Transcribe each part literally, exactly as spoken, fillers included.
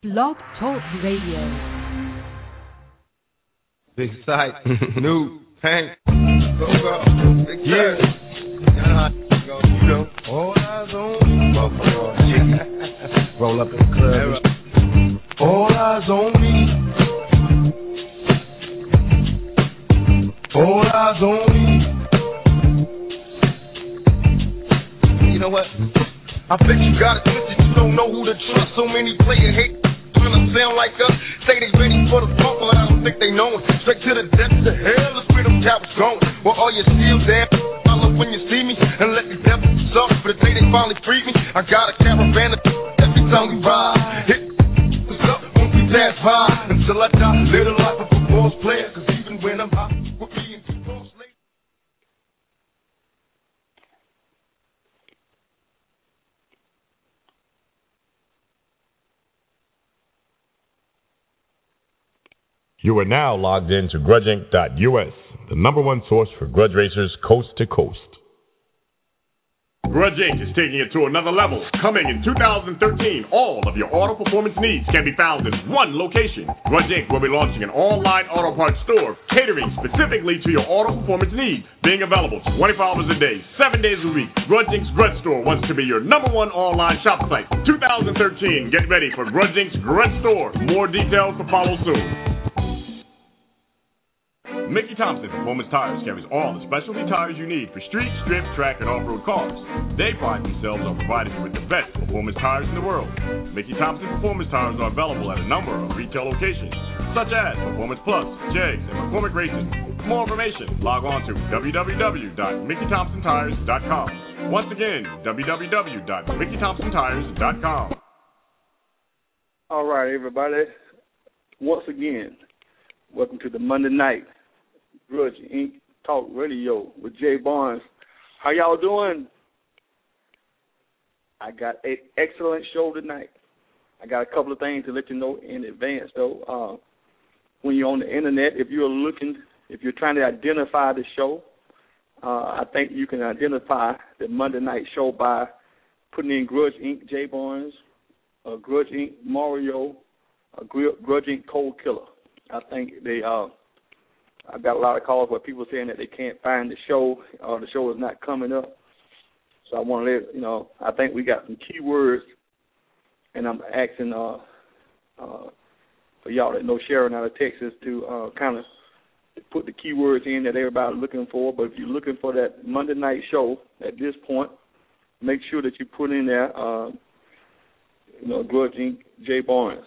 Blog Talk Radio. Big sight, new, Hank, go go, big yeah. You know, all eyes on me. Roll up in the club. All eyes on me. All eyes on me. You know what? I bet you got it twisted. You don't know who to trust. So many players hate trying to sound like us. Say they ready for the funk, but I don't think they know it. Straight to the depths of hell. Let's where them cowards going. Well, all you still there. Follow when you see me and let the devil suffer. For the day they finally free me, I got a caravan of every time we ride. Hit what's up when we dance high until I die. Live the life of a boss player. Cause even when I'm high, with me and two boss ladies. You are now logged in to grudge inc dot U S, the number one source for grudge racers coast to coast. Grudge Incorporated is taking it to another level. Coming in two thousand thirteen, all of your auto performance needs can be found in one location. Grudge Incorporated will be launching an online auto parts store catering specifically to your auto performance needs, being available twenty-four hours a day, seven days a week. Grudge Incorporated's Grudge Store wants to be your number one online shop site. two thousand thirteen, get ready for Grudge Incorporated's Grudge Store. More details to follow soon. Mickey Thompson Performance Tires carries all the specialty tires you need for street, strip, track, and off-road cars. They pride themselves on providing you with the best performance tires in the world. Mickey Thompson Performance Tires are available at a number of retail locations, such as Performance Plus, Jegs, and McCormick Racing. For more information, log on to w w w dot mickey thompson tires dot com. Once again, w w w dot mickey thompson tires dot com. All right, everybody. Once again, welcome to the Monday night Grudge Incorporated Talk Radio with Jay Barnes. How y'all doing? I got an excellent show tonight. I got a couple of things to let you know in advance, though. Uh, when you're on the internet, if you're looking, if you're trying to identify the show, uh, I think you can identify the Monday night show by putting in Grudge Incorporated Jay Barnes, uh, Grudge Incorporated Mario, uh, Grudge Incorporated Cold Killer. I think they uh, I've got a lot of calls where people saying that they can't find the show or the show is not coming up. So I want to let you know, I think we got some keywords, and I'm asking uh, uh, for y'all that know Sharon out of Texas to uh, kind of put the keywords in that everybody's looking for. But if you're looking for that Monday night show at this point, make sure that you put in there, uh, you know, Grudge Incorporated Jay Barnes.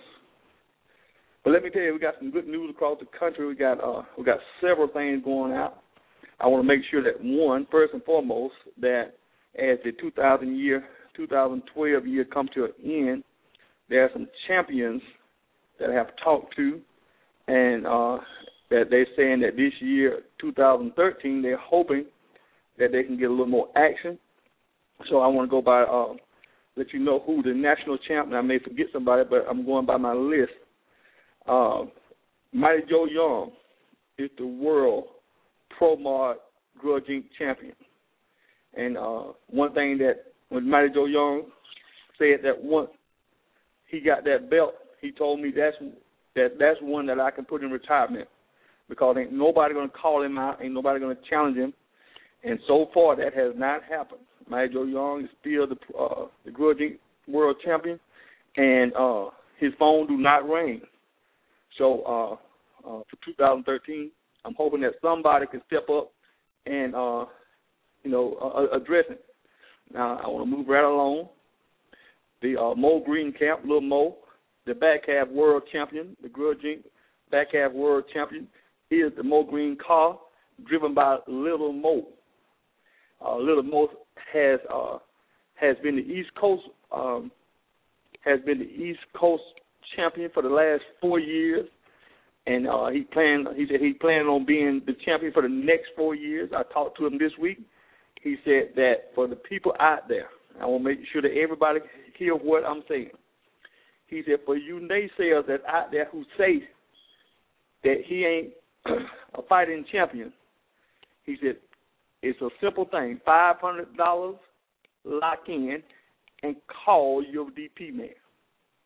But let me tell you, we got some good news across the country. We got uh, we got several things going out. I want to make sure that one, first and foremost, that as the two thousand year, two thousand twelve year come to an end, there are some champions that I have talked to, and uh, that they're saying that this year, two thousand thirteen, they're hoping that they can get a little more action. So I want to go by, uh, let you know who the national champion. I may forget somebody, but I'm going by my list. Uh, Mighty Joe Young is the world Pro Mod Grudge Incorporated champion. And uh, one thing that when Mighty Joe Young said that once he got that belt, he told me that's that that's one that I can put in retirement because ain't nobody going to call him out, ain't nobody going to challenge him. And so far that has not happened. Mighty Joe Young is still the uh, the Grudge Incorporated world champion, and uh, his phone do not ring. So uh, uh, for two thousand thirteen, I'm hoping that somebody can step up and, uh, you know, uh, address it. Now, I want to move right along. The uh, Mo Green Camp, Lil Mo, the back half world champion, the Grudge Incorporated back half world champion, is the Mo Green car driven by Little Mo. Uh, Little Mo has uh, has been the East Coast um, has been the East Coast champion for the last four years, and uh, he planned. He said he planned on being the champion for the next four years. I talked to him this week. He said that for the people out there, I want to make sure that everybody hear what I'm saying. He said, for you naysayers that out there who say that he ain't a fighting champion, he said it's a simple thing: five hundred dollars, lock in, and call your D P man.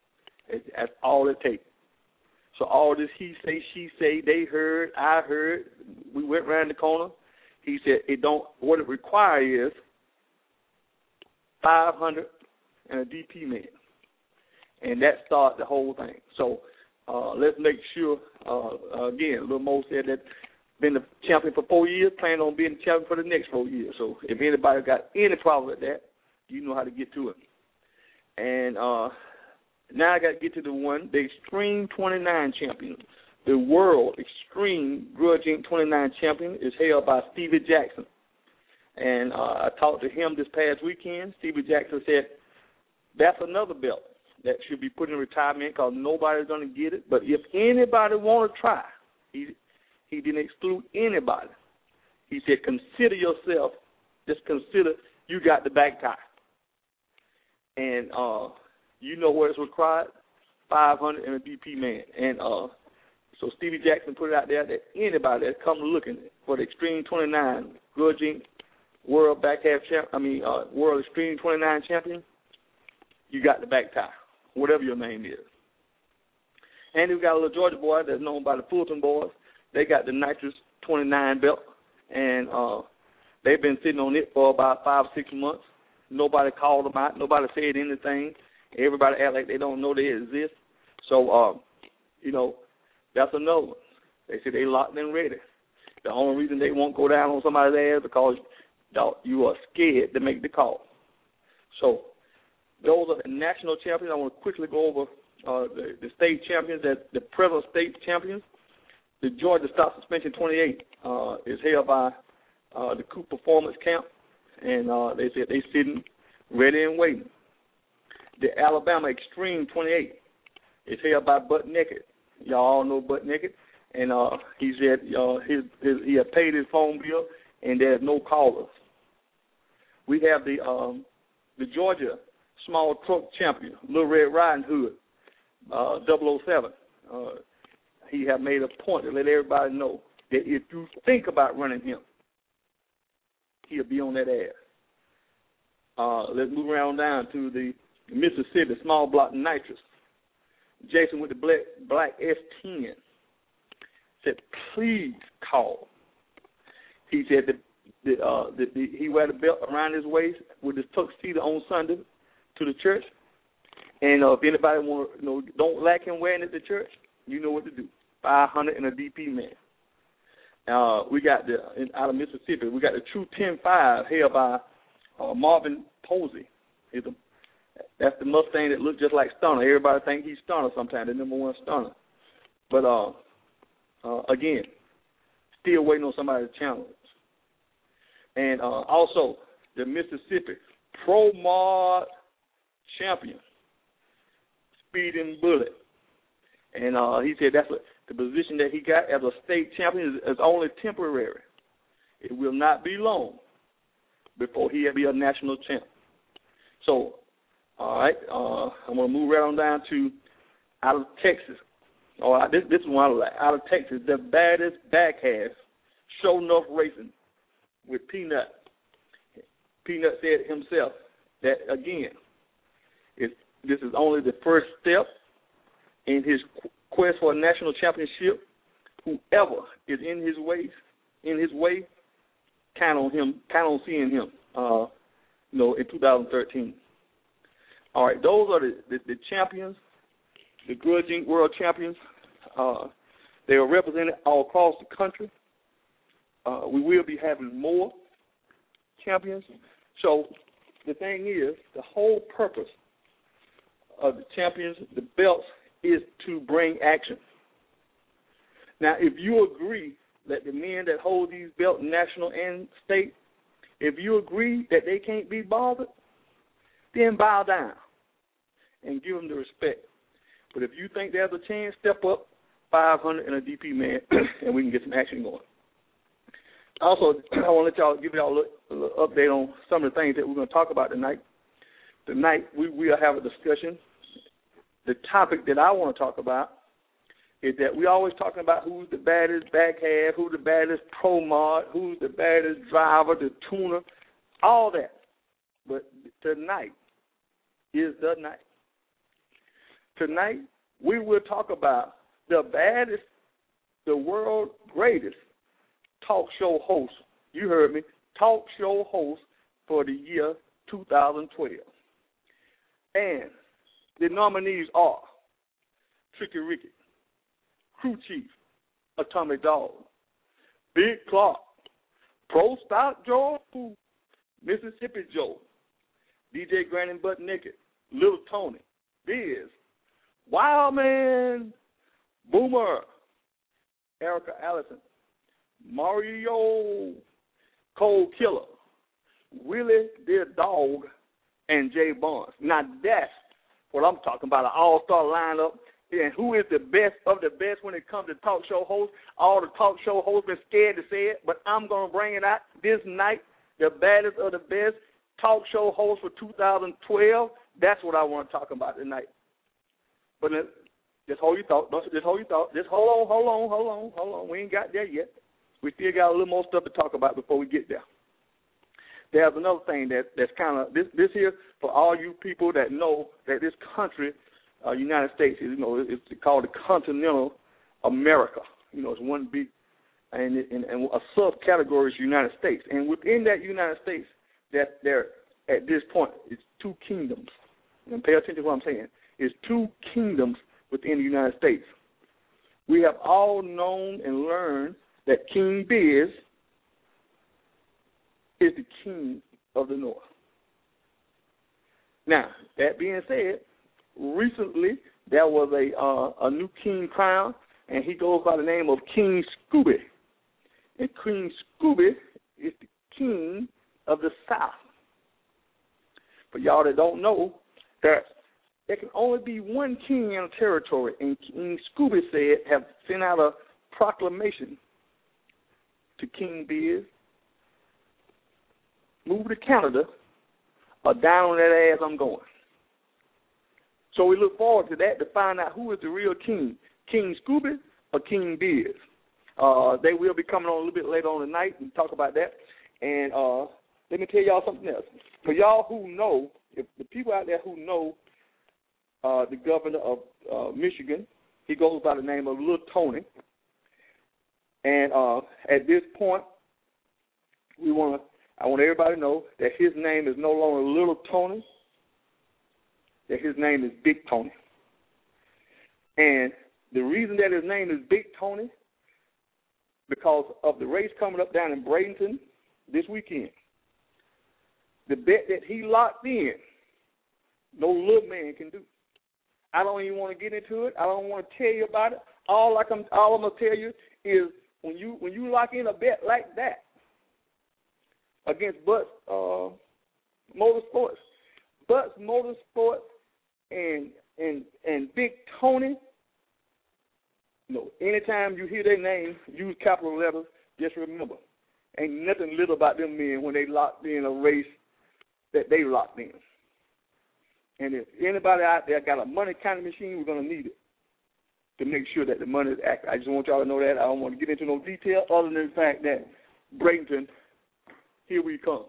It, that's all it takes. So all this he say, she say, they heard, I heard, we went around the corner. He said it don't. What it requires is five hundred and a D P man, and that started the whole thing. So uh, let's make sure. Uh, again, Lil Mo said that been the champion for four years, planning on being the champion for the next four years. So if anybody got any problem with that, you know how to get to it. And uh, now I got to get to the one, the Extreme twenty-nine champion. The World Extreme Grudge Incorporated twenty-nine champion is held by Stevie Jackson. And uh, I talked to him this past weekend. Stevie Jackson said that's another belt that should be put in retirement because nobody's going to get it. But if anybody want to try, he, he didn't exclude anybody. He said consider yourself, just consider you got the back tie. And uh, you know what is required? five hundred and a D P man. And uh, so Stevie Jackson put it out there that anybody that comes looking for the Extreme twenty-nine Grudge Incorporated World Back Half Champ, I mean uh, World Extreme twenty-nine champion, you got the back tie, whatever your name is. And we've got a little Georgia boy that's known by the Fulton boys. They got the Nitrous twenty-nine belt, and uh, they've been sitting on it for about five or six months. Nobody called them out. Nobody said anything. Everybody act like they don't know they exist. So, uh, you know, that's another one. They say they locked and ready. The only reason they won't go down on somebody's ass because you are scared to make the call. So those are the national champions. I want to quickly go over uh, the, the state champions, that the present state champions. The Georgia Stock Suspension twenty-eight uh, is held by uh, the Coop Performance Camp, and uh, they said they're sitting ready and waiting. The Alabama Extreme twenty-eight is held by Butt Naked. Y'all all know Butt Naked. And uh, he said uh, his, his, he had paid his phone bill, and there's no callers. We have the um, the Georgia Small Truck Champion, Little Red Riding Hood, uh, double oh seven. Uh, he have made a point to let everybody know that if you think about running him, he'll be on that ass. Uh, let's move around down to the Mississippi Small Block Nitrous. Jason with the black, black S ten said, please call. He said that, that, uh, that the, he wear the belt around his waist with his tuxedo on Sunday to the church. And uh, if anybody want, you know, don't like him wearing it to church, you know what to do. five hundred and a D P man. Uh, we got the in, out of Mississippi. We got the True ten five held by uh, Marvin Posey. He's a, that's the Mustang that looks just like Stunner. Everybody think he's Stunner sometimes, the number one Stunner. But uh, uh, again, still waiting on somebody to challenge. And uh, also the Mississippi Pro Mod champion, Speeding Bullet. And uh, he said that's a, the position that he got as a state champion is, is only temporary. It will not be long before he will be a national champ. So, all right, uh, I'm going to move right on down to out of Texas. All right, this, this is one I like. Out of Texas, the baddest back half, Show Enough Racing with Peanut. Peanut said himself that, again, if this is only the first step in his quest for a national championship. Whoever is in his way, in his way, count on him, count on seeing him, uh, you know, in two thousand thirteen. All right, those are the, the, the champions, the Grudge Incorporated World Champions. Uh, they are represented all across the country. Uh, we will be having more champions. So the thing is, the whole purpose of the champions, the belts, is to bring action. Now, if you agree that the men that hold these belts, national and state, if you agree that they can't be bothered, then bow down and give them the respect. But if you think there's a chance, step up, five hundred and a D P man, and we can get some action going. Also, I want to let y'all give y'all a little, a little update on some of the things that we're going to talk about tonight. Tonight, we will have a discussion. The topic that I want to talk about is that we're always talking about who's the baddest back half, who's the baddest pro mod, who's the baddest driver, the tuner, all that. But tonight is the night. Tonight, we will talk about the baddest, the world's greatest talk show host. You heard me, talk show host for the year two thousand twelve. And the nominees are Tricky Ricky, Crew Chief, Atomic Dog, Big Clark, Pro Stock Joe, Mississippi Joe, D J Granny Butt Naked, Little Tony, Biz, Wildman, Boomer, Erica Allison, Mario, Cold Killer, Willie the Dog, and Jay Barnes. Now that's what I'm talking about, an all-star lineup. And who is the best of the best when it comes to talk show hosts? All the talk show hosts been scared to say it, but I'm going to bring it out this night. The baddest of the best talk show host for two thousand twelve. That's what I want to talk about tonight. But just hold your thought. Just hold your thought. Just hold on, hold on, hold on, hold on. We ain't got there yet. We still got a little more stuff to talk about before we get there. There's another thing that, that's kind of, this, this here, for all you people that know that this country, uh, United States, is, you know, it's called the continental America. You know, it's one big, and, and, and a subcategory is United States. And within that United States, that there, at this point, it's two kingdoms. And pay attention to what I'm saying. It's two kingdoms within the United States. We have all known and learned that King Biz is the king of the North. Now, that being said, recently there was a uh, a new king crowned, and he goes by the name of King Scooby. And King Scooby is the king of the South. For y'all that don't know, that there can only be one king in a territory, and King Scooby said, have sent out a proclamation to King Biz, move to Canada, or down on that ass I'm going. So we look forward to that to find out who is the real king, King Scooby or King Biz. Uh, they will be coming on a little bit later on tonight and talk about that. And uh, let me tell y'all something else. For y'all who know, if the people out there who know uh, the governor of uh, Michigan, he goes by the name of Little Tony. And uh, at this point, we want to. I want everybody to know that his name is no longer Little Tony, that his name is Big Tony. And the reason that his name is Big Tony, because of the race coming up down in Bradenton this weekend. The bet that he locked in, no little man can do. I don't even want to get into it. I don't want to tell you about it. All, I can, all I'm going to tell you is when you when you lock in a bet like that, against Butts uh, Motorsports. Butts Motorsports and and and Big Tony. You know, anytime you hear their name, use capital letters. Just remember, ain't nothing little about them men when they locked in a race that they locked in. And if anybody out there got a money counting machine, we're gonna need it to make sure that the money is accurate. I just want y'all to know that. I don't want to get into no detail other than the fact that Bradenton, here we come.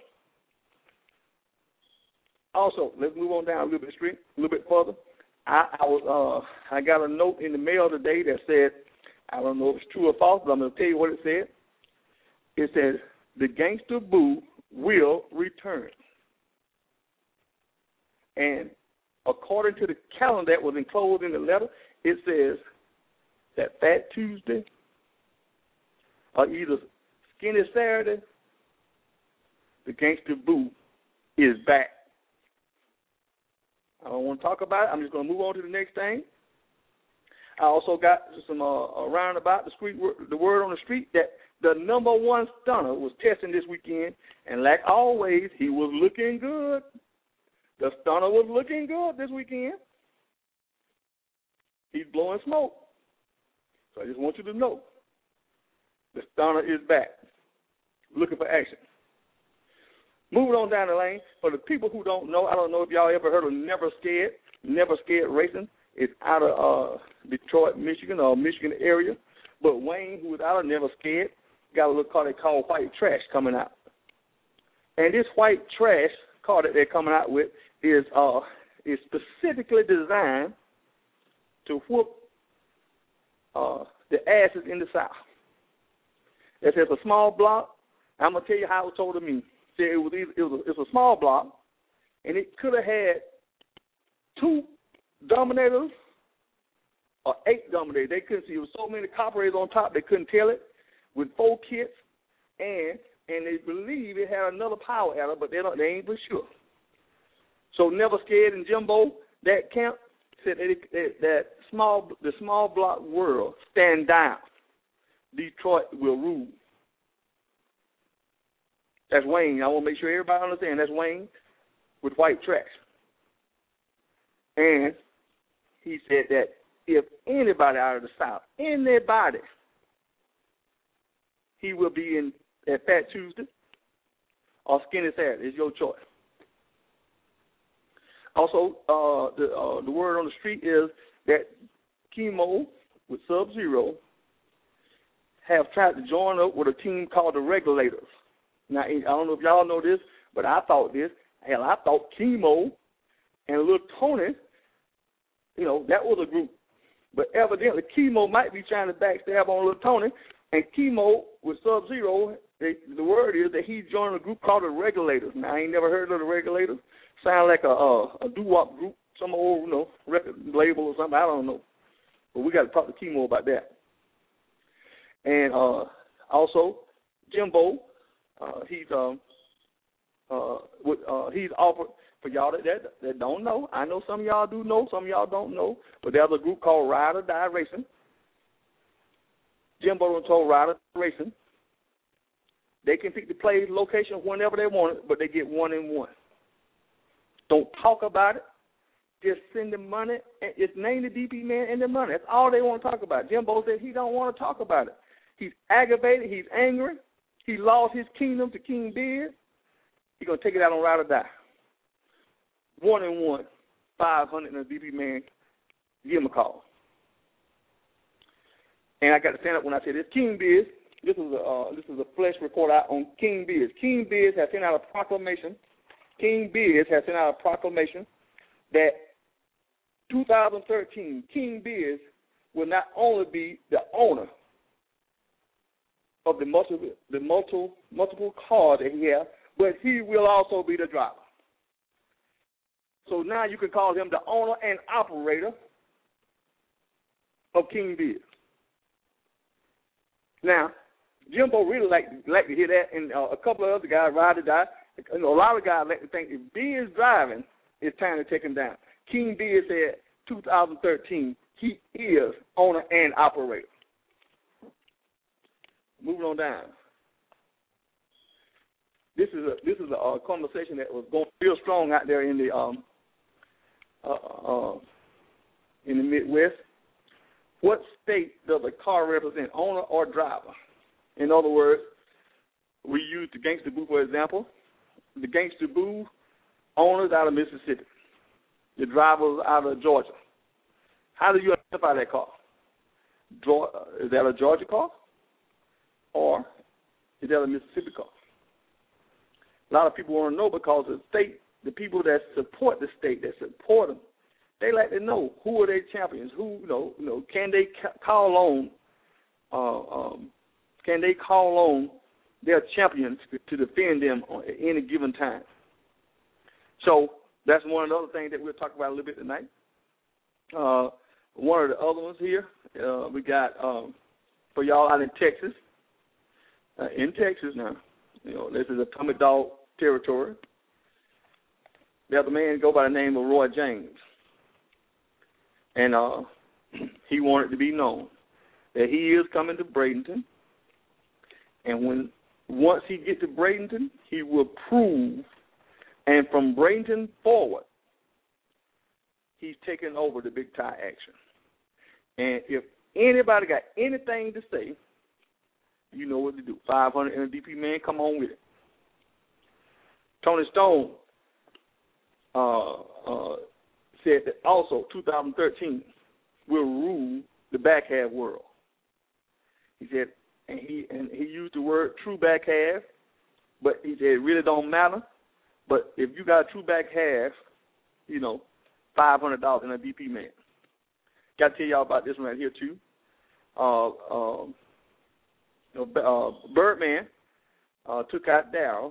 Also, let's move on down a little bit straight, a little bit further. I, I was uh, I got a note in the mail today that said, I don't know if it's true or false, but I'm going to tell you what it said. It said, the Gangsta Boo will return. And according to the calendar that was enclosed in the letter, it says that Fat Tuesday or either Skinny Saturday, the Gangsta Boo is back. I don't want to talk about it. I'm just going to move on to the next thing. I also got some uh, around about the street, the word on the street that the number one stunner was testing this weekend, and like always, he was looking good. The stunner was looking good this weekend. He's blowing smoke. So I just want you to know, the stunner is back, looking for action. Moving on down the lane, for the people who don't know, I don't know if y'all ever heard of Never Scared. Never Scared Racing. It's out of uh, Detroit, Michigan, or Michigan area. But Wayne, who is out of Never Scared, got a little car they call White Trash coming out. And this White Trash car that they're coming out with is uh, is specifically designed to whoop uh, the asses in the South. It says a small block. I'm gonna tell you how it was told to me. See, it was either, it was a, it was a small block, and it could have had two dominators or eight dominators. They couldn't see. There was so many carburetors on top they couldn't tell it. With four kits, and and they believe it had another power adder, but they don't. They ain't for sure. So Never Scared and Jimbo, that camp said that, it, that small the small block world stand down. Detroit will rule. That's Wayne. I want to make sure everybody understands. That's Wayne with white tracks. And he said that if anybody out of the South, anybody, he will be in at Fat Tuesday or Skinny Saturday. It's your choice. Also, uh, the uh, the word on the street is that Chemo with Sub-Zero have tried to join up with a team called the Regulators. Now, I don't know if y'all know this, but I thought this. Hell, I thought Chemo and Lil Tony, you know, that was a group. But evidently, Chemo might be trying to backstab on Lil Tony, and Chemo with Sub-Zero, they, the word is that he joined a group called the Regulators. Now, I ain't never heard of the Regulators. Sound like a, a, a doo-wop group, some old, you know, record label or something. I don't know. But we got to talk to Chemo about that. And uh, also, Jimbo, uh, he's um, uh, with, uh, he's offered, for y'all that, that that don't know, I know some of y'all do know, some of y'all don't know, but there's a group called Ride or Die Racing. Jimbo told Ride or Die Racing they can pick the place, location whenever they want it, but they get one and one. Don't talk about it. Just send the money. And just name the D P man and the money. That's all they want to talk about. Jimbo said he don't want to talk about it. He's aggravated. He's angry. He lost his kingdom to King Beard. He's going to take it out on Ride or Die. One and one, five hundred and a D P man. Give him a call. And I got to stand up when I say this. King Beard, this is a uh, this is a flesh report out on King Beard. King Beard has sent out a proclamation. King Beard has sent out a proclamation that two thousand thirteen, King Beard will not only be the owner of the multiple, the multiple, multiple cars that he has, but he will also be the driver. So now you can call him the owner and operator of King Beard. Now, Jimbo really like, like to hear that, and uh, a couple of other guys, Ride or Die. You know, a lot of guys like to think if Beard's driving, it's time to take him down. King Beard said two thousand thirteen, he is owner and operator. Moving on down. This is a this is a, a conversation that was going real strong out there in the um uh, uh, in the Midwest. What state does a car represent, owner or driver? In other words, we use the Gangsta Boo for example. The Gangsta Boo owners out of Mississippi. The drivers out of Georgia. How do you identify that car? Is that a Georgia car? Or is that a Mississippi car? A lot of people want to know because the state, the people that support the state, that support them, they like to know who are their champions. Who you know, you know, can they call on? Uh, um, can they call on their champions to defend them at any given time? So that's one of the other things that we'll talk about a little bit tonight. Uh, one of the other ones here, uh, we got um, for y'all out in Texas. Uh, in Texas now, you know, this is Atomic Dog territory. There's a man go by the name of Roy James. And uh, he wanted to be known that he is coming to Bradenton. And when once he gets to Bradenton, he will prove, and from Bradenton forward, he's taking over the big tie action. And if anybody got anything to say, you know what to do. five hundred N D P man, come on with it. Tony Stone uh, uh, said that also two thousand thirteen will rule the back half world. He said, and he and he used the word true back half, but he said it really don't matter. But if you got a true back half, you know, five hundred dollars in a D P man. got to tell y'all about this one right here too. Uh, um, you know, uh, Birdman uh, took out Daryl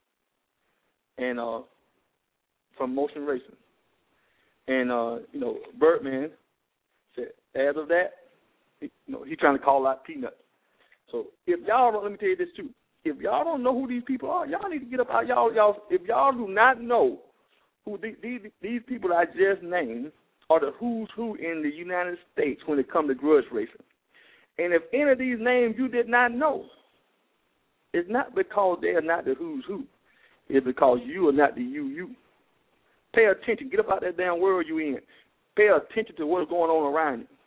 and uh, from Motion Racing, and uh, you know, Birdman said, as of that, he, you know, he's trying to call out Peanut. So if y'all don't, let me tell you this too. If y'all don't know who these people are, y'all need to get up out. Y'all, y'all. If y'all do not know who these, these, these people I just named are the who's who in the United States when it comes to grudge racing, and if any of these names you did not know, it's not because they are not the who's who. It's because you are not the you you. Pay attention. Get up out that damn world you in. Pay attention to what's going on around you.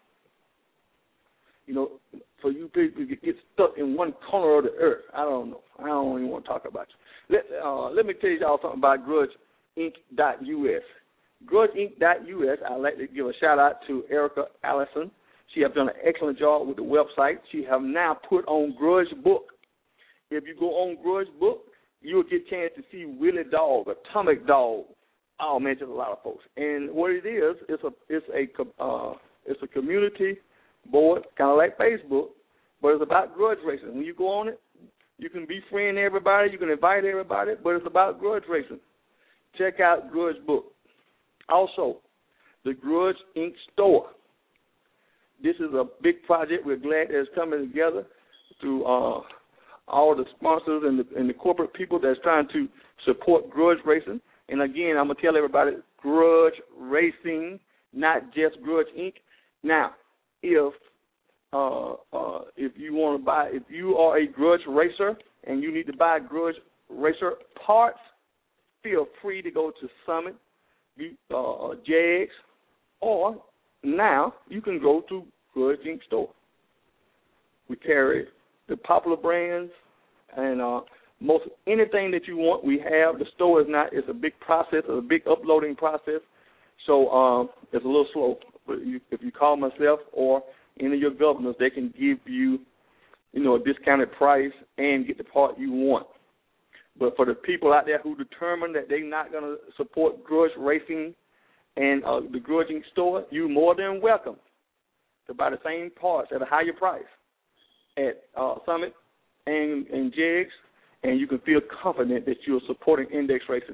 You know, for you people to get stuck in one corner of the earth. I don't know. I don't even want to talk about you. Let, uh, let me tell y'all something about Grudge Inc dot U S. Grudge Inc dot U S, I'd like to give a shout-out to Erica Allison. She has done an excellent job with the website. She have now put on Grudge Book. If you go on Grudge Book, you'll get a chance to see Willie Dog, Atomic Dog. Oh, man, just a lot of folks. And what it is, it's a, it's a, uh, it's a community board, kind of like Facebook, but it's about grudge racing. When you go on it, you can befriend everybody, you can invite everybody, but it's about grudge racing. Check out Grudge Book. Also, the Grudge Incorporated store. This is a big project. We're glad that it's coming together through uh, all the sponsors and the, and the corporate people that's trying to support grudge racing. And, again, I'm going to tell everybody, grudge racing, not just Grudge Incorporated. Now, if uh, uh, if you want to buy, if you are a grudge racer and you need to buy grudge racer parts, feel free to go to Summit, uh, J X, or now you can go to Grudge Incorporated store. We carry the popular brands and uh, most anything that you want, we have. The store is not, it's a big process, it's a big uploading process, so um, it's a little slow. But you, if you call myself or any of your governors, they can give you, you know, a discounted price and get the part you want. But for the people out there who determine that they're not going to support grudge racing and uh, the grudging store, you're more than welcome to buy the same parts at a higher price at uh, Summit and, and J X, and you can feel confident that you're supporting index racing.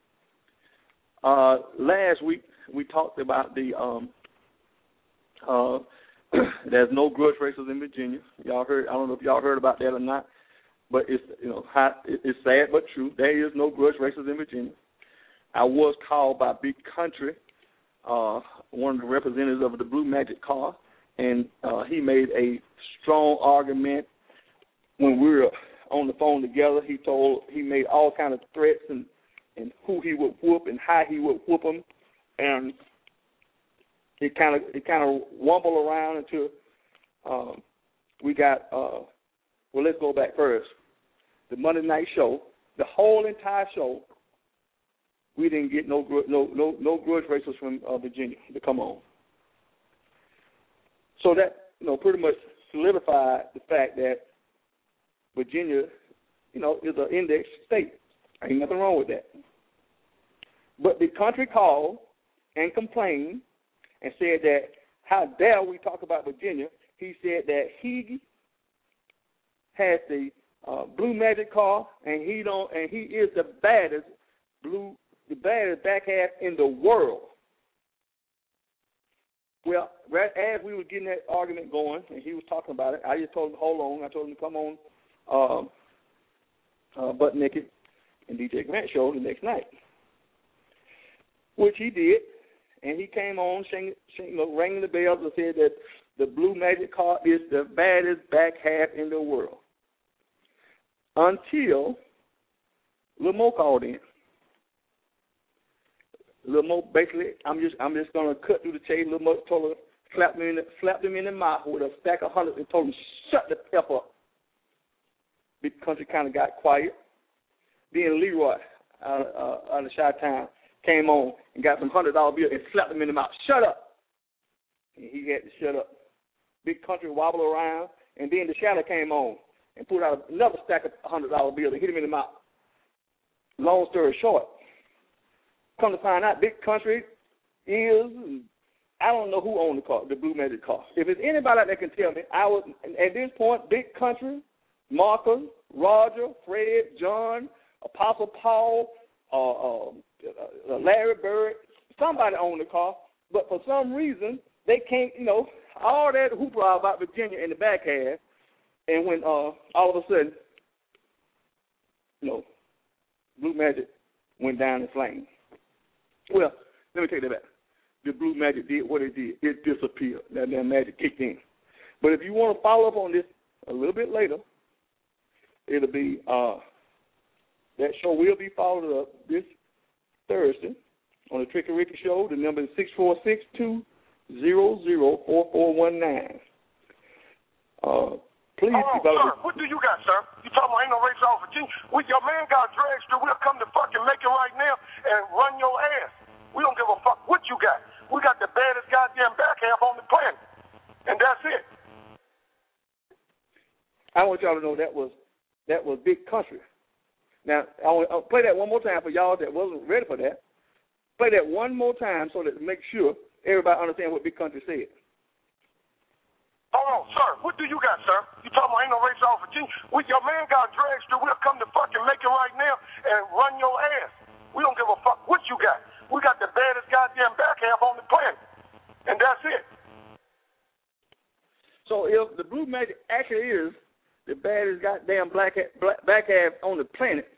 Uh, last week, we talked about the um, uh, there's no grudge racers in Virginia. Y'all heard? I don't know if y'all heard about that or not, but it's you know hot, it's sad but true. There is no grudge racers in Virginia. I was called by Big Country, uh, one of the representatives of the Blue Magic car, and uh, he made a strong argument when we were on the phone together. He told he made all kind of threats and, and who he would whoop and how he would whoop them, and it kind of it kind of wumbled around until um, we got. Uh, well, let's go back first. The Monday night show, the whole entire show, we didn't get no no no no grudge racers from uh, Virginia to come on. So that you know pretty much solidified the fact that Virginia, you know, is an index state. Ain't nothing wrong with that. But the country called and complained and said that how dare we talk about Virginia. He said that he has the uh, Blue Magic car and he don't and he is the baddest blue the baddest back half in the world. Well, right as we were getting that argument going and he was talking about it, I just told him to hold on. I told him to come on um, uh, Butt Naked and D J Grant show the next night, which he did. And he came on, sing, sing, you know, ringing the bells and said that the Blue Magic car is the baddest back half in the world. Until Lil Mo called in. Lil Mo basically, I'm just, I'm just gonna cut through the chase. Lil Mo told her, slapped me in, the, slapped him in the mouth with a stack of hundreds and told him, "Shut the F up." Big Country kind of got quiet. Then Leroy out, uh, out of Chi-Town came on and got some hundred dollar bill and slapped him in the mouth. Shut up. And he had to shut up. Big Country wobbled around, and then the Shadow came on and put out another stack of hundred dollar bill and hit him in the mouth. Long story short, come to find out, Big Country is I don't know who owned the car, the Blue Magic car. If it's anybody that can tell me, I was at this point, Big Country, Marcus, Roger, Fred, John, Apostle Paul, uh, uh, uh, Larry Bird, somebody owned the car. But for some reason, they can't, you know, all that hoopla about Virginia in the back half, and when uh, all of a sudden, you know, Blue Magic went down in flames. Well, let me take that back. The Blue Magic did what it did. It disappeared. That, that magic kicked in. But if you want to follow up on this a little bit later, it'll be, uh, that show will be followed up this Thursday on the Tricky Ricky Show. The number is six four six, two zero zero, four four one nine. Uh, please. Oh, sir, what do you got, sir? You talking about ain't no race off Virginia? We, your man got dragged through. We'll come to fucking make it right now and run your ass. We don't give a fuck what you got. We got the baddest goddamn back half on the planet. And that's it. I want y'all to know that was that was Big Country. Now, I'll, I'll play that one more time for y'all that wasn't ready for that. Play that one more time so that to make sure everybody understands what Big Country said. Hold on, sir. What do you got, sir? You talking about ain't no race off Virginia? We, your man got dragged through. We'll come to fucking make it right now and run your ass. We don't give a fuck what you got. We got the baddest goddamn back half on the planet. And that's it. So if the Blue Magic actually is the baddest goddamn black, black back half on the planet,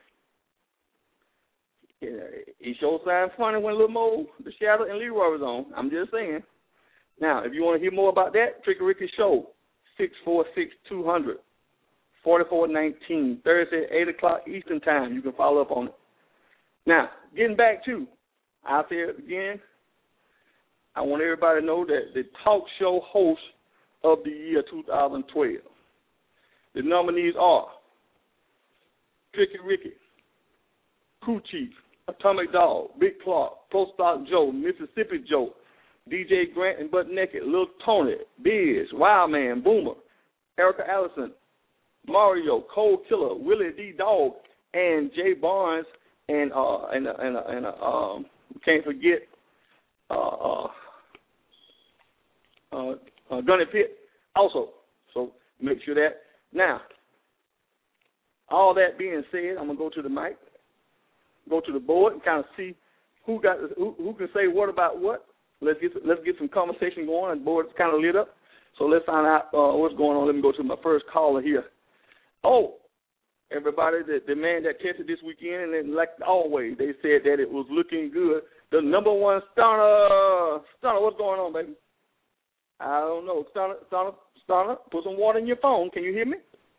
yeah, he sure sounds funny when Lil Mo, the Shadow, and Leroy was on. I'm just saying. Now, if you want to hear more about that, Tricky Ricky Show, six four six, two hundred, forty-four nineteen, Thursday, eight o'clock Eastern Time. You can follow up on it. Now, getting back to, I'll say it again, I want everybody to know that the talk show host of the year two thousand twelve, the nominees are Tricky Ricky, Crew Chief, Atomic Dog, Big Clark, Pro Stock Joe, Mississippi Joe, D J Grant and Butt Naked, Lil Tony, Biz, Wildman, Boomer, Erica Allison, Mario, Cold Killer, Willie D Dog, and Jay Barnes, and uh and uh, and uh, and uh, um can't forget uh uh, uh, uh Gunny Pitt also. So make sure that. Now, all that being said, I'm gonna go to the mic, go to the board, and kind of see who got who, who can say what about what. Let's get let's get some conversation going. The board's kind of lit up, so let's find out uh, what's going on. Let me go to my first caller here. Oh, everybody, the, the man that tested this weekend, and like always, they said that it was looking good. The number one Stunner, Stunner, what's going on, baby? I don't know, Stunner, Stunner, Stunner. Put some water in your phone. Can you hear me?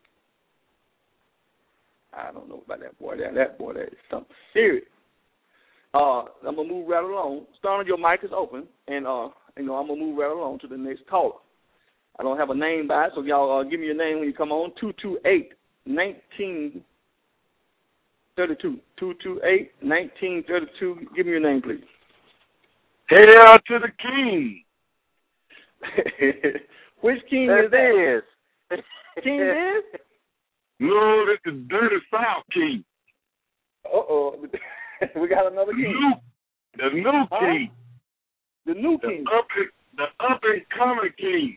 I don't know about that boy. That that boy, that is something serious. Uh, I'm gonna move right along. Stunner, your mic is open, and uh, you know I'm gonna move right along to the next caller. I don't have a name by it, so y'all uh, give me your name when you come on. Two two eight nineteen thirty two. Two two eight nineteen thirty two. Give me your name, please. Hail to the king. Which king is that? King is? No, this is Dirty South King. Uh oh. We got another king. The new, the new huh? king. The new the king. Up, the up and coming king.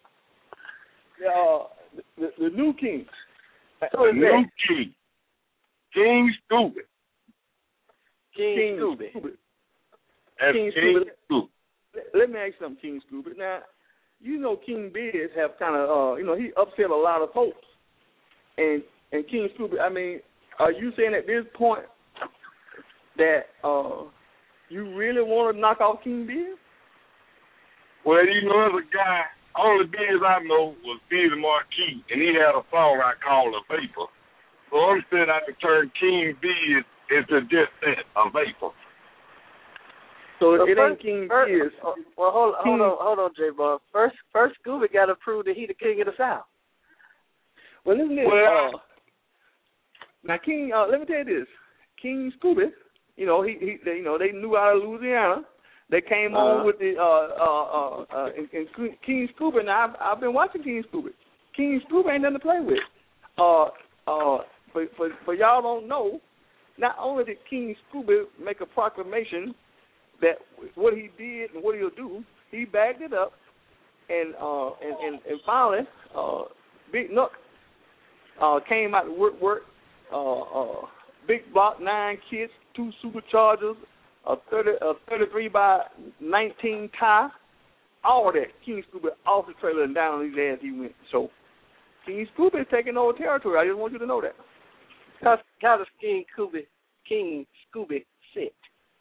Uh, the, the new king. The new that? king. King Stupid. King, king Stupid. Stupid. That's King, king Stupid. Stupid. Let me ask you something, King Stupid. Now, you know King Biz have kind of, uh, you know, he upset a lot of folks. And and King Stupid, I mean, are you saying at this point that uh, you really want to knock off King Biz? Well, you know, as a guy, only Biz I know was Biz Marquis, and he had a song I called A Vapor. So I'm saying I could turn King Biz into just that, a vapor. So well, it first, ain't King first, Biz. Well, hold, King, hold on, hold on, J-Bob. First, first Scooby got to prove that he the king of the South. Well, listen to this. Well, uh, now, King, uh, let me tell you this. King Scooby, you know, he, he they, you know, they knew out of Louisiana. They came uh-huh. on with the uh, uh, uh, uh, and, and King Scooby. Now, I've, I've been watching King Scooby. King Scooby ain't nothing to play with. Uh, uh, for, for, for y'all don't know, not only did King Scooby make a proclamation that what he did and what he'll do, he bagged it up, and uh, and, and, and finally, uh, Big Nook uh, came out to work, work uh, uh, big block, nine kids, two superchargers, a thirty, a thirty-three by nineteen tie, all that. King Scooby off the trailer and down on his ass he went. So King Scooby is taking over territory. I just want you to know that. How, how does King Scooby, King Scooby sit?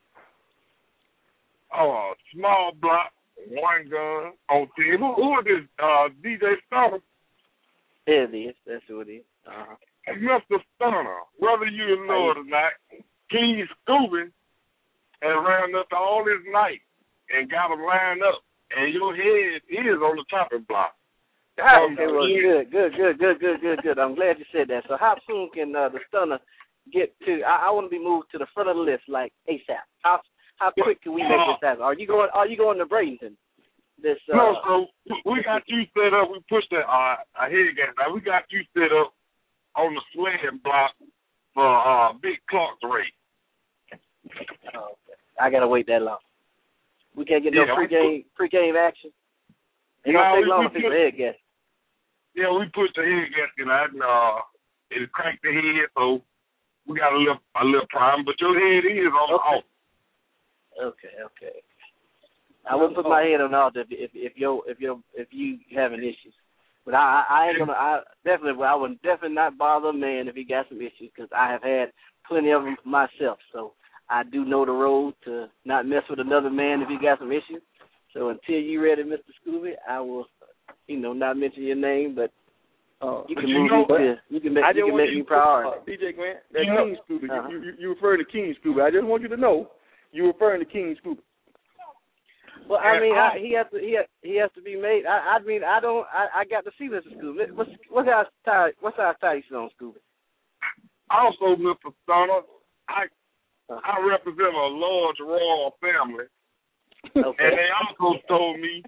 Oh, small block, one gun on team. Who, who is this? Uh, D J Stunner? It is. That's who it is. Uh-huh. Mister Stunner, whether you know it or not, King Scooby has ran up all his night and got them lined up, and your head is on the chopping block. Okay, well, good, good, good, good, good, good, good. I'm glad you said that. So how soon can uh, the Stunner get to, I, I want to be moved to the front of the list, like ASAP. How how quick can we make this happen? Are you going Are you going to Bradenton? This, uh, no, so we got you set up. We pushed that uh, ahead gas. Now we got you set up on the sled block for uh, Big Clark's race. Oh, okay. I gotta wait that long. We can't get no yeah, pregame pregame action. It no, don't take we, long we to fix put, the head gas. Yeah, we pushed the head gasket out and uh, it cracked the head, so we got a little a little problem. But your head is on okay. the off. Okay, okay. I wouldn't put my head on the altar if if if you if you if you having issues. But I I ain't gonna I definitely I would definitely not bother a man if he got some issues because I have had plenty of them myself. So I do know the road to not mess with another man if he got some issues. So until you ready, Mister Scooby, I will, you know, not mention your name, but uh, you can you move know me to, you can make I you can make me you, priority. Uh, D J Grant, that you King know, Scooby. uh-huh. You, you you referring to King Scooby. I just want you to know you referring to King Scooby. Well, I mean, I, he has to he has, he has to be made. I, I mean, I don't. I, I got to see Mister Scooby. What's what's our tie? What's our tie you sit on, Scooby? Also, Mister Stunner, I Uh-huh. I represent a large royal family, Okay. and they also told me,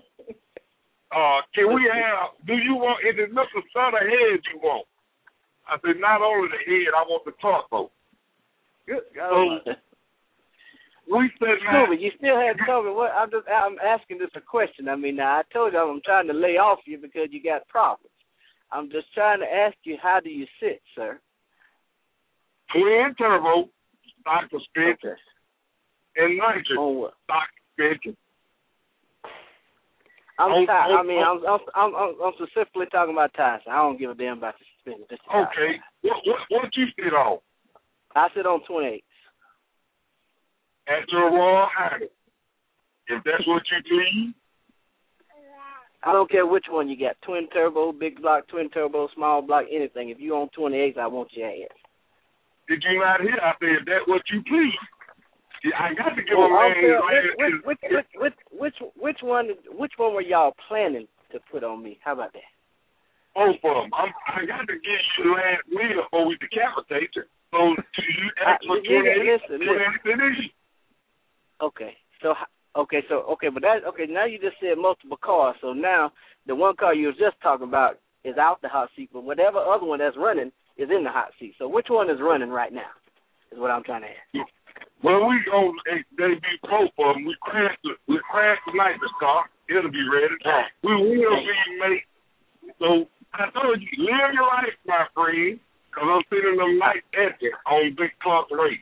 uh, can we have? Do you want? Is it Mister Stunner head you want? I said, not only the head, I want the torso. Good. So, we said, Scooby, you still haven't told me what. I'm just. I'm asking this a question. I mean, now I told you I'm trying to lay off you because you got problems. I'm just trying to ask you, how do you sit, sir? twin turbo, stock suspension, Okay. and nitrogen, On what? stock suspension. I'm On- tired. on- I mean, I'm, I'm I'm I'm I'm specifically talking about tires. I don't give a damn about the suspension. Just the tires. Okay, what what what you sit on? I sit on twenty-eight. At your Royal Highness. If that's what you need. I don't care which one you got. Twin turbo, big block, twin turbo, small block, anything. If you on twenty-eight, I want your ass. Did you not hear? I said, that's what you please. See, I got to give Well, a man okay, his which, last- which, which, which, which, which one? Which one were y'all planning to put on me? How about that? both of them. I'm, I got to give you the last meal before we decapitate you. So you ask for I- listen, twenty-eight, listen, twenty-eight. Okay, so okay, so okay, but that okay. Now you just said multiple cars. So now the one car you were just talking about is out the hot seat, but whatever other one that's running is in the hot seat. So which one is running right now? Is what I'm trying to ask. Well, we go. They, they be both of them. We crash. The, we crash tonight. The car. It'll be ready. We will be made. So I told you, live your life, my friend, because I'm sending them nights at you on Big Clark Race.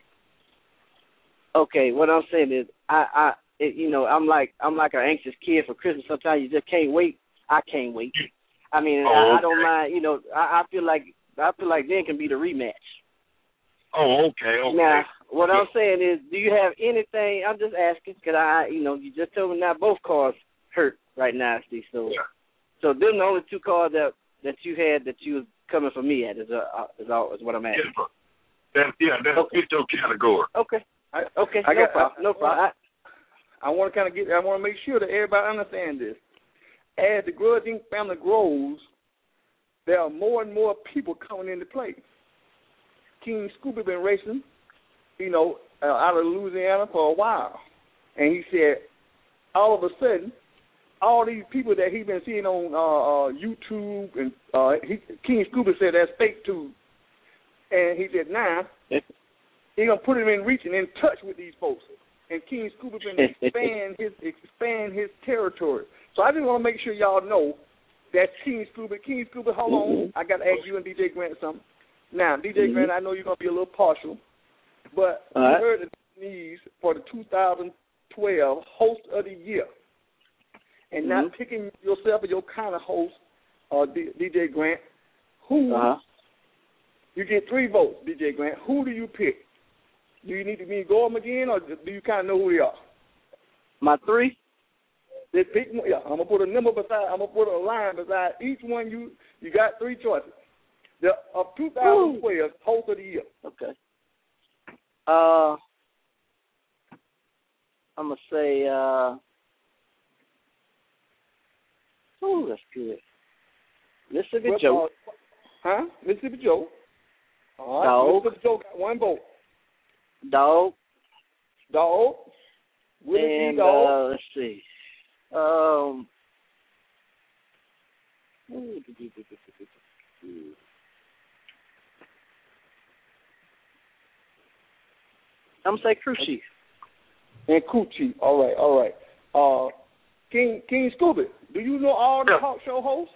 Okay, what I'm saying is, I, I, it, you know, I'm like, I'm like an anxious kid for Christmas. Sometimes you just can't wait. I can't wait. I mean, Oh, I, I okay. don't mind. You know, I, I feel like, I feel like then can be the rematch. Oh, okay, okay. Now, what I'm saying is, do you have anything? I'm just asking because I, you know, you just told me now both cars hurt right now, Steve. So, Yeah. so them the only two cars that that you had that you was coming for me at is uh, is all is what I'm asking. Yeah, that's, yeah, that's Okay. fit your category. Okay. I, Okay. I no got- problem. I- no problem. I, I want to kind of get. I want to make sure that everybody understands this. As the Grudge Incorporated family grows, there are more and more people coming into play. King Scooby been racing, you know, uh, out of Louisiana for a while, and he said, all of a sudden, all these people that he's been seeing on uh, uh, YouTube and uh, he, King Scooby said that's fake too, and he said, nah, he's gonna put him in reach and in touch with these folks. and King Scuba been expand his expand his territory. So I just want to make sure y'all know that King Scuba, King Scuba, hold on, I got to ask you and D J Grant something. Now, D J mm-hmm. Grant, I know you're gonna be a little partial, but I right. heard the nominees for the two thousand twelve Host of the Year, and mm-hmm. not picking yourself or your kind of host, uh, D- DJ Grant. Who uh-huh. you get three votes, D J Grant. Who do you pick? Do you need to be go them again, or do you kind of know who they are? My three. They pick. Yeah, I'm gonna put a number beside. I'm gonna put a line beside each one. You you got three choices. The of two thousand twelve Host of the Year. Okay. Uh, I'm gonna say. Uh, oh, that's good. Mississippi well, Joe. Uh, huh? Mississippi Joe. All right. Dog. Mississippi Joe got one vote. Dog. Dog. Willie and D. Dog. Uh, let's see. Um. I'm gonna say Crew Chief. And Crew Chief. All right, all right. Uh, King King Scuba, do you know all the yeah. talk show hosts?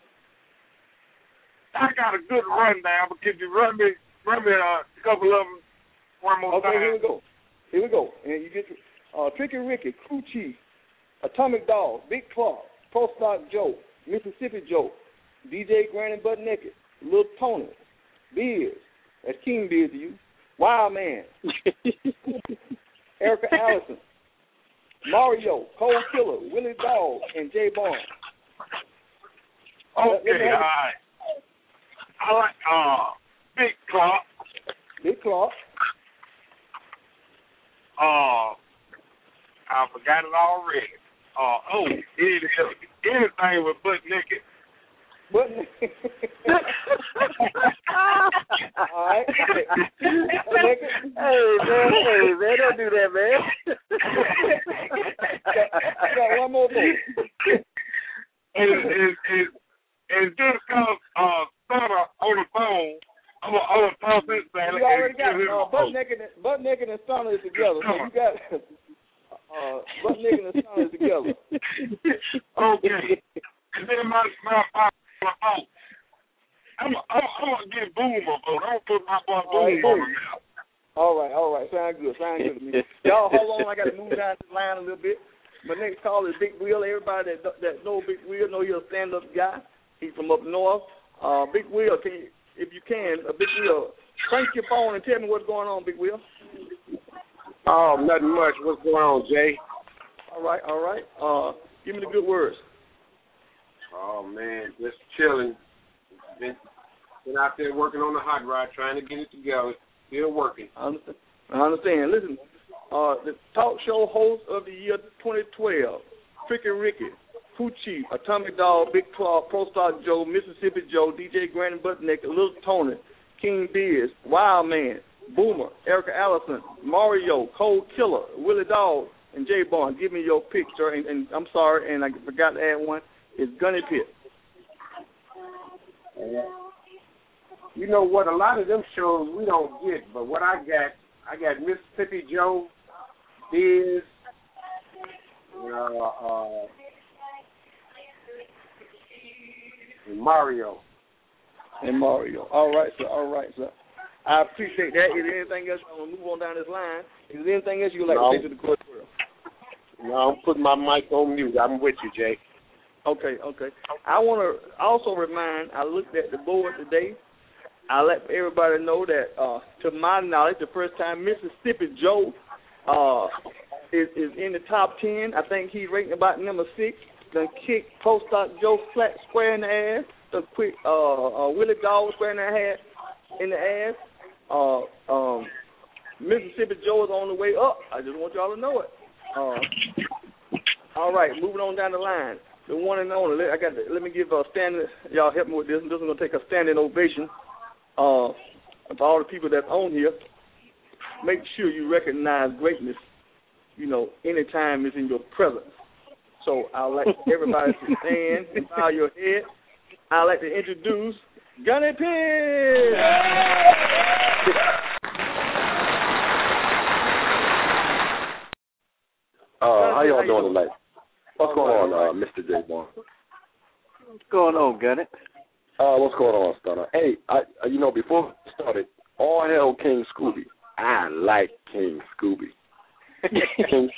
I got a good rundown, but could you run me run me uh, a couple of them one more okay, time? Okay, here we go. Here we go. And you get uh, Tricky Ricky, Crew Chief, Atomic Dog, Big Claw, Pro Stock Joe, Mississippi Joe, D J Grant and Butt Naked, Lil Tony, Biz, that's King Biz to you, Wild Man, Erica Allison, Mario, Cold Killer, Willie Dog, and Jay Barnes. Okay, all right. I like uh, Big Claw. Big Claw. Uh, I forgot it already. Uh, oh, it, anything with Butt Naked. Butt Naked. All right. Hey, man, hey, man, don't do that, man. I got one more thing. And, and, and, and just because uh, Stunner on the phone, I'm going to toss this thing. You already got uh, Butt Naked, Butt Naked and Stunner is together. So you got uh, Butt Naked and Stunner is together. Okay. And then my my my, my vote. I'm I'm, I'm gonna give Boom a vote. I'm gonna put my boy Boom on the mouth. All right, all right. Sound good. Sound good to me. Y'all, hold on. I got to move down this line a little bit. My next call is Big Will. Everybody that that know Big Will know he's a stand-up guy. He's from up north. Uh, Big Will, can you, if you can, uh, Big Will, crank your phone and tell me what's going on, Big Will. Oh, nothing much. What's going on, Jay? All right, all right. Uh, give me the good words. Oh, man, just chilling. Been, been out there working on the hot rod, trying to get it together. Still working. I understand. I understand. Listen, uh, the talk show host of the year twenty twelve, Tricky Ricky, Crew Chief, Atomic Dog, Big Claw, Pro Stock Joe, Mississippi Joe, D J Grant and Butt Naked, Lil Tony, King Biz, Wild Man, Boomer, Erica Allison, Mario, Cold Killer, Willie Dog, and Jay Barnes. Give me your pick, sir. And, and I'm sorry, and I forgot to add one. It's Gunny Pit. You know what? A lot of them shows we don't get, but what I got, I got Mississippi Joe, Biz, uh, uh, and Mario. And Mario. All right, sir. All right, sir. I appreciate that. Is there anything else? I'm going to move on down this line. Is there anything else you would like no. to say to the court world? No, I'm putting my mic on mute. I'm with you, Jay. Okay, okay. I want to also remind, I looked at the board today. I let everybody know that, uh, to my knowledge, the first time Mississippi Joe uh, is, is in the top ten. I think he's rating about number six. Done kick Pro Stock Joe flat square in the ass. Done quick uh, uh, Willie Dog square in the ass. In the ass. Uh, um, Mississippi Joe is on the way up. I just want y'all to know it. Uh, all right, moving on down the line. The one and only. I got. To, let me give a standing. Y'all help me with this. This is gonna take a standing ovation. Uh, for all the people that's on here. Make sure you recognize greatness. You know, anytime it's in your presence. So I'd like everybody to stand and bow your head. I'd like to introduce Gunny Pit. Uh, how y'all doing tonight? What's going on, uh, Mister J. Bond? What's going on, Gunny? Uh, what's going on, Stunner? Hey, I, you know, before we started, all hail King Scooby. I like King Scooby. King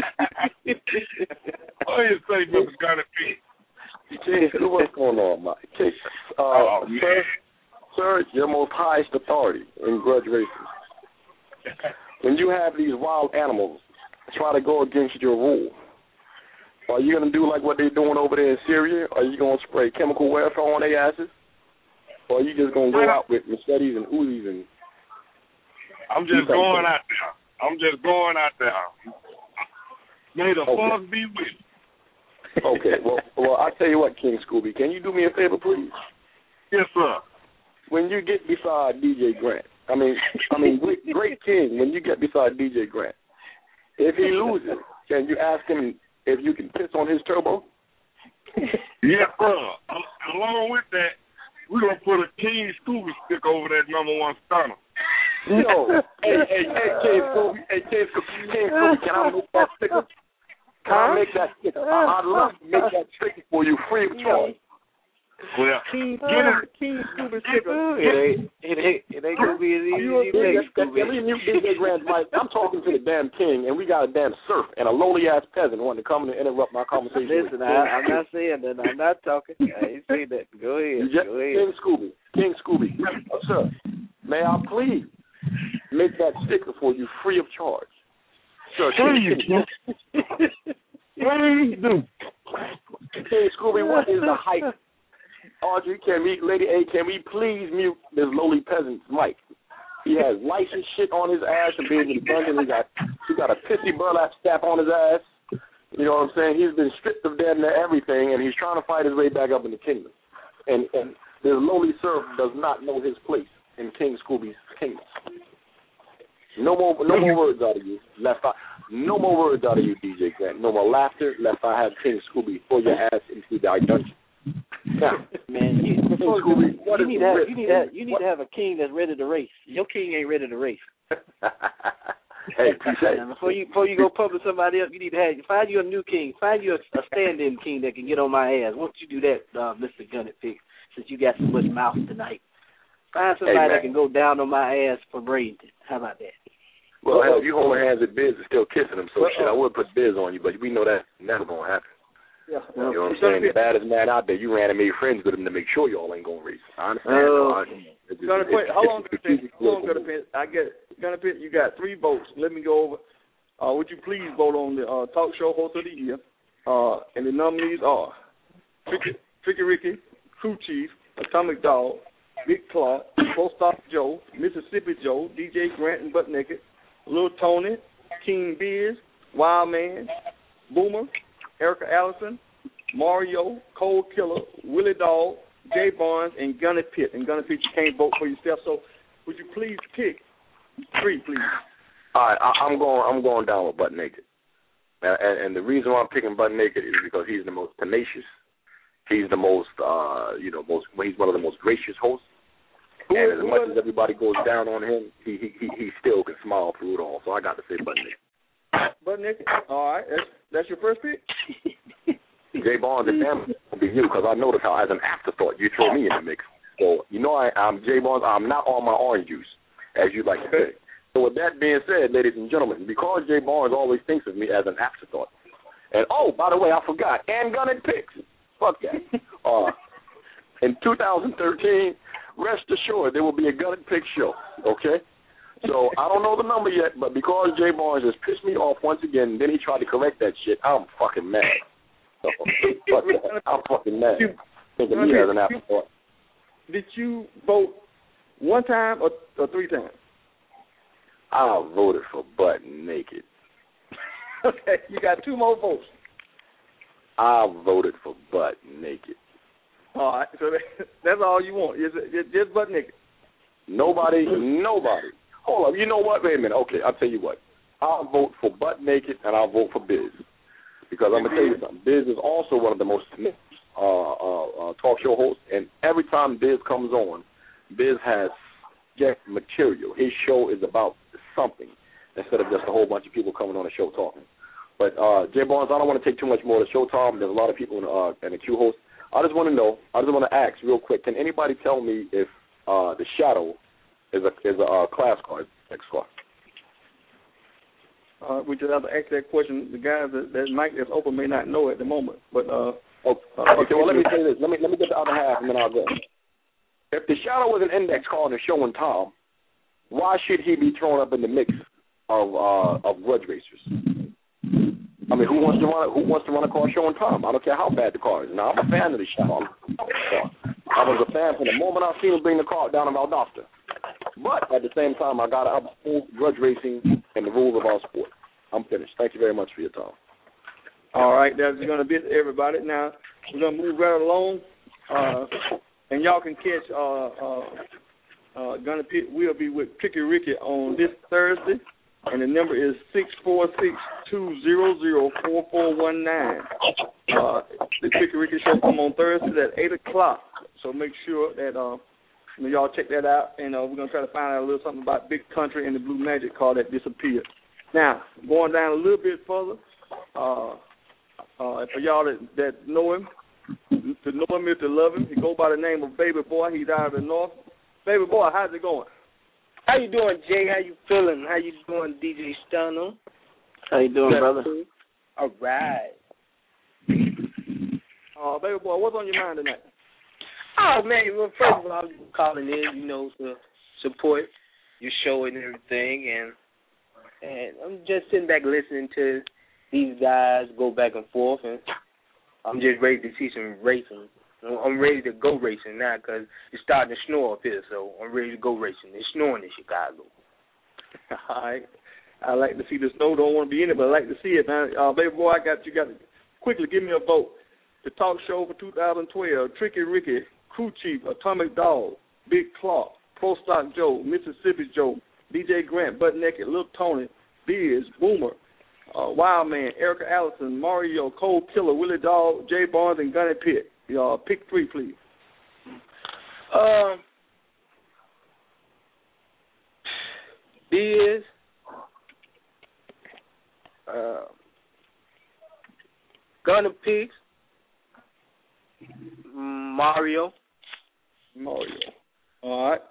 What do you say, Mister Gunny P? King Scooby, what's going on, Mike? King, uh, oh, sir, sir, your most highest authority in grudge races. When you have these wild animals try to go against your rule, are you going to do like what they're doing over there in Syria? Are you going to spray chemical warfare on their asses? Or are you just going to go out with machetes and Uzis and... I'm just going out there. I'm just going out there. May the okay. force be with you. Okay, well, well, I'll tell you what, King Scooby. Can you do me a favor, please? Yes, sir. When you get beside D J Grant, I mean, I mean, great, great King, when you get beside D J Grant, if he loses, can you ask him if you can piss on his turbo? Yes, sir. Along with that, we're going to put a King Scooby stick over that number one stunner. No. hey, hey, hey, King Scooby. Hey, King Scooby. King Scooby, can I make that sticker? Can I make that sticker? I'd love to make that sticker for you free of charge. Well, King, get him. King Scooby sticker. It ain't, it ain't, it ain't gonna be as easy as you think, Scooby. Leave me D J Grant, Mike. I'm talking to the damn king, and we got a damn serf and a lowly ass peasant wanting to come and interrupt my conversation. Listen, I, I'm not saying that. I'm not talking. I ain't saying that. Go ahead. Just, Go ahead. King Scooby, King Scooby, uh, sir, may I please make that sticker for you free of charge? Sir, Please, please do. King Scooby, what is the height? Audrey, can we, Lady A, can we please mute this lowly peasant's mic? He has license shit on his ass and being in the dungeon. He got, he got a pissy burlap staff on his ass. You know what I'm saying? He's been stripped of damn near everything, and he's trying to fight his way back up in the kingdom. And, and this lowly serf does not know his place in King Scooby's kingdom. No more, no more words out of you, left I. No more words out of you, D J Grant. No more laughter, lest I have King Scooby throw your ass into thy dungeon. Now, man, you, before, Scooby, you, you need to have, you need to have, you need to have a king that's ready to race. Your king ain't ready to race. Hey, appreciate before you before you go publish somebody else, you need to have find you a new king. Find you a, a stand-in king that can get on my ass. Once you do that, uh, Mister Gunny Pick, since you got so much mouth tonight, find somebody hey, that can go down on my ass for Bradenton. How about that? Well, hell, you holding hands with Biz and still kissing him, so shit, I would put Biz on you, but we know that's never going to happen. Yeah. You know what I'm saying? The baddest man out there, you ran and made friends with him to make sure y'all ain't going to race. I understand. Uh, no, I, it's, Gunny it's, Pitt, how long, it's, Gunny Pitt? How long, Gunny Pitt? I get, Gunny Pitt, you got three votes. Let me go over. Uh, would you please vote on the uh, talk show host of the year? Uh, and the nominees are Tricky, Tricky Ricky, Crew Chief, Atomic Dog, Big Claw, Post Stop Joe, Mississippi Joe, D J Grant and Butt Naked, Lil Tony, King Biz, Wild Man, Boomer, Erica Allison, Mario, Cold Killer, Willie Dog, Jay Barnes, and Gunny Pitt. And Gunny Pitt, you can't vote for yourself, so would you please pick three, please? All right, I, I'm going. I'm going down with Butt Naked, and, and, and the reason why I'm picking Butt Naked is because he's the most tenacious. He's the most, uh, you know, most. He's one of the most gracious hosts. Who and is, as much as everybody goes down on him, he he he, he still can smile through it all. So I got to say Butt Naked. Butt Naked. All right, that's that's your first pick. Jay Barnes and them will be you because I noticed how, as an afterthought, you throw me in the mix. So you know, I, I'm Jay Barnes. I'm not on my orange juice, as you like to say. So with that being said, ladies and gentlemen, because Jay Barnes always thinks of me as an afterthought, and oh, by the way, I forgot, and Gunny Picks. Fuck that. Uh, in two thousand thirteen, rest assured there will be a Gunny Picks show. Okay. So I don't know the number yet, but because Jay Barnes has pissed me off once again, then he tried to correct that shit. I'm fucking mad. So, fuck that. I'm fucking mad. Thinking me as an afterthought. Did you vote one time or, or three times? I voted for Butt Naked. Okay, you got two more votes. I voted for Butt Naked. All right, so that, that's all you want. Is it just Butt Naked? Nobody, nobody. Hold up. You know what? Wait a minute. Okay, I'll tell you what. I'll vote for Butt Naked and I'll vote for Biz. Because I'm going to tell you something. Biz is also one of the most uh, uh, uh, talk show hosts, and every time Biz comes on, Biz has get material. His show is about something instead of just a whole bunch of people coming on the show talking. But uh, Jay Barnes, I don't want to take too much more of the show time. There's a lot of people in, uh, in the queue host. I just want to know. I just want to ask real quick. Can anybody tell me if uh, the Shadow is a is a uh, class card, X card? Uh, we just have to ask that question. The guys that, that mic that's open may not know at the moment, but uh, oh, uh, okay. Well, let me say this. Let me let me get the other half, and then I'll go. If the Shadow was an index card and showing Tom, why should he be thrown up in the mix of uh, of grudge racers? I mean, who wants to run? Who wants to run a car showing Tom? I don't care how bad the car is. Now, I'm a fan of the Shadow. I was a fan from the moment I seen him bring the car down in Valdosta. But at the same time, I got to uphold grudge racing and the rules of our sport. I'm finished. Thank you very much for your time. All right, that's going to be it, everybody. Now, we're going to move right along, uh, and y'all can catch uh, uh, uh, Gunner Pitt. We'll be with Tricky Ricky on this Thursday, and the number is six four six, two zero zero, four four one nine. Uh, the Tricky Ricky show come on Thursdays at eight o'clock, so make sure that uh, you know, y'all check that out, and uh, we're going to try to find out a little something about Big Country and the Blue Magic car that disappeared. Now, going down a little bit further, uh, uh, for y'all that, that know him, to know him is to love him. He goes by the name of Baby Boy. He's out of the north. Baby Boy, how's it going? How you doing, Jay? How you feeling? How you doing, D J Stunner? How you doing, brother? All right. Uh, Baby Boy, what's on your mind tonight? Oh, man, well, first of all, I'm calling in, you know, to support your show and everything, and and I'm just sitting back listening to these guys go back and forth, and I'm just ready to see some racing. I'm ready to go racing now because it's starting to snow up here, so I'm ready to go racing. It's snowing in Chicago. All right. I like to see the snow. Don't want to be in it, but I like to see it. Now, uh, Baby Boy, I got you. Got to quickly give me a vote. The talk show for two thousand twelve: Tricky Ricky, Crew Chief, Atomic Dog, Big Clark, Pro Stock Joe, Mississippi Joe, D J Grant, Butt Naked, Lil Tony, Biz, Boomer, uh, Wild Man, Erica Allison, Mario, Cold Killer, Willie Dog, Jay Barnes, and Gunny Pitt. Y'all pick three, please. Um, Biz, uh, Gunny Pigs, Mario. Mario. All right.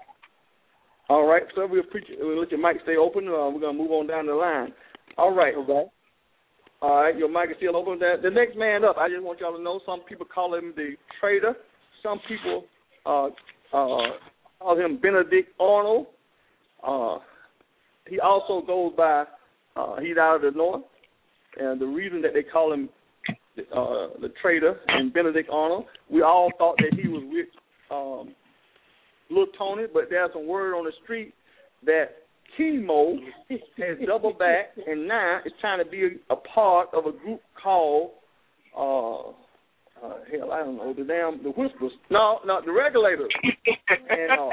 All right, so we'll, preach, we'll let your mic stay open. Uh, we're going to move on down the line. All right. Okay. All right, your mic is still open. The, the next man up, I just want y'all to know, some people call him the Trader. Some people uh, uh, call him Benedict Arnold. Uh, he also goes by, uh, he's out of the north. And the reason that they call him uh, the Trader and Benedict Arnold, we all thought that he was with um, Lil Tony, but there's some word on the street that Chemo has doubled back and now is trying to be a, a part of a group called, uh, uh, hell, I don't know, the damn, the Whispers. No, no, the Regulators. And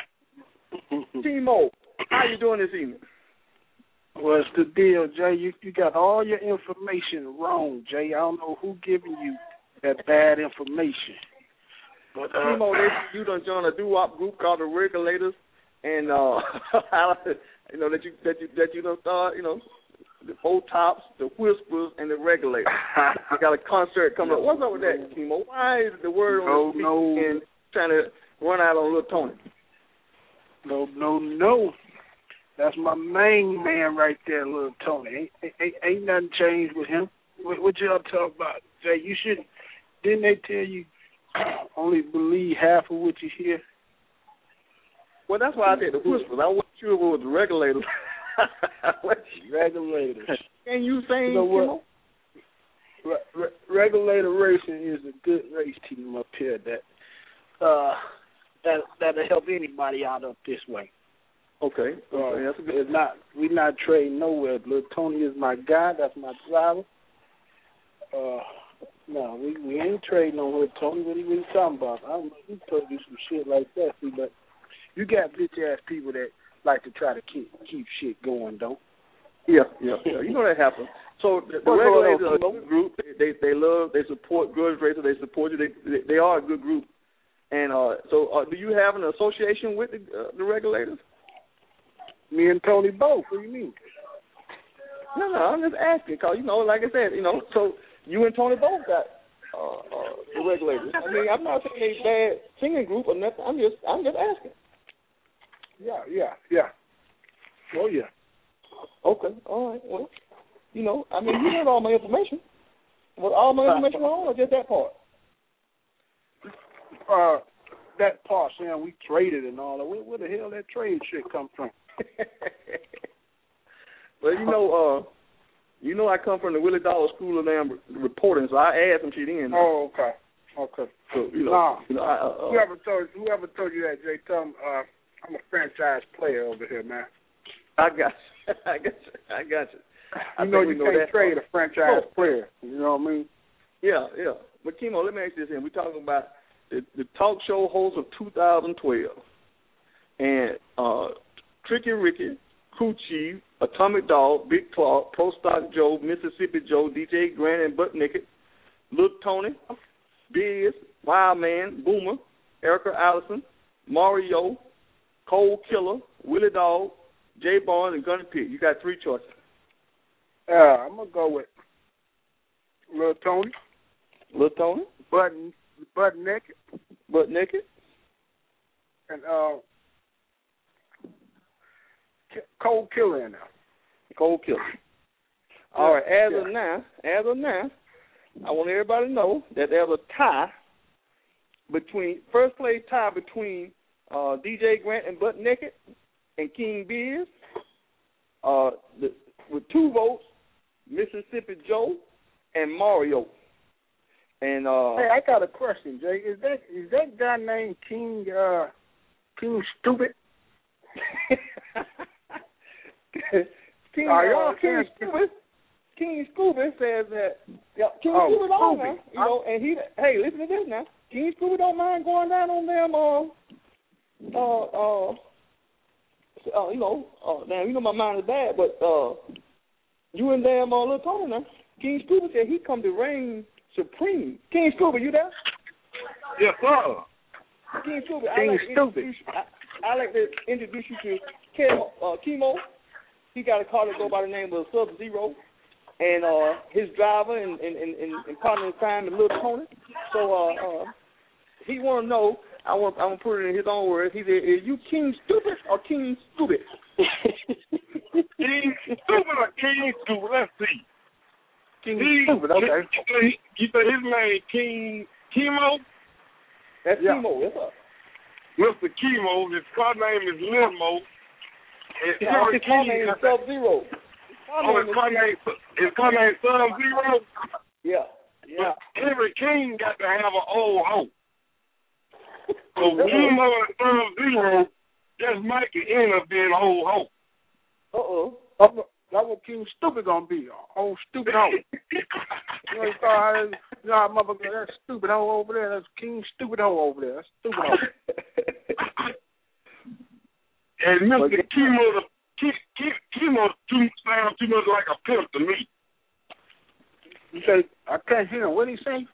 uh, Chemo, how you doing this evening? What's the deal, Jay? You you got all your information wrong, Jay. I don't know who giving you that bad information. But uh, Chemo, they, you done joined a doo-wop group called the Regulators, and uh, you know that you that you that you done start, you know, the Four Tops, the Whispers, and the Regulators. You got a concert coming up. What's up with that, Chemo? Why is the word on the no, street and trying to run out on Lil Tony? No, no, no. That's my main man right there, Lil Tony. Ain't, ain't, ain't nothing changed with him. What, what y'all talk about, Jay? You should. Didn't they tell you only believe half of what you hear? Well, that's why I said the Whispers. I wasn't sure if it was the Regulators. Regulators. Can you sing, you know what? Re- Re- Regulator Racing is a good race team up here that uh, that that'll help anybody out up this way. Okay. Uh, okay. That's a good. It's not. We not trading nowhere. Lil Tony is my guy. That's my driver. Uh, no, we we ain't trading on Lil Tony. What are you talking about? I don't know. He told you some shit like that, see, but you got bitch ass people that like to try to keep keep shit going, don't? Yeah, yeah, yeah. You know that happens. So the, the Regulators are a good group. They they love, they support grudge racers. They support you. They they, they are a good group. And uh, so, uh, do you have an association with the, uh, the Regulators? Me and Tony both. What do you mean? No, no, I'm just asking because you know, like I said, you know, so you and Tony both got uh, uh, the regulators. I mean, I'm not saying a bad singing group or nothing. I'm just, I'm just asking. Yeah, yeah, yeah. Oh yeah. Okay, all right. Well, you know, I mean, you heard all my information. Was all my information wrong, or just that part? Uh, that part saying we traded and all that. Where, where the hell that trade shit come from? Well, you know, uh, you know, I come from the Willie Dollar School of Damn Reporting, so I add some shit in. Oh, okay, okay. So you know, nah, you know, I, uh, whoever told whoever told you that, Jay, tell them uh, I'm a franchise player over here, man. I got you. I got you. I got you. I you know you know can't that trade part. a franchise Oh. player. You know what I mean? Yeah, yeah. But Kimo, let me ask you this: here. We're talking about the, the talk show host of two thousand twelve, and uh, Tricky Ricky, Crew Chief, Atomic Dog, Big Clark, Pro Stock Joe, Mississippi Joe, D J Grant and Butt Naked, Lil Tony, Biz, Wild Man, Boomer, Erica Allison, Mario, Cold Killer, Willie Dog, Jay Barnes, and Gunny Pig. You got three choices. Yeah, I'm gonna go with Lil Tony. Lil Tony, Butt Butt Naked, Butt Naked, and uh, Cold Killer in there. Cold Killer. All right. As yeah. of now, as of now, I want everybody to know that there's a tie between first place tie between uh, D J Grant and Butt Naked and King Biz. Uh, the, with two votes, Mississippi Joe and Mario. And uh, hey, I got a question, Jay. Is that is that guy named King uh, King Stupid? King, Are uh, y'all King King Stupid? King Stupid says that. Yeah, King Oh, Stupid on Scooby. now, you know, and he. Hey, listen to this now. King Stupid don't mind going down on them. Uh, uh, uh, uh you know, uh, damn, you know my mind is bad, but uh, you and damn uh, Lil Tony now. King Stupid said he come to reign supreme. King Stupid, you there? Yes, sir. King Stupid. King I like to Stupid. introduce you- I, I like to introduce you to Kemo. Uh, Kemo. He got a car that go by the name of Sub Zero, and uh, his driver and and, and, and, and partner in crime is Lil Tony. So uh, uh, he want to know. I want I want to put it in his own words. He said, "Is you King Stupid or King Stupid?" King Stupid or King Stupid? Let's see. King He, Stupid, okay. You, you say his name King Chemo? That's Yeah. Kemo. Yes, sir. Mister Chemo. His car name is Limo. And Yeah, Henry his car King- name is Sub Zero. Oh, his car name, his car name Sub Zero. Yeah. Yeah. Henry King got to have an old hoe. So Chemo and Sub Zero just might end up being an old hoe. Uh oh. That's what, that's what King Stupid gonna be. Oh, stupid hoe. You know, you saw how, you know how motherfucker, that stupid hoe over there. That's King Stupid hoe over there. That's stupid hoe. And Mister Chemo, the Chemo too sound too much like a pimp to me. You say, I can't hear him. What did he say?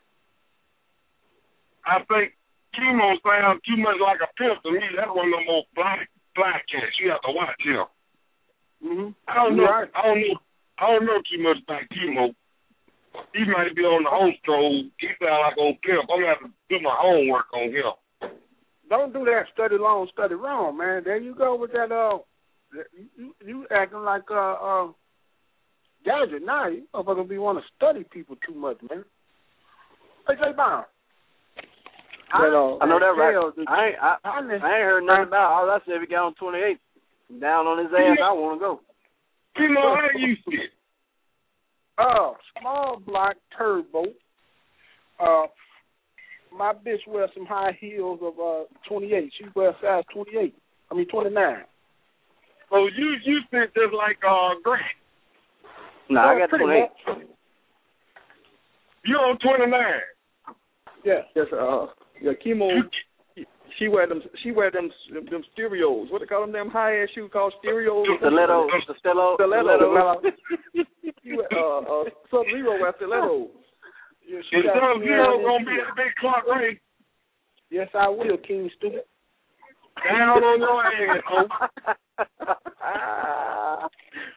I think Chemo sounds too much like a pimp to me. That's one of them old black black cats. You have to watch him. Mm-hmm. I don't know. Right. I don't know. I don't know too much about Chemo. He might be on the host roll. He sound like old pimp. I'm gonna have to do my homework on him. Don't do that study long, study wrong, man. There you go with that, uh, you, you, you acting like, uh, uh, gadget now. You motherfuckers be want to study people too much, man. Hey, Jay Brown. I, uh, I know that right. jail, the- I ain't I, I ain't heard nothing about. All I said, we got on twenty-eight. Down on his ass. I want to go. Chemo, how you sit? Uh, small block turbo. Uh, my bitch wears some high heels of uh twenty-eight. She wears size twenty-eight. I mean twenty-nine. So you you sit just like uh Grant. No, Uh, I got pretty twenty-eight. much. You on twenty-nine. Yeah. Yes, uh, yeah, Kimo. She wear them. She wear them. Them stereos. What they call them? Them high ass shoes called stereos. Stiletto, the stiletto, Stiletto. She wear, uh, uh, Sub Zero wear stilettos. Yeah, she Is got Sub Zero smeared gonna in be shit. a big Clark Ray? Yes, I will, King Stupid. Down on your ass,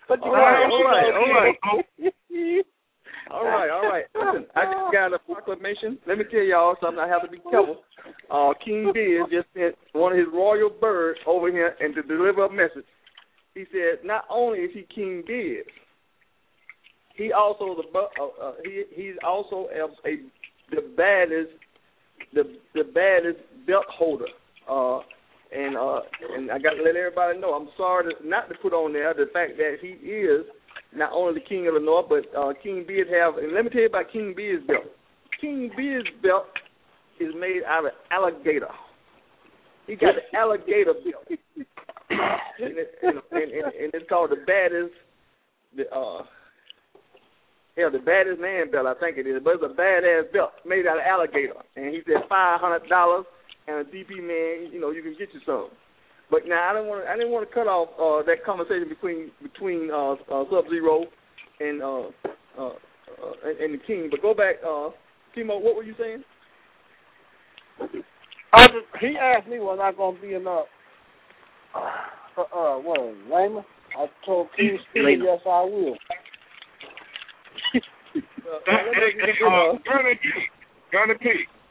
But you all right, all right, all right. All right, all right. Listen, I just got a proclamation. Let me tell y'all something. I have to be careful. Uh, King Biz just sent one of his royal birds over here and to deliver a message. He said, not only is he King Biz, he also the uh, uh, he he's also a, a the baddest the the baddest belt holder. Uh, and uh, and I got to let everybody know. I'm sorry to, not to put on there the fact that he is not only the king of the North, but uh, King Biz have. And let me tell you about King Biz belt. King Biz belt is made out of alligator. He got the alligator belt, and, it, and, and, and it's called the baddest. The uh, yeah, the baddest man belt, I think it is. But it's a badass belt made out of alligator. And he said five hundred dollars, and a D P man, you know, you can get you some. But now I didn't want to. I didn't want to cut off uh, that conversation between between uh, uh, Sub-Zero and uh, uh, uh, and, and the King. But go back, uh, Kimo. What were you saying? I just, he asked me was I gonna be in uh, uh, uh what Lima? I told King Steve yes I will. uh, hey, hey, uh, Gunny P. Gunny P.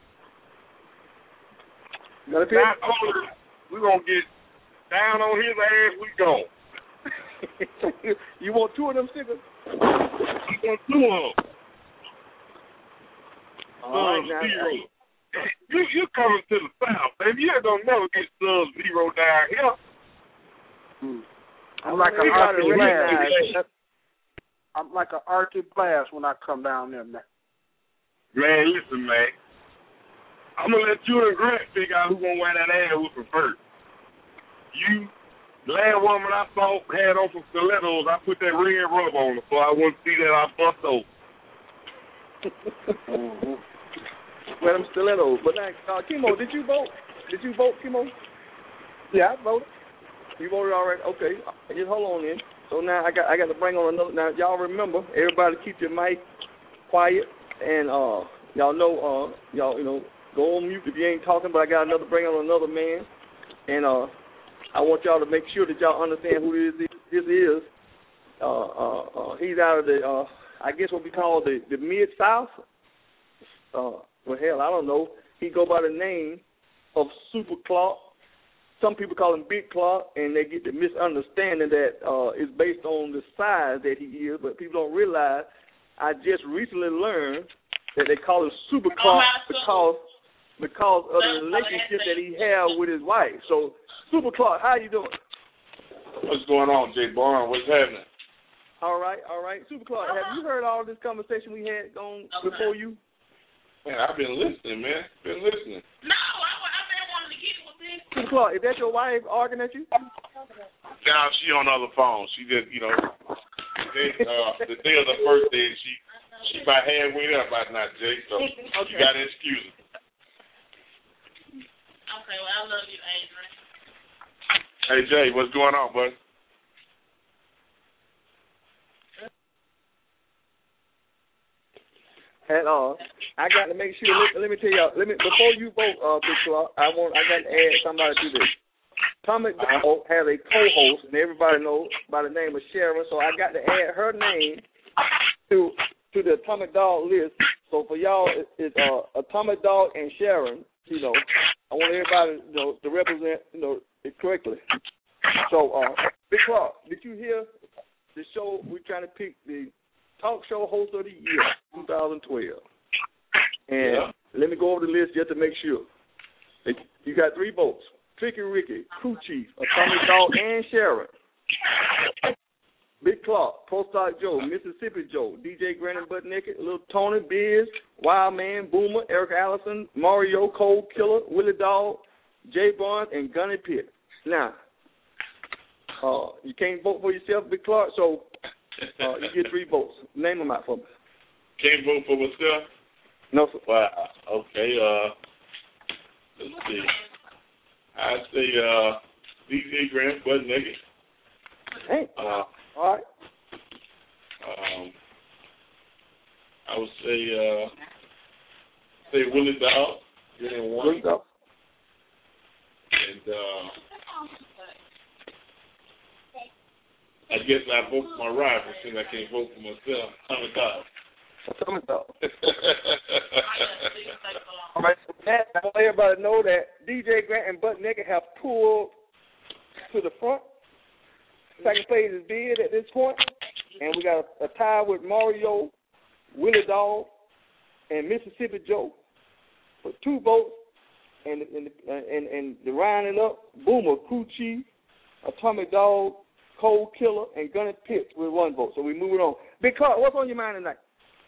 Gunny P. Not only we gonna get down on his ass, we gone. You want two of them stickers? You want two of them. All right, now, you you coming to the South, baby. You ain't gonna never get Sub-Zero down here. Hmm. I'm like an Arctic blast. I'm like an Arctic blast when I come down there, man. Man, listen, man. I'm gonna let you and Grant figure out who's gonna wear that ass whipping first. You, the last woman I saw had on some stilettos. I put that red rub on her so I wouldn't see that I bust over. mm-hmm. Wear them stilettos. But now, uh, Kimo, did you vote? Did you vote, Kimo? Yeah, I voted. You voted already? Okay. Just hold on then. So now I got I got to bring on another. Now y'all remember, everybody keep your mic quiet, and uh, y'all know uh, y'all you know go on mute if you ain't talking. But I got another bring on another man, and uh, I want y'all to make sure that y'all understand who this is. This is. Uh, uh, uh, he's out of the uh, I guess what we call the the mid South. Uh, well, hell, I don't know. He go by the name of Super Clark. Some people call him Big Clark, and they get the misunderstanding that uh, it's based on the size that he is, but people don't realize I just recently learned that they call him Super Clark because because of the relationship that he had with his wife. So, Super Clark, how you doing? What's going on, Jay Barnes? What's happening? All right, all right. Super Clark, have you heard all this conversation we had going before you? Man, I've been listening, man. Been listening. No, I, I've been wanting to get with this. Super Clark, is that your wife arguing at you? Now she on the other phone. She just, you know, they, uh, the day of the birthday, she she about halfway up by now, Jay. So okay. You got to excuse her. Okay, well I love you, Adrian. Hey Jay, what's going on, bud? At all, I got to make sure. Let, let me tell y'all. Let me before you vote, uh, Big Clark. I want. I got to add somebody to this. Tommy Dog has a co-host, and everybody knows by the name of Sharon. So I got to add her name to to the Atomic Dog list. So for y'all, it, it's uh, Atomic Dog and Sharon. You know, I want everybody you know to represent you know it correctly. So, uh, Big Clark, did you hear the show? We're trying to pick the Talk Show Host of the Year, twenty twelve. And yeah. Let me go over the list just to make sure. You got three votes. Tricky Ricky, Crew Chief, Atomic Dog, and Sharon. Big Clark, Pro Stock Joe, Mississippi Joe, D J Grannon Butt Naked, Little Tony, Biz, Wild Man, Boomer, Eric Allison, Mario, Cold Killer, Willie Dog, Jay Barnes, and Gunny Pitt. Now, uh, you can't vote for yourself, Big Clark, so uh, you get three votes. Name them out for me. Can't vote for myself? No, sir. Wow. Okay, uh, let's see. I say uh, D J Grant Butt Naked. Hey. Uh, all right. Um, I would say uh, say Willie Dog. Getting one. Willie Dog. And uh, I guess I vote for my rival since I can't vote for myself. Tommy Dog. Tommy Dog. All right, so Matt, I want everybody to know that D J Grant and Buck Naked have pulled to the front. Second place is bid at this point, and we got a, a tie with Mario, Willie Dog, and Mississippi Joe for two votes, and and and, and the rounding up, Boomer, Crew Chief, Atomic Dog, Cold Killer, and Gunny Pitts with one vote. So we moving on. Big Clark, what's on your mind tonight?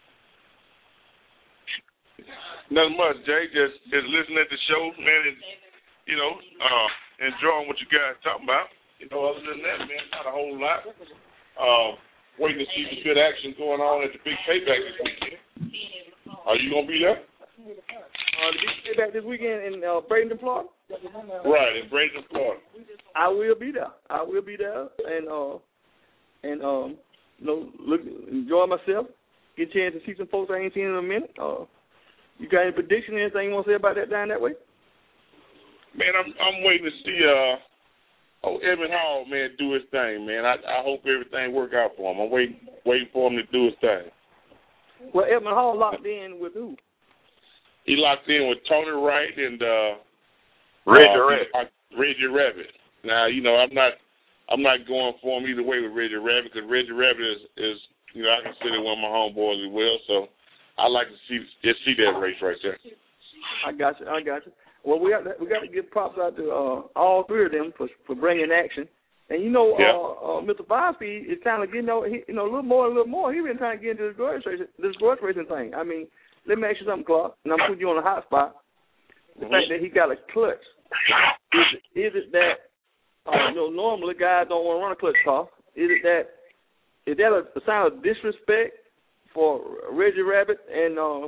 Nothing much, Jay. Just just listening at the show, man, and, you know, uh, enjoying what you guys talking about. You know, other than that, man, not a whole lot. Uh, waiting to see the good action going on at the big payback this weekend. Are you gonna be there? Uh, the big payback this weekend in uh, Bradenton, Florida. Right, in Bradenton, Florida. I will be there. I will be there, and uh, and um, you know, look, enjoy myself. Get a chance to see some folks I ain't seen in a minute. Uh, you got any prediction? Anything you want to say about that down that way? Man, I'm I'm waiting to see uh. Oh, Edmund Hall, man, do his thing, man. I, I hope everything work out for him. I'm waiting, waiting for him to do his thing. Well, Edmund Hall locked in with who? He locked in with Tony Wright and uh, Reggie uh, Rabbit. Reggie Rabbit. Now, you know, I'm not, I'm not going for him either way with Reggie Rabbit because Reggie Rabbit is, is, you know, I consider one of my homeboys as well. So I like to see just see that race right there. I got you. I got you. Well, we got to, we got to give props out to uh, all three of them for for bringing action. And you know, yeah. uh, uh, Mister Five-Speed is kind of getting, he, you know, a little more, a little more. He's been trying to get into this grudge racing, this grudge racing thing. I mean, let me ask you something, Clark, and I'm putting you on a hot spot. The mm-hmm. fact that he got a clutch, is it, is it that, uh, you know, normally guys don't want to run a clutch car? Is it that, is that a, a sign of disrespect for Reggie Rabbit and uh,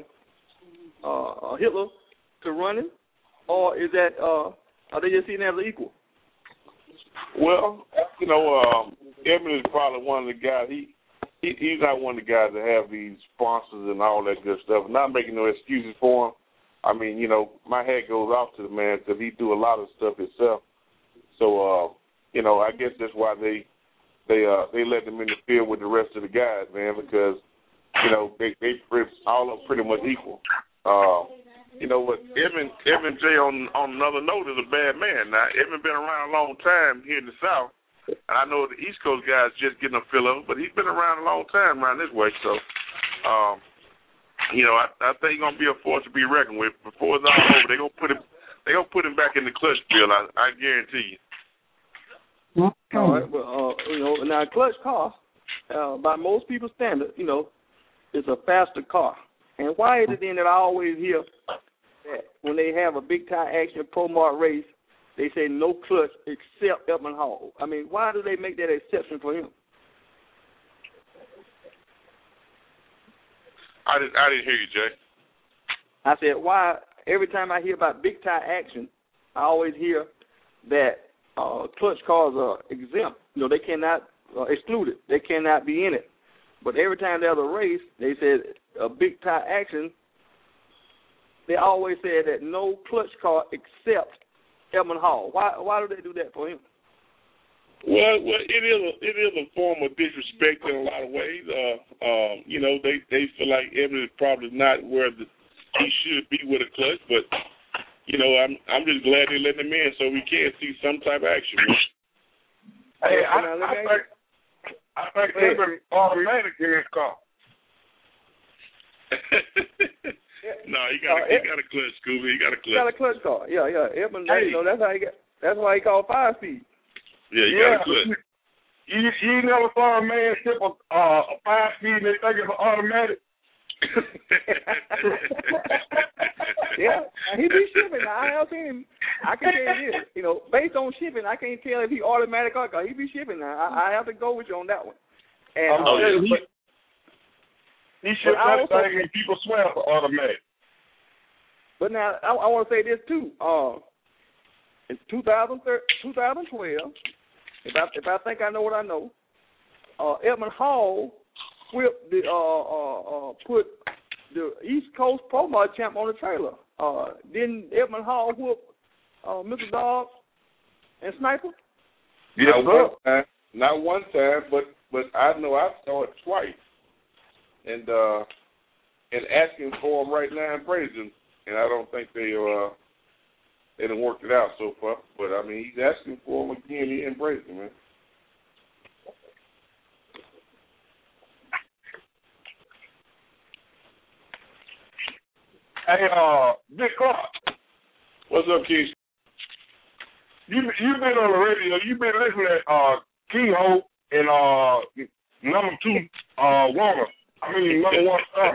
uh, Hitler to running? Or is that, uh, are they just seeing that as equal? Well, you know, um, Edmund is probably one of the guys. He, he he's not one of the guys that have these sponsors and all that good stuff. Not making no excuses for him. I mean, you know, my hat goes off to the man because he do a lot of stuff himself. So, uh, you know, I guess that's why they they uh, they let him in the field with the rest of the guys, man, because you know they they all are pretty much equal. Uh, You know what, Evan, Evan J. on on another note is a bad man. Now, Evan been around a long time here in the South, and I know the East Coast guys just getting a feel of it, but he's been around a long time around this way. So, um, you know, I, I think he's gonna be a force to be reckoned with. Before it's all over, they gonna put him, they gonna put him back in the clutch field. I, I guarantee you. All right, well, uh, you know, now a clutch car, uh, by most people's standard, you know, is a faster car. And why is it then that I always hear that when they have a big time action pro mart race, they say no clutch except Edmund Hall? I mean, why do they make that exception for him? I didn't, I didn't hear you, Jay. I said, why, every time I hear about big time action, I always hear that uh, clutch cars are exempt. You know, they cannot, uh, excluded. They cannot be in it. But every time there's a race, they said a big time action, they always say that no clutch car except Edmund Hall. Why why do they do that for him? Well, well, it is a, it is a form of disrespect in a lot of ways. Uh, um, you know, they, they feel like Edmund is probably not where the, he should be with a clutch, but you know, I'm I'm just glad they let him in so we can see some type of action. Hey, I, I, I think. I think they've been automatic in his car. no, he got a, uh, he got a clutch, Scooby. He got a clutch. He got a clutch car. Yeah, yeah. Edmund, hey. You know, that's how he got. That's why he called five speed. Yeah, he yeah. got a clutch. You you never saw a man ship a, uh, a five speed and they think it's automatic. Yeah, he be shipping. Now, I have seen him. I can tell you this, you know, based on shipping, I can't tell if he automatic or not. He be shipping now. I, I have to go with you on that one. And oh, yeah, uh, he, but, he shipped that thing and people swear for automatic. But now I, I want to say this too. Uh, in two thousand twelve, if I if I think I know what I know, uh, Edmund Hall whipped the uh, uh, uh, put the East Coast Pro Mart champ on the trailer. Uh, didn't Edmund Hall whoop uh, Mister Dog and Sniper? Yes, sir. not one time, but but I know I saw it twice, and uh, and asking for them right now in Brazen, and I don't think they uh they done worked it out so far. But I mean, he's asking for them again here in Brazen, man. Hey, uh, Big Clark. What's up, Keith? You you been on the radio. You been listening to uh Keyhole and uh number two uh Warner. I mean number one star.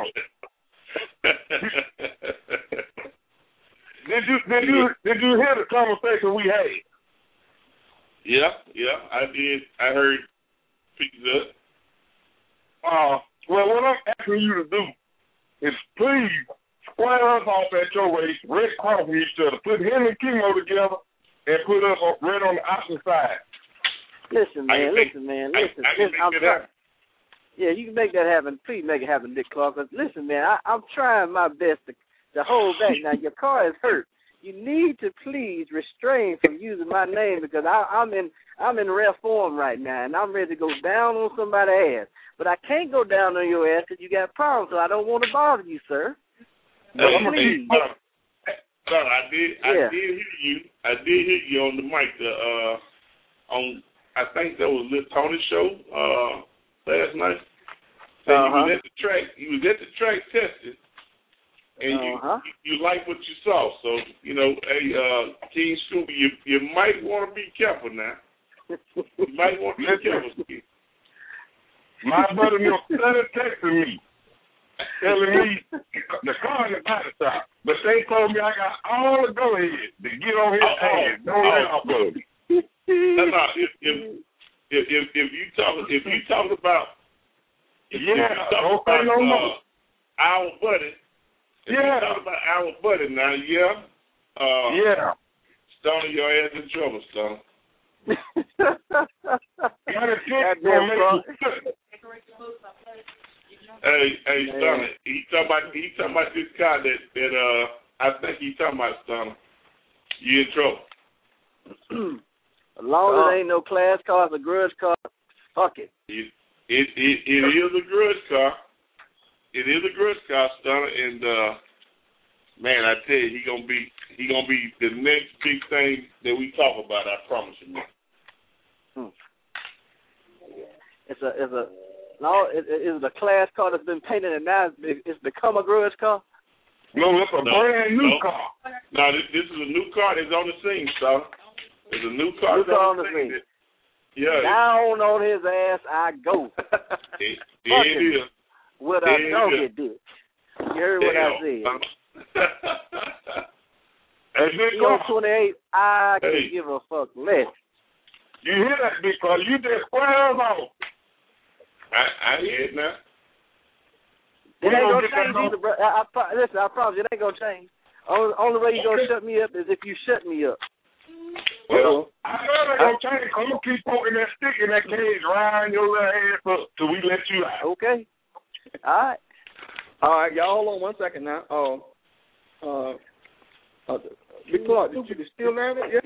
did you did you did you hear the conversation we had? Yeah, yeah, I did. I heard pieces of it. Uh, well, what I'm asking you to do is please square us off at your race, red cross from each other. Put him and Chemo together and put us on, red on the opposite side. Listen, man, listen, man, listen. I, I listen I'm trying. Yeah, you can make that happen. Please make it happen, Dick Clark. Listen, man, I, I'm trying my best to, to hold back. Now, your car is hurt. You need to please restrain from using my name because I, I'm in I'm in rare form right now, and I'm ready to go down on somebody's ass. But I can't go down on your ass because you got problems, so I don't want to bother you, sir. Well, I'm gonna hey, son, son, I did, yeah. I did hear you. I did hear you on the mic. The, uh, on, I think that was Lil Tony's show uh, last night. So uh-huh. you was at the track. You was at the track testing, and uh-huh. you, you you like what you saw. So you know, hey, uh, King Scooby, you you might want to be careful now. You might want to be careful. My brother started texting me. Telling me the car in the body shop, but they told me I got all the go ahead to get on his oh, ass. Don't oh, let off of me. No, no. If if if if, if you talk if you talk about if yeah, you talk don't about say no uh, more. Our buddy, if yeah, you talk about our buddy now, yeah, uh, yeah, Stoner, your ass in trouble, Stoner. Got a chick gonna make you. Hey, hey, Stoner, he talking about he talking about this car that that uh I think he talking about, Stoner. You in trouble. As long as it ain't no class car, it's a grudge car. Fuck it. It it it, it is a grudge car. It is a grudge car, Stoner, and uh man, I tell you, he gonna be he gonna be the next big thing that we talk about. I promise you, man. Hmm. It's a it's a no. It, it is a class car that's been painted and now it's, it's become a grudge car. No, it's a no, brand new no. car. No, this, this is a new car that's on the scene, Stoner. It's a new car new that's car on the scene. scene. Yeah. Down on his ass I go. it, it is. With a donkey dick. You heard what I said. Hey, on twenty-eight, I can hey. give a fuck less. You hear that, big car? You just squares off. I, I hear it now. It ain't gonna change either, bro. I, I, listen, I promise you, it ain't gonna change. Only, only way you gonna okay. shut me up is if you shut me up. Well, I know it ain't gonna change. I'm gonna keep poking that stick in that cage around your little ass up till we let you out. Okay. All right. All right, y'all. Hold on one second now. Oh, uh, uh, Big Clark, did you still there? Yeah.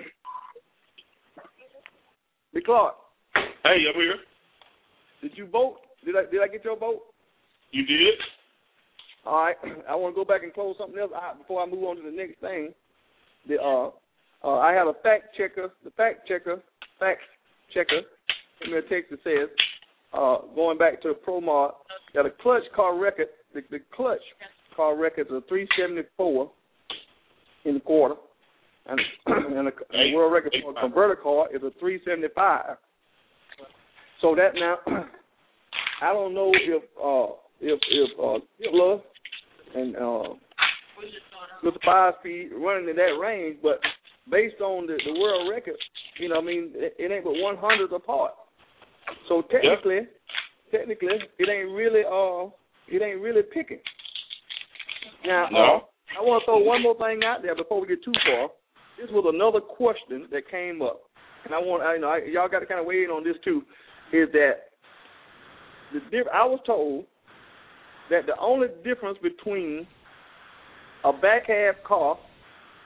Big Clark. Hey, I'm here. Did you vote? Did I did I get your vote? You did. All right. I want to go back and close something else out before I move on to the next thing. The uh, uh I have a fact checker. The fact checker, fact checker. Send me a text that says, uh, going back to the Promart, that a clutch car record. The, the clutch car record is a three seventy-four in the quarter, and, and a, the world record for a converter car is a three seventy-five. So that now, I don't know if uh, if if uh, Hitler and uh, Mister Five Speed running in that range, but based on the, the world record, you know, I mean, it, it ain't but one hundredth apart. So technically, yep. technically, it ain't really uh, it ain't really picking. Now, no. uh, I want to throw one more thing out there before we get too far. This was another question that came up, and I want I, you know I, y'all got to kind of weigh in on this too. Is that the diff- I was told that the only difference between a back half car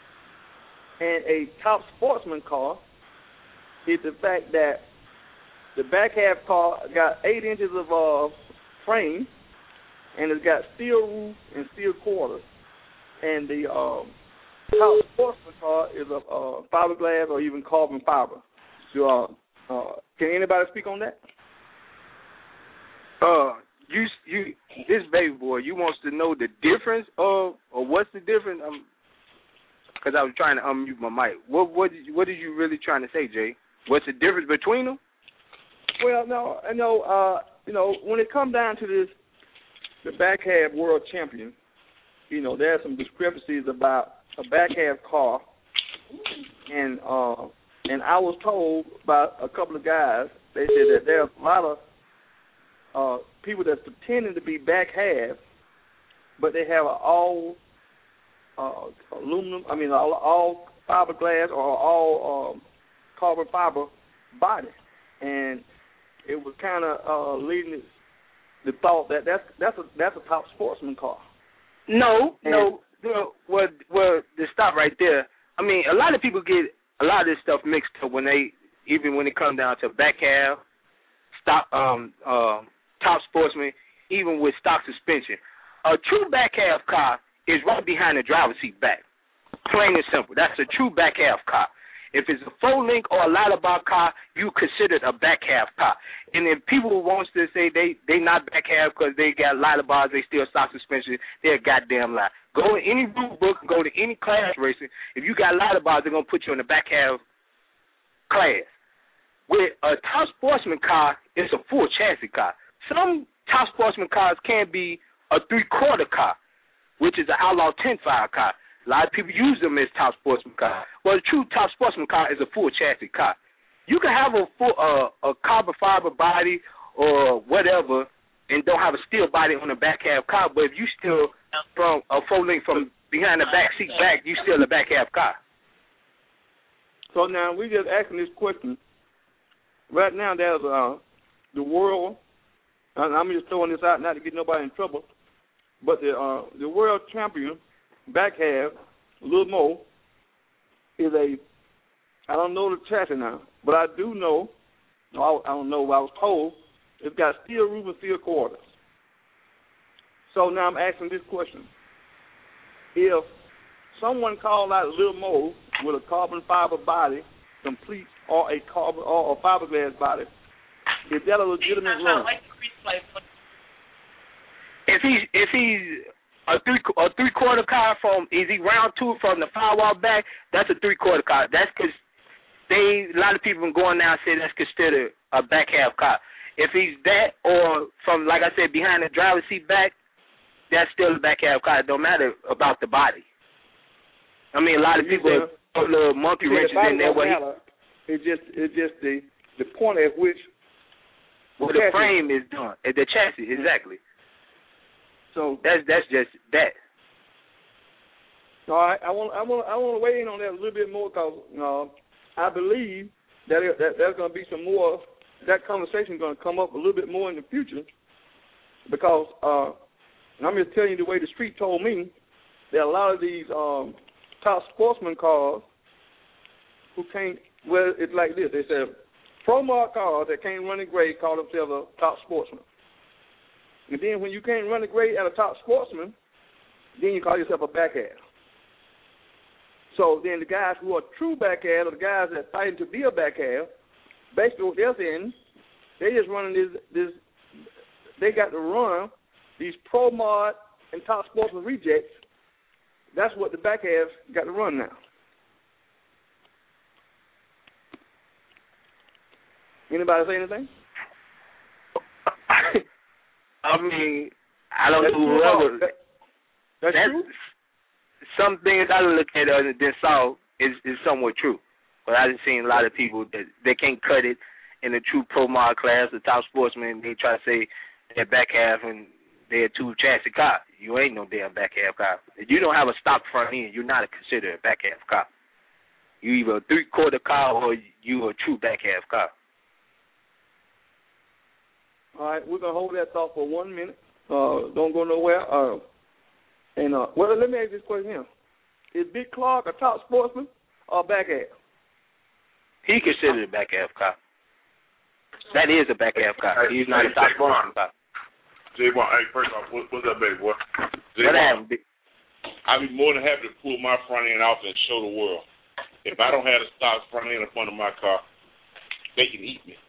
and a top sportsman car is the fact that the back half car got eight inches of uh, frame, and it's got steel roof and steel quarters. And the um, top sportsman car is a uh, fiberglass or even carbon fiber. So, uh, uh, can anybody speak on that? Uh, you you this baby boy, you wants to know the difference of, or what's the difference? Um, because I was trying to unmute my mic. What what did you, what are you really trying to say, Jay? What's the difference between them? Well, no, I know. Uh, you know, when it comes down to this, the back half world champion, you know, there are some discrepancies about a back half car, and uh, and I was told by a couple of guys. They said that there's a lot of uh, people that's pretending to be back half, but they have an all uh, aluminum. I mean, all, all fiberglass or all um, carbon fiber body, and it was kind of uh, leading the thought that that's that's a that's a top sportsman car. No, and no. Well, well, well, to stop right there. I mean, a lot of people get a lot of this stuff mixed up when they, even when it comes down to back half, stop, um, uh, top sportsman, even with stock suspension. A true back half car is right behind the driver's seat back. Plain and simple. That's a true back half car. If it's a full link or a ladder bar car, you consider it a back half car. And if people wants to say they they not back half because they got ladder bars, they still stock suspension, they're a goddamn lie. Go in any rule book, go to any class racing. If you got ladder bars, they're gonna put you in the back half class. With a top sportsman car, it's a full chassis car. Some top sportsman cars can be a three quarter car, which is an Outlaw ten five car. A lot of people use them as top sportsman car. Well, a true top sportsman car is a full chassis car. You can have a full uh, a carbon fiber body or whatever, and don't have a steel body on the back half car. But if you still from a full length from behind the back seat back, you still a back half car. So now we just asking this question. Right now, there's uh, the world. And I'm just throwing this out not to get nobody in trouble, but the uh, the world champion back half, Lil Mo, is a, I don't know the chassis now, but I do know, I, I don't know, I was told, it's got steel roof and steel quarters. So now I'm asking this question. If someone called out Lil Mo with a carbon fiber body, complete, or a carbon or a fiberglass body, is that a legitimate run? If he's, if he's, A three a three quarter car from is he round two from the firewall back? That's a three quarter car. That's because they a lot of people going now say that's considered a back half car. If he's that or from like I said behind the driver's seat back, that's still a back half car. It don't matter about the body. I mean a lot of people yeah. put little monkey yeah, wrenches in there. Where matter, he, it's just it's just the the point at which well the frame is done. The chassis exactly. So that's that's just that. All right, I want I want I want to weigh in on that a little bit more because uh, I believe that, it, that there's going to be some more. That conversation is going to come up a little bit more in the future because uh, and I'm just telling you the way the street told me that a lot of these um, top sportsman cars who can't. Well, it's like this. They said pro mark cars that can't run in grade call themselves a top sportsman. And then when you can't run a grade at a top sportsman, then you call yourself a back half. So then the guys who are true back half, or the guys that are fighting to be a back half, basically what they're saying, they just running this, this they got to run these pro mod and top sportsman rejects. That's what the back half got to run now. Anybody say anything? I mean, I don't that's know whoever. That, that's, that's true. Some things I look at and then saw is, is somewhat true. But I've seen a lot of people that they can't cut it in the true pro mod class, the top sportsman. They try to say they're back half and they're two chassis car. You ain't no damn back half car. If you don't have a stock front end, you're not considered a back half car. You either a three quarter car or you a true back half car. All right, we're going to hold that thought for one minute. Uh, don't go nowhere. Uh, and uh, well, let me ask this question here. Is Big Clark a top sportsman or a back half? He considered a back half car. That is a back half car. He's not a top performing car. J-Bone, hey, first off, what, what's up, baby boy? What happened? I'd be more than happy to pull my front end off and show the world. If I don't have a stock front end in front of my car, they can eat me.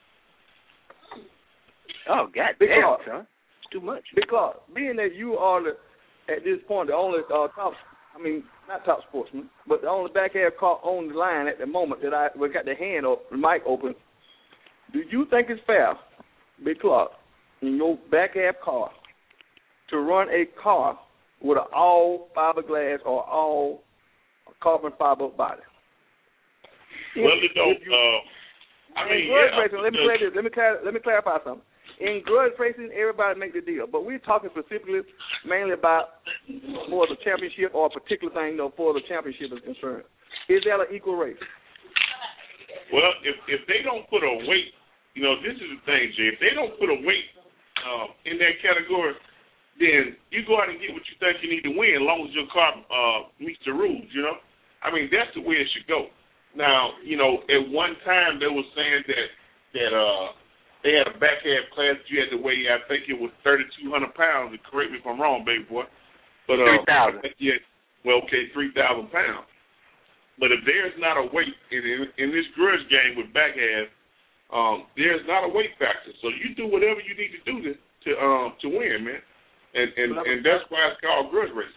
Oh, God Big damn, Clark. son. It's too much. Big Clark, being that you are, the, at this point, the only uh, top, I mean, not top sportsman, but the only back half car on the line at the moment that I we got the hand up, the mic open, do you think it's fair, Big Clark, in your back half car to run a car with an all fiberglass or all carbon fiber body? Well, it don't. You, uh, I mean, grudge yeah, racing, let me clarify, let me clar- let me clarify something. In grudge racing, everybody make the deal, but we're talking specifically, mainly about for the championship or a particular thing, you know, for the championship is concerned. Is that an equal race? Well, if if they don't put a weight, you know, this is the thing, Jay. If they don't put a weight um, in that category, then you go out and get what you think you need to win, as long as your car uh, meets the rules. You know, I mean, that's the way it should go. Now, you know, at one time they were saying that that uh, they had a back half class that you had to weigh. I think it was thirty-two hundred pounds. And correct me if I'm wrong, baby boy. But uh, three thousand. Yeah, well, okay, three thousand pounds. But if there's not a weight in, in, in this grudge game with back half, um, there's not a weight factor. So you do whatever you need to do to to um to win, man. And and, and that's why it's called grudge racing.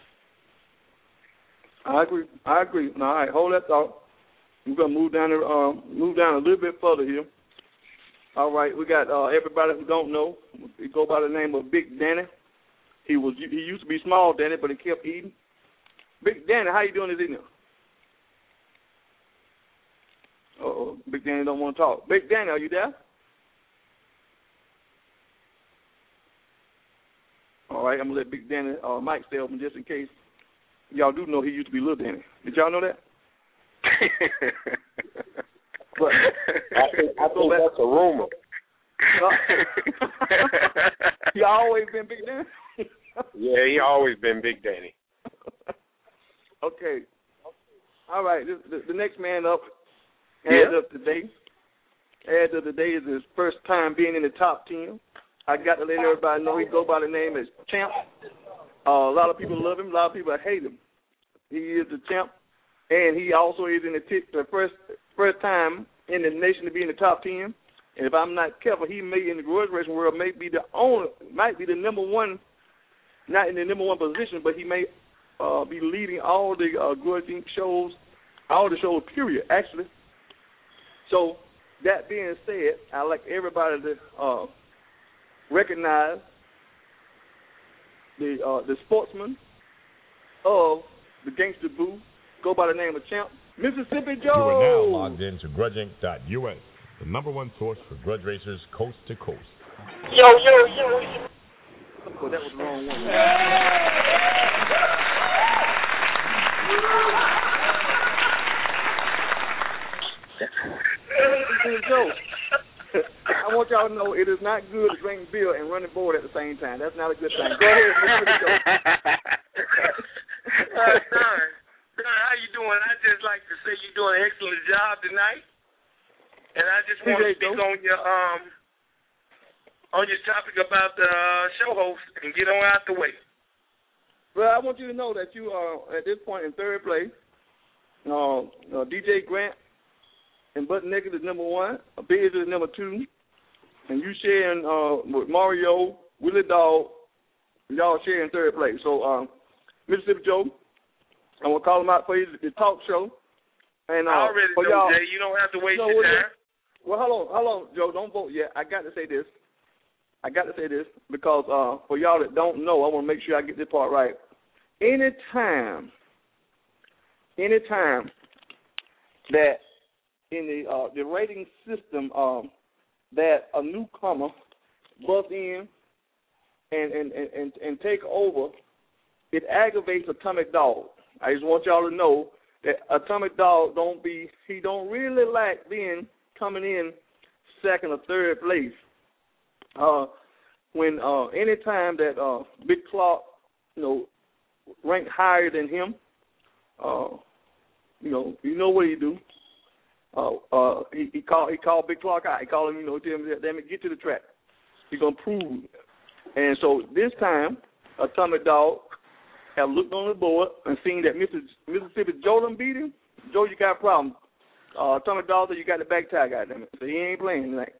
I agree. I agree. All right, hold that thought. We're gonna move down the, um, move down a little bit further here. All right, we got uh, everybody who don't know. We go by the name of Big Danny. He was he used to be Small Danny, but he kept eating. Big Danny, how you doing this evening? Uh-oh, Big Danny don't want to talk. Big Danny, are you there? All right, I'm going to let Big Danny, uh, Mike stay open just in case. Y'all do know he used to be Little Danny. Did y'all know that? But, I think, I think that's a rumor. He always been Big Danny? Yeah, he always been Big Danny. Okay. All right, the, the, the next man up, Yeah. Ad of the day. Ad of the day is his first time being in the top ten. I got to let everybody know he go by the name as Champ. Uh, a lot of people love him. A lot of people hate him. He is the champ, and he also is in the, t- the first first time in the nation to be in the top ten. And if I'm not careful, he may in the grudge racing world may be the only, might be the number one, not in the number one position, but he may uh, be leading all the uh, grudging shows, all the shows. Period. Actually. So, that being said, I'd like everybody to uh, recognize the uh, the sportsman of the Gangster Boo, go by the name of Champ, Mississippi Joe. You are now logged into grudge inc dot U S, the number one source for grudge racers coast to coast. Yo, yo, yo, yo. Oh, that was the wrong one. Joe, I want y'all to know it is not good to drink beer and run the board at the same time. That's not a good thing. Go ahead, Mister Joe. uh, son, son, how you doing? I just like to say you're doing an excellent job tonight, and I just want to speak on your um on your topic about the uh, show host and get on out the way. Well, I want you to know that you are at this point in third place. Uh, uh, D J Grant and Butt Naked is number one. Biz is number two. And you sharing uh, with Mario, Willie Dog, y'all sharing third place. So, uh, Mississippi Joe, I'm going to call him out for his, his talk show. And, uh, I already for know, y'all, Jay. You don't have to waste you know, your time. Well, hold on, hold on, Joe. Don't vote yet. I got to say this. I got to say this because uh, for y'all that don't know, I want to make sure I get this part right. Anytime, anytime that in the uh, the rating system um, that a newcomer bust in and, and, and, and, and take over, it aggravates Atomic Dog. I just want y'all to know that Atomic Dog don't be he don't really like being coming in second or third place. Uh, when uh, any time that uh, Big Clark, you know, ranked higher than him, uh, you know, you know what he do. uh, uh, he, he called he called Big Clark out. He called him, you know, tell him, damn it, get to the track. He's gonna prove it. And so this time, Atomic Dog have looked on the board and seen that Mississippi Joe done beat him. Joe, you got a problem. Uh, Atomic Dog said you got the back tie, goddammit. So he ain't playing tonight.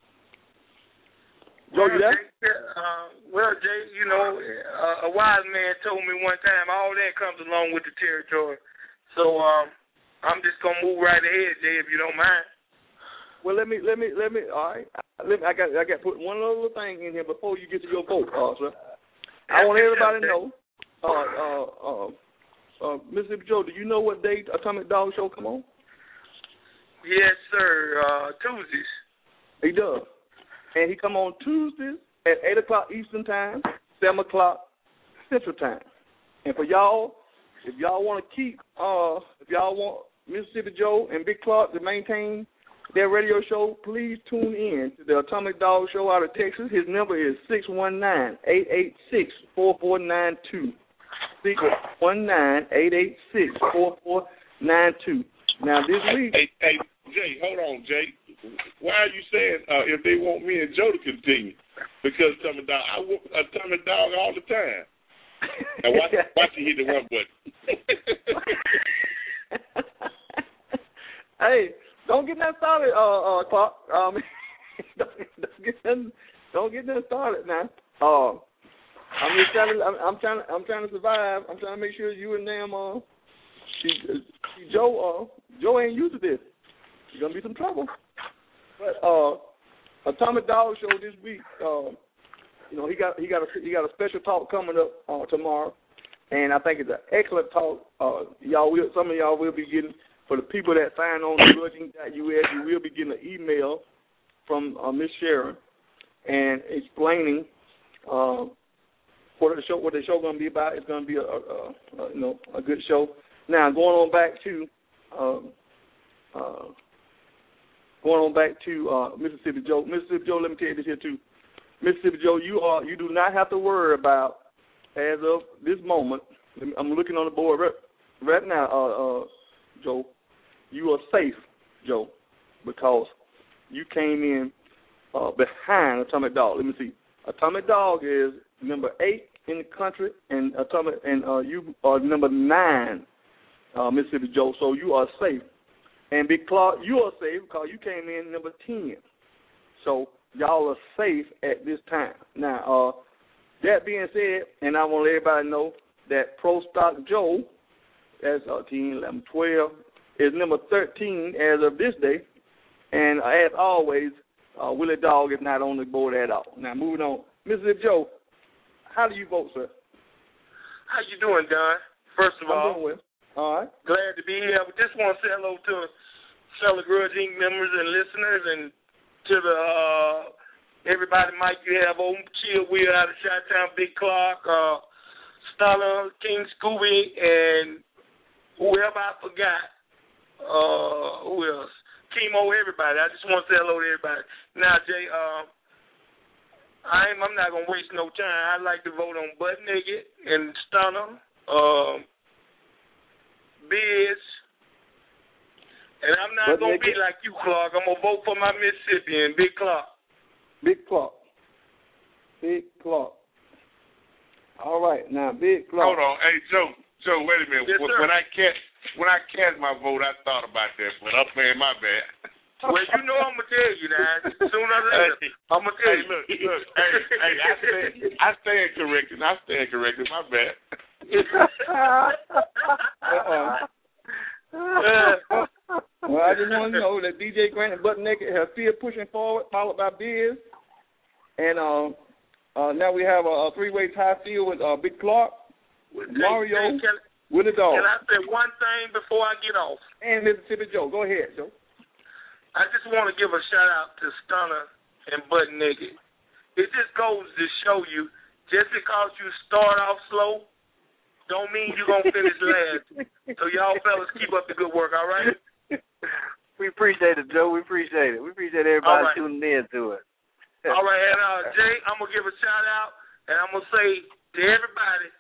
Joe, well, you there? Jay, uh, well, Jay, you know, uh, a wise man told me one time all that comes along with the territory. So um, I'm just gonna move right ahead, Jay, if you don't mind. Well, let me, let me, let me. All right, let me, I got, I got to put one little thing in here before you get to your vote, uh, sir. I want everybody to know, uh, uh, uh, uh, Mississippi Joe, do you know what date Atomic Dog Show come on? Yes, sir. Uh, Tuesdays. He does, and he come on Tuesdays at eight o'clock Eastern time, seven o'clock Central time. And for y'all, if y'all want to keep, uh, if y'all want Mississippi Joe and Big Clark to maintain their radio show, please tune in to the Atomic Dog Show out of Texas. His number is six one nine, eight eight six, four four nine two. six one nine, eight eight six, four four nine two. Now, this week... Hey, hey, Jay, hold on, Jay. Why are you saying uh, if they want me and Joe to continue? Because Atomic Dog, I want Atomic Dog all the time. Now, watch, watch you hit the one button. Hey... Don't get that started, uh, uh, Clark. Um, don't, don't get that, don't get that started now. Uh, I'm just trying to, I'm, I'm trying to, I'm trying to survive. I'm trying to make sure you and them, uh, see, see Joe, uh, Joe ain't used to this. There's gonna be some trouble. But uh, Atomic Dog Show this week, uh, you know, he got, he got a, he got a special talk coming up uh, tomorrow, and I think it's an excellent talk. Uh, y'all will, some of y'all will be getting. For the people that sign on to grudging dot U S, you will be getting an email from uh, Miss Sharon and explaining uh, what the show, what the show going to be about. It's going to be a, a, a you know a good show. Now going on back to um, uh, going on back to uh, Mississippi Joe. Mississippi Joe, let me tell you this here too. Mississippi Joe, you are you do not have to worry about as of this moment. I'm looking on the board right, right now, uh, uh, Joe. You are safe, Joe, because you came in uh, behind Atomic Dog. Let me see. Atomic Dog is number eight in the country, and Atomic and uh, you are number nine, uh, Mississippi Joe. So you are safe. And Big Clark, you are safe because you came in number ten. So y'all are safe at this time. Now, uh, that being said, and I want to let everybody know that Pro Stock Joe, that's uh, ten, eleven, twelve, is number thirteen as of this day. And uh, as always, uh, Willie Dog is not on the board at all. Now, moving on. Mississippi Joe, how do you vote, sir? How you doing, Don? First of I'm all, doing well. All right. Glad to be here. I just want to say hello to fellow Grudge Incorporated members and listeners, and to the uh, everybody, Mike, you have old Chill Wheel out of Chi-Town, Big Clark, uh, Stunner, King Scooby, and whoever I forgot. Uh, who else? Chemo, everybody. I just want to say hello to everybody. Now, Jay, uh, I'm, I'm not going to waste no time. I'd like to vote on Butt Naked and Stunner, um, Biz, and I'm not going to be like you, Clark. I'm going to vote for my Mississippian, Big Clark. Big Clark. Big Clark. All right. Now, Big Clark. Hold on. Hey, Joe. Joe, wait a minute. Yes, when, sir. when I cast when I cast my vote, I thought about that, but I'm playing my bad. Well, you know I'm gonna tell you now. Sooner or later, hey, I'm gonna tell hey, you. Look, look. hey, hey, I stand, I stand corrected. I stand corrected. My bad. uh-uh. Well, I just want to know that D J Grant and Butt Naked have fear pushing forward, followed by Biz, and uh, uh, now we have a, a three-way tie field with uh, Big Clark, with Mario. Hey, can, With the dog. Can I say one thing before I get off? And Mississippi Joe. Go ahead, Joe. I just want to give a shout-out to Stunner and Butt Naked. It just goes to show you, just because you start off slow, don't mean you're going to finish last. So y'all fellas keep up the good work, all right? We appreciate it, Joe. We appreciate it. We appreciate everybody right. tuning in to it. All right, and uh, Jay, I'm going to give a shout-out, and I'm going to say to everybody,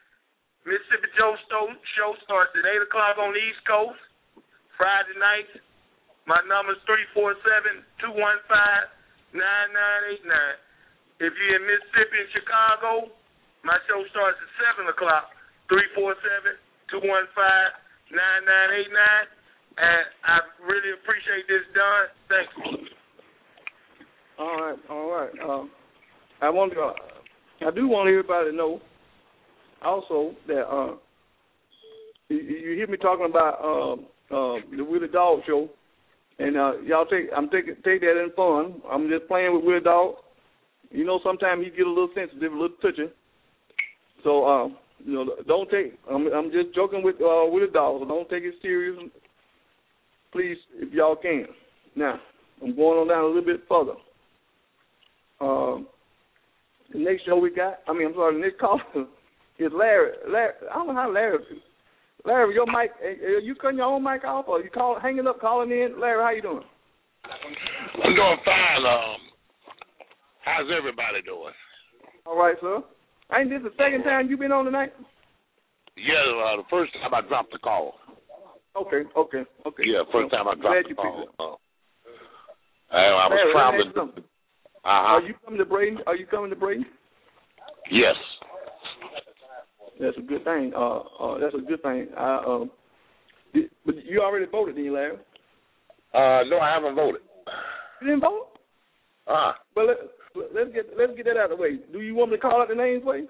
Mississippi Joe show starts at eight o'clock on the East Coast, Friday nights, My number is three four seven, two one five, nine nine eight nine. If you're in Mississippi and Chicago, my show starts at seven o'clock, three four seven, two one five, nine nine eight nine. And I really appreciate this, Don. Thank you. All right, all right. Um, I want to, uh, I do want everybody to know also that uh, you, you hear me talking about um, uh, the Willie Dog show, and uh, y'all take I'm taking take that in fun. I'm just playing with Willie Dog. You know, sometimes he get a little sensitive, a little touchy. So, um, you know, don't take. I'm, I'm just joking with uh, Willie Dog. So don't take it serious. Please, if y'all can. Now, I'm going on down a little bit further. Um, the next show we got, I mean, I'm sorry, the next caller is Larry. Larry. I don't know how Larry, Larry, your mic, are you cutting your own mic off or you call, hanging up, calling in? Larry, how you doing? I'm doing fine. Um, how's everybody doing? All right, sir. Ain't this the second time you been on tonight? Yeah, uh, the first time I dropped the call. Okay, okay, okay. Yeah, first time I dropped the call. Uh, I, I was Larry, traveling. Uh-huh. Are you coming to Braden? Are you coming to Braden? Yes. That's a good thing. Uh, uh, that's a good thing. I, um, did, but you already voted, didn't you, Larry? Uh, no, I haven't voted. You didn't vote? Ah. But let, let's get let's get that out of the way. Do you want me to call out the names, please?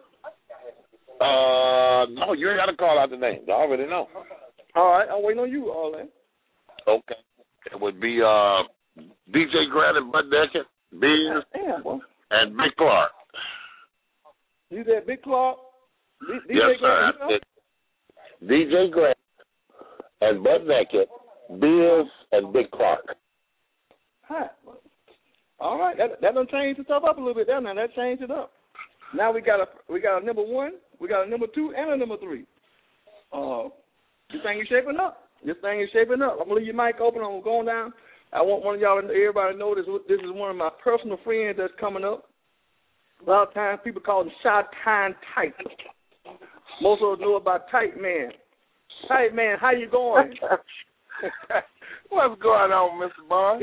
Uh, no, you ain't got to call out the names. I already know. All right, I'll wait on you, all that. Okay. It would be uh, D J Grant and Bud Deckett, Beans, Damn, and Big Clark. You said Big Clark? D- yes, D J sir. I Grant, said D J Grant and Bud Deckett, Beans, and Big Clark. Hi. All right, that that done changed the stuff up a little bit there now. That changed it up. Now we got a we got a number one, we got a number two, and a number three. Uh, this thing is shaping up. This thing is shaping up. I'm gonna leave your mic open. I'm going down. I want one of y'all, everybody to know this. This is one of my personal friends that's coming up. A lot of times people call him Shot-Time Tight. Most of us know about Tight Man. Tight Man, how you going? What's going on, Mister Bond?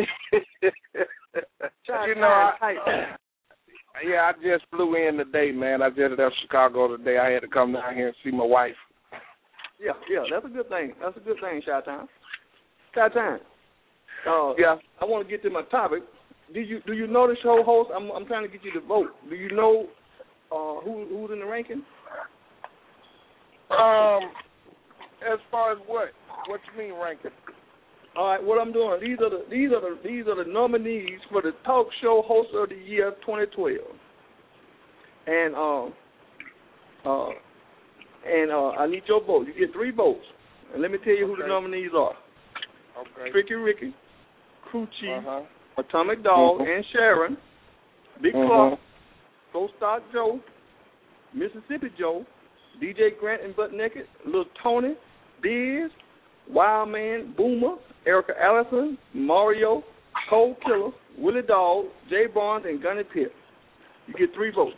You know, I, Tight. yeah, I just flew in today, man. I just left Chicago today. I had to come down here and see my wife. Yeah, yeah, that's a good thing. That's a good thing, Shot-Time. Shot-Time. Uh, yeah. I want to get to my topic. Do you do you know the show host? I'm I'm trying to get you to vote. Do you know uh, who who's in the ranking? Um, as far as what? What you mean ranking? All right, what I'm doing. These are the these are the these are the nominees for the Talk Show Host of the Year twenty twelve. And um uh and uh I need your vote. You get three votes. And let me tell you who okay. the nominees are. Okay. Tricky Ricky, Crew Chief, uh-huh. Atomic Dog, mm-hmm. and Sharon, Big mm-hmm. Clark, Go Stock Joe, Mississippi Joe, D J Grant and Butt Naked, Lil Tony, Biz, Wild Man, Boomer, Erica Allison, Mario, Cold Killer, Willie Dog, Jay Barnes, and Gunny Pitt. You get three votes.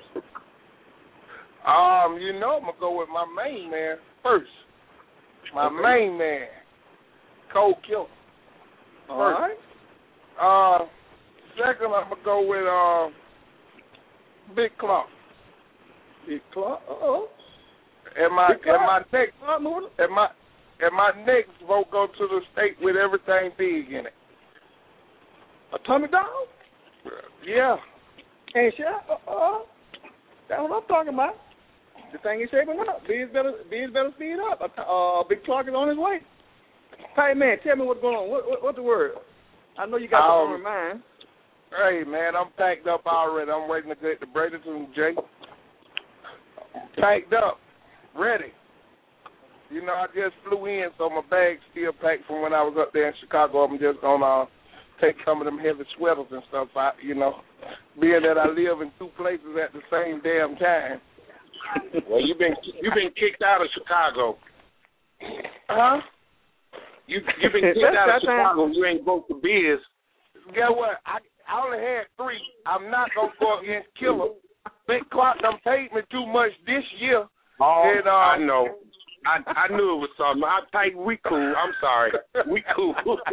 Um, you know I'm gonna go with my main man first. My okay. main man, Cold Killer. All right. Uh, second, I'm gonna go with uh, Big Clark. Big Clark. Uh oh. And my Big Clark. and my next and my and my next vote go to the state with everything big in it. Atomic Dog. Yeah. Ain't shot. Uh oh. That's what I'm talking about. The thing is shaping up. Biz better, Biz better speed up. Uh, Big Clark is on his way. Hey man, tell me what's going on. What, what, what's the word? I know you got um, something in mind. Hey man, I'm packed up already. I'm waiting to get the Bradenton, Jay. Packed up, ready. You know, I just flew in, so my bag's still packed from when I was up there in Chicago. I'm just gonna uh, take some of them heavy sweaters and stuff out. You know, being that I live in two places at the same damn time. Well, you've been you've been kicked out of Chicago. Huh? You you've been kicked out of Chicago. You ain't vote for Biz. Guess what? I I only had three. I'm not gonna go against Killer. Big Clark done paid me too much this year. Oh, and, uh, I know. I I knew it was something. I typed we cool. I'm sorry. We cool.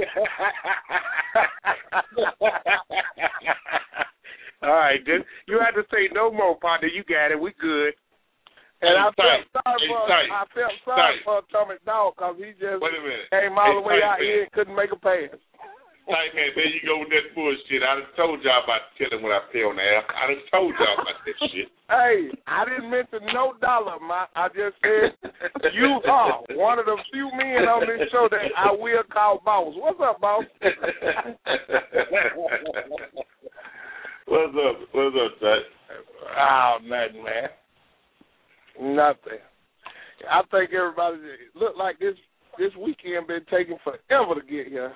All right, then. You had to say no more, partner. You got it. We good. And I felt Hey, sorry hey, for Tight. I felt sorry Tight. for Atomic Dog because he just Wait a minute. came all Hey, the way Tight, out man. here and couldn't make a pass. Tight, man, there you go with that bullshit. I done told y'all about killing when I pay on the air. I done told y'all about that shit. Hey, I didn't mention no dollar, man. I just said you are one of the few men on this show that I will call boss. What's up, boss? What's up? What's up, Tight? Oh, nothing, man. Nothing. I think everybody look like this this weekend been taking forever to get here.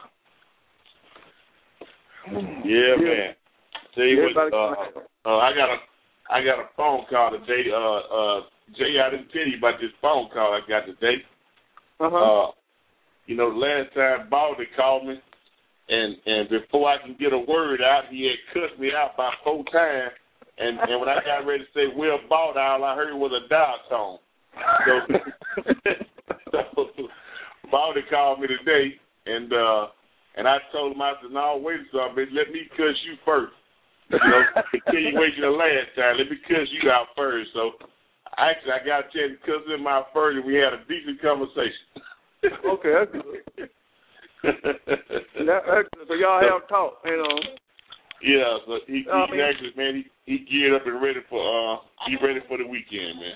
Yeah, man. Tell you what, uh, uh, I got a I got a phone call today. Uh, uh, Jay, I didn't tell you about this phone call I got today. Uh-huh. Uh, you know, the last time Baldy called me, and and before I can get a word out, he had cussed me out by four times. And and when I got ready to say Will Baldy, all I heard was a dial tone. So, so Baldy called me today, and uh, and I told him, I said, no, wait a second, bitch, let me cuss you first. You know, continuation of last time, let me cuss you out first. So actually, I got a chance to cuss him out first, and we had a decent conversation. Okay, that's good. that, that's good. So y'all have talked, you know. Yeah, so he, he I mean, actually, man, he, he geared up and ready for uh, he ready for the weekend, man.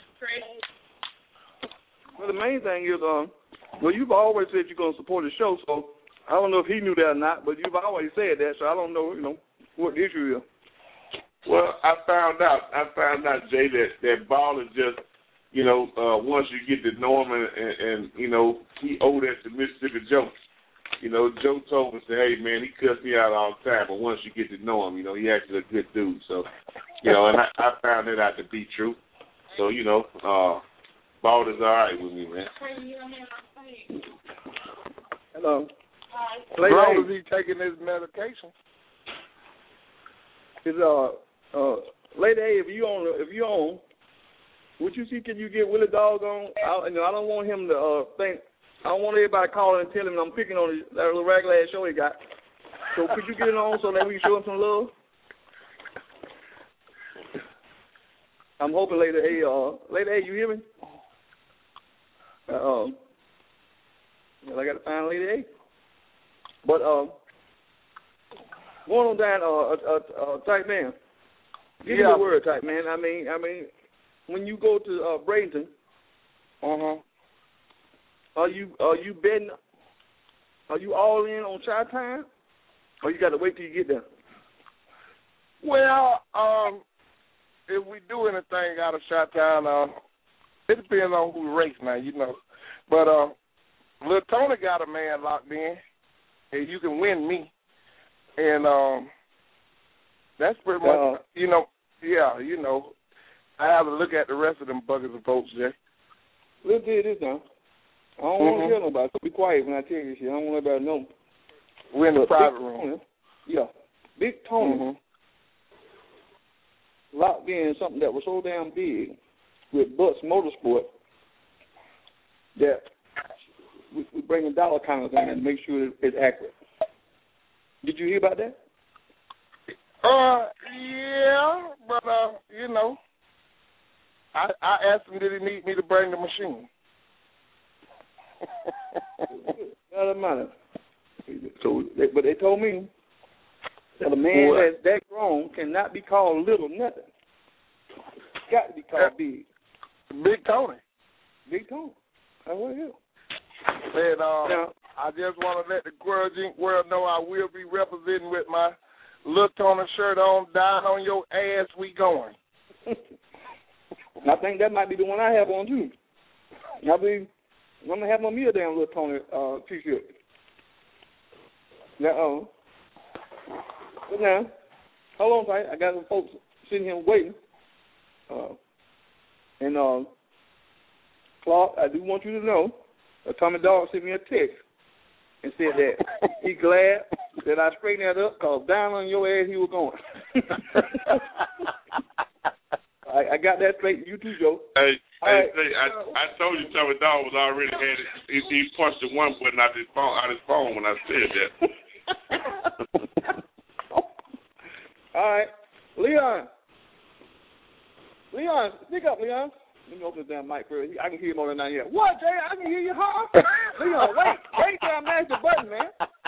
Well, the main thing is, um, well, you've always said you're gonna support the show, so I don't know if he knew that or not, but you've always said that, so I don't know, you know, what the issue is. Well, I found out, I found out, Jay, that that Ball is just, you know, uh, once you get to know him, and, and, and you know, he owed that to Mississippi Joe. You know, Joe told me, say, hey, man, he cussed me out all the time, but once you get to know him, you know, he actually a good dude. So, you know, and I, I found that out to be true. So, you know, uh, Ball is all right with me, man. Hello. As long as he's taking his medication. Is uh uh Lady A, if you on if you on, would you see can you get Willie Dog on? I, you know, I don't want him to uh think. I don't want everybody calling and telling him I'm picking on his, that little regular ass show he got. So could you get it on so that we can show him some love? I'm hoping Lady A, uh, Lady A, you hear me? Uh, um, well, I got to find Lady A. But um, going on down, uh, uh, uh, Tight Man. Give yeah. me a word, Tight Man. I mean, I mean, when you go to uh, Bradenton, uh huh. Are you are you betting? Are you all in on Chi Time, or you got to wait till you get there? Well, um, if we do anything out of Chi Town, uh, it depends on who race now, you know. But uh, Lil Tony got a man locked in, and you can win me, and um, that's pretty much, Uh, you know, yeah, you know. I have to look at the rest of them buckets of folks, Jay. Let's do this now. I don't mm-hmm. want to hear nobody, so be quiet when I tell you this shit. I don't want everybody to know. We're in the but private Big room. Tony, yeah. Big Tony mm-hmm. locked in something that was so damn big with Butts Motorsport that we, we bringing dollar counters in and make sure it's accurate. Did you hear about that? Uh, yeah, but, uh, you know, I, I asked him, did he need me to bring the machine? Doesn't matter. So, they, but they told me that a man what? that's that grown cannot be called little nothing. Got to be called uh, big. Big Tony. Big Tony. That's what it is. And, uh, now, I just want to let the Grudge Incorporated world know I will be representing with my Lil Tony shirt on, down on your ass, we going. I think that might be the one I have on, too. I believe I'm going to have on me a damn Lil Tony uh, T-shirt. Now, uh, but now, hold on tight. I got some folks sitting here waiting. Uh, and, uh, Clark, I do want you to know, uh, Tommy Dog sent me a text and said that he glad that I straightened that up because down on your ass he was going. I, I got that straight. You too, Joe. Hey, All hey, right. hey I, I told you Tommy Dog was already had it. He, he punched the one button out his phone, out his phone when I said that. All right, Leon. Leon, speak up, Leon. Let me open the damn mic first. I can hear you more than I hear. What, Jay? I can hear you, huh? Leon, wait, wait till I mash the button, man.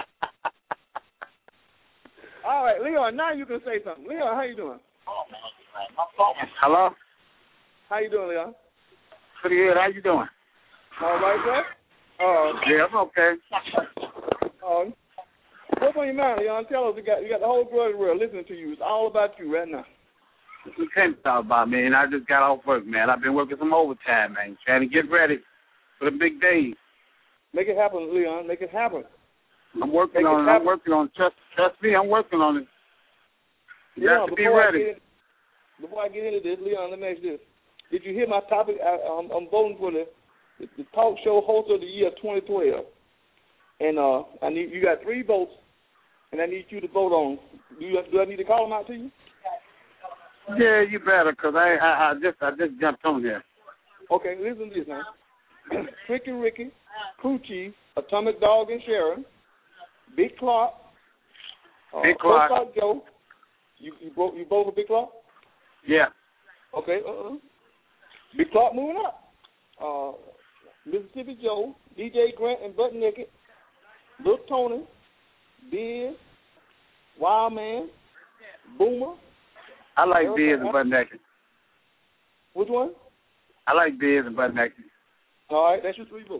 All right, Leon. Now you can say something. Leon, how you doing? Hello. How you doing, Leon? Pretty good. How you doing? All right, sir. Uh, yeah, I'm okay. Um, what's on your mind, Leon? Tell us. You got you got the whole brother world listening to you. It's all about you right now. You can't talk about me, and I just got off work, man. I've been working some overtime, man, trying to get ready for the big days. Make it happen, Leon. Make it happen. I'm working Make on it. it I'm working on it. Trust, trust me, I'm working on it. You Leon, have to be before ready. I get, before I get into this, Leon, let me ask you this. Did you hear my topic? I, I'm, I'm voting for the, the, the talk show host of the year twenty twelve. And uh, I need you got three votes, and I need you to vote on. Do, you, do I need to call them out to you? Yeah, you better, because I, I, I, just, I just jumped on there. Okay, listen to this now. Tricky Ricky, Crew Chief, Atomic Dog and Sharon, Big Clark, uh, Big Clark. Clark Joe. You you vote you vote for Big Clark? Yeah. Okay. Uh. Uh-uh. Big Clark moving up. Uh, Mississippi Joe, D J Grant and Butt Naked, Lil Tony, Biz, Wild Man, Boomer. I like Erica, Biz and Butt Naked. Which one? I like Biz and Butt Naked. All right, that's your three votes.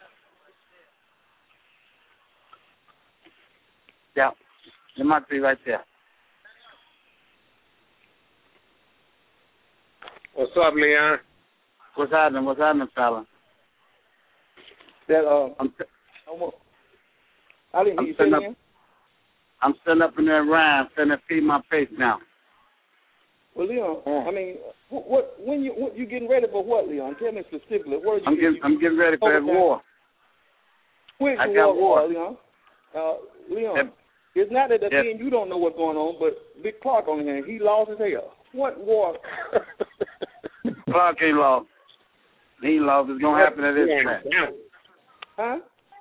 Yeah. There might be right there. What's up, Leon? What's happening? What's happening, fella? That uh, I'm, I didn't hear I'm you say sitting it up. again. I'm sitting up in that rhyme, finna feed my face now. Well, Leon, I mean, what, what when you what, you getting ready for what, Leon? Tell me specifically. Where you I'm getting, you, I'm getting ready for that war. Where's I the got war, war. Uh, Leon? Uh, Leon, Yep. it's not that the Yep. thing you don't know what's going on, but Big Clark on here, he lost his hair. What war? Clark ain't lost. He ain't lost. It's gonna happen at this time. Huh?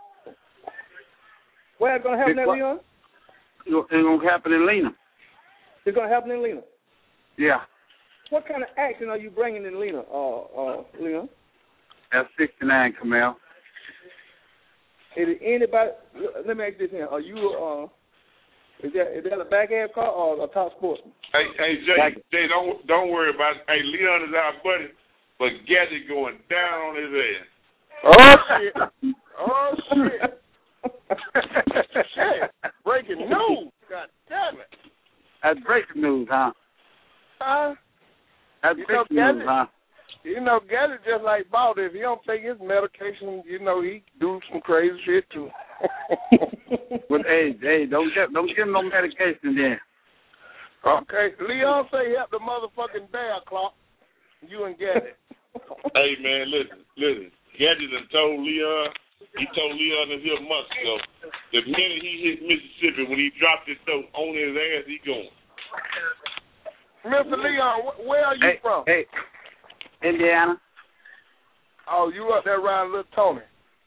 Where it's gonna happen Big at, Clark. Leon? It's gonna happen in Lena. It's gonna happen in Lena. Yeah. What kind of action are you bringing in Lena, uh, uh, Leon? That's sixty-nine, Kamel. Is it anybody? Let me ask this here. Are you uh? Is that is that a backhand car or a top sportsman? Hey, hey, Jay, Jay, don't don't worry about it. Hey, Leon is our buddy, but Gadget going down on his ass. Oh shit! Oh shit! Shit! Breaking news! God damn it! That's breaking news, huh? Huh? That's You know, breaking news, Gadget, huh? you know, Gadget just like Baldy. If he don't take his medication, you know, he do some crazy shit too. But hey, hey, don't get don't give him no medication then. Okay, Leon say help the motherfucking bear, Clark. You and Gadget. Hey, man, listen, listen. Gadget done told Leon, he told Leon this here months ago, the minute he hit Mississippi, when he dropped his dope on his ass, he going. Mister Leon, wh- where are you Hey, from? hey, Indiana. Oh, you up there around Little Tony.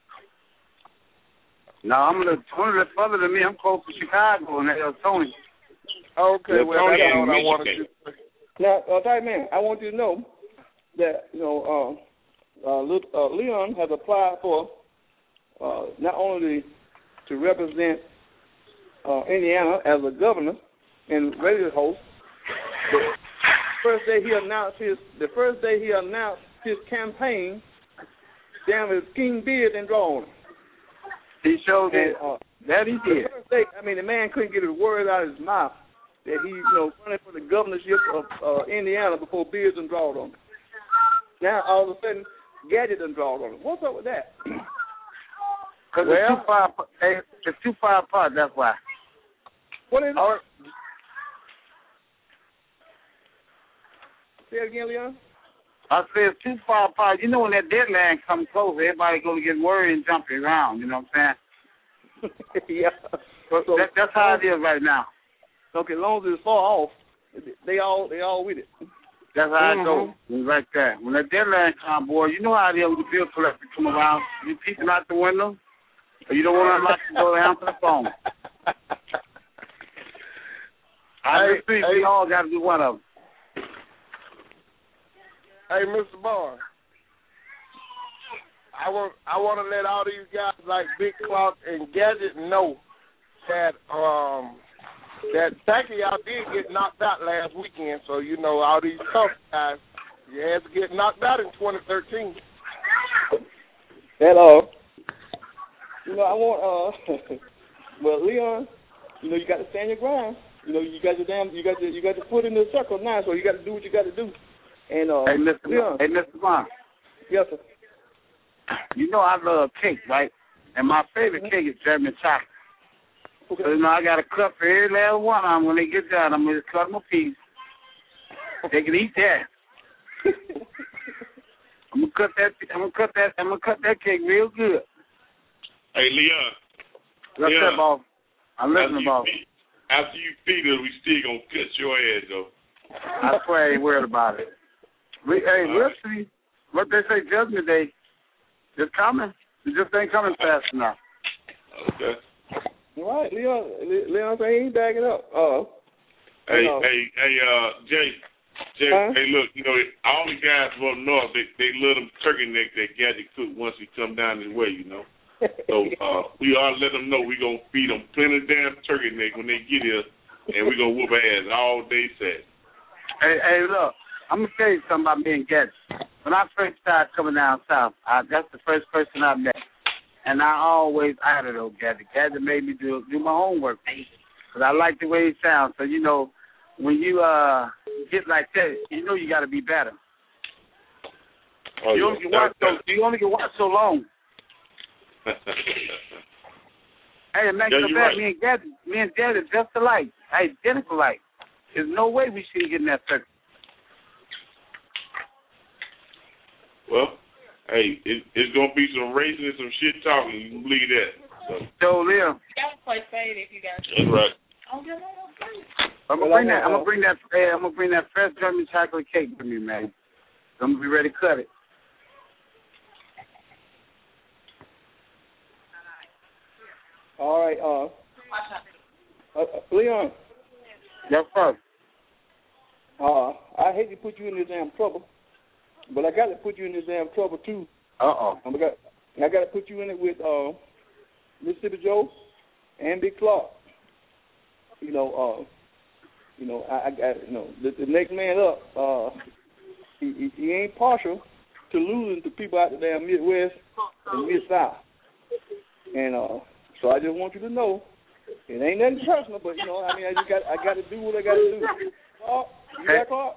No, I'm a little, I'm a little further than me. I'm close to Chicago and that's Tony. Okay, Little well, Tony that's in all I wanted Michigan. to say. Now, uh, tight man, I want you to know that you know uh, uh, Lu- uh, Leon has applied for uh, not only to represent uh, Indiana as a governor and radio host. The first day he announced his, the first day he announced his campaign, damn his King Beard and draw on him. He showed And, that. uh, That he the did. first day, I mean, the man couldn't get his words out of his mouth that he, you know, running for the governorship of uh, Indiana before Beard done drawed on him. Now all of a sudden, Gadget done drawed on him. What's up with that? Because Well- it's too far. Hey, it's too far apart. That's why. What is it? All right. Say it again, Leon. I said it's too far apart. You know when that deadline comes close, everybody gonna get worried and jumping around. You know what I'm saying? Yeah. So that, that's how it is right now. Okay, as long as it's far off, they all they all with it. That's how mm-hmm. it goes. It's like that. When that deadline come, boy, you know how the other bill collector come around. You peeping out the window, or you don't want to unlock the door down to the phone. I hey, think hey, we all got to do one of them. Hey, Mister Barnes, I want I want to let all these guys like Big Clock and Gadget know that um that Pacquiao did get knocked out last weekend. So you know all these tough guys, you had to get knocked out in twenty thirteen. Hello. You know I want uh well Leon, you know you got to stand your ground. You know you got your damn you got your, you got your foot in the circle now, so you got to do what you got to do. And uh, hey, Mister Leon. Hey, Mister Bond. Yes, sir. You know I love cake, right? And my favorite mm-hmm. cake is German chocolate. Okay. So, you know, I got a cup for every last one of them. When they get done, I'm going to cut them a piece. They can eat that. I'm going to cut that, I'm going to cut that, I'm going to cut that cake real good. Hey, Leon. What's Leon, that, boss? I'm listening, boss. After you feed us, we still going to cut your ass, though. I swear I ain't worried about it. We, hey, we'll right. see. What they say, Judgment Day, it's coming. It just ain't coming fast enough. Okay. All right, Leon. Leon say he ain't backing up. Uh, hey, you know. hey, hey, uh, Jay. Jay, huh? hey, look, you know, all the guys from up north, they, they love them turkey neck that Gadget cook once he come down this way, you know. So uh, we all let them know we going to feed them plenty of damn turkey neck when they get here, and we going to whoop our ass all day Saturday. Hey, hey, look, I'm going to tell you something about me and Gadget. When I first started coming down south, I, that's the first person I met. And I always honored those Gadget. Gadget made me do do my homework. Because I like the way he sounds. So, you know, when you uh, get like that, you know you got to be better. Oh, you, only can watch so, you only can watch so long. Hey, it makes yeah, so bad. Right. Me and Gadget, me and Gadget just alike. Identical alike. There's no way we shouldn't get in that circle. Well, hey, it, it's going to be some racing and some shit talking. You can believe that. So, so Lil. You got to play fade if you got to. That's right. I'm gonna bring that. I'm gonna bring that. Hey, I'm gonna bring that fresh German chocolate cake with me, man. I'm gonna be ready to cut it. All right, uh, uh Leon. Yes, sir. Uh, I hate to put you in this damn trouble, but I got to put you in this damn trouble too. Uh oh. I got, I got to put you in it with uh, Mississippi Joe and Big Clark. You know, uh, you know, I, I got, you know, the, the next man up. Uh, he, he, he ain't partial to losing to people out the damn Midwest and Mid South, and uh, so I just want you to know, it ain't nothing personal, but you know, I mean, I just got, I got to do what I got to do. Clark, you hey. got Clark?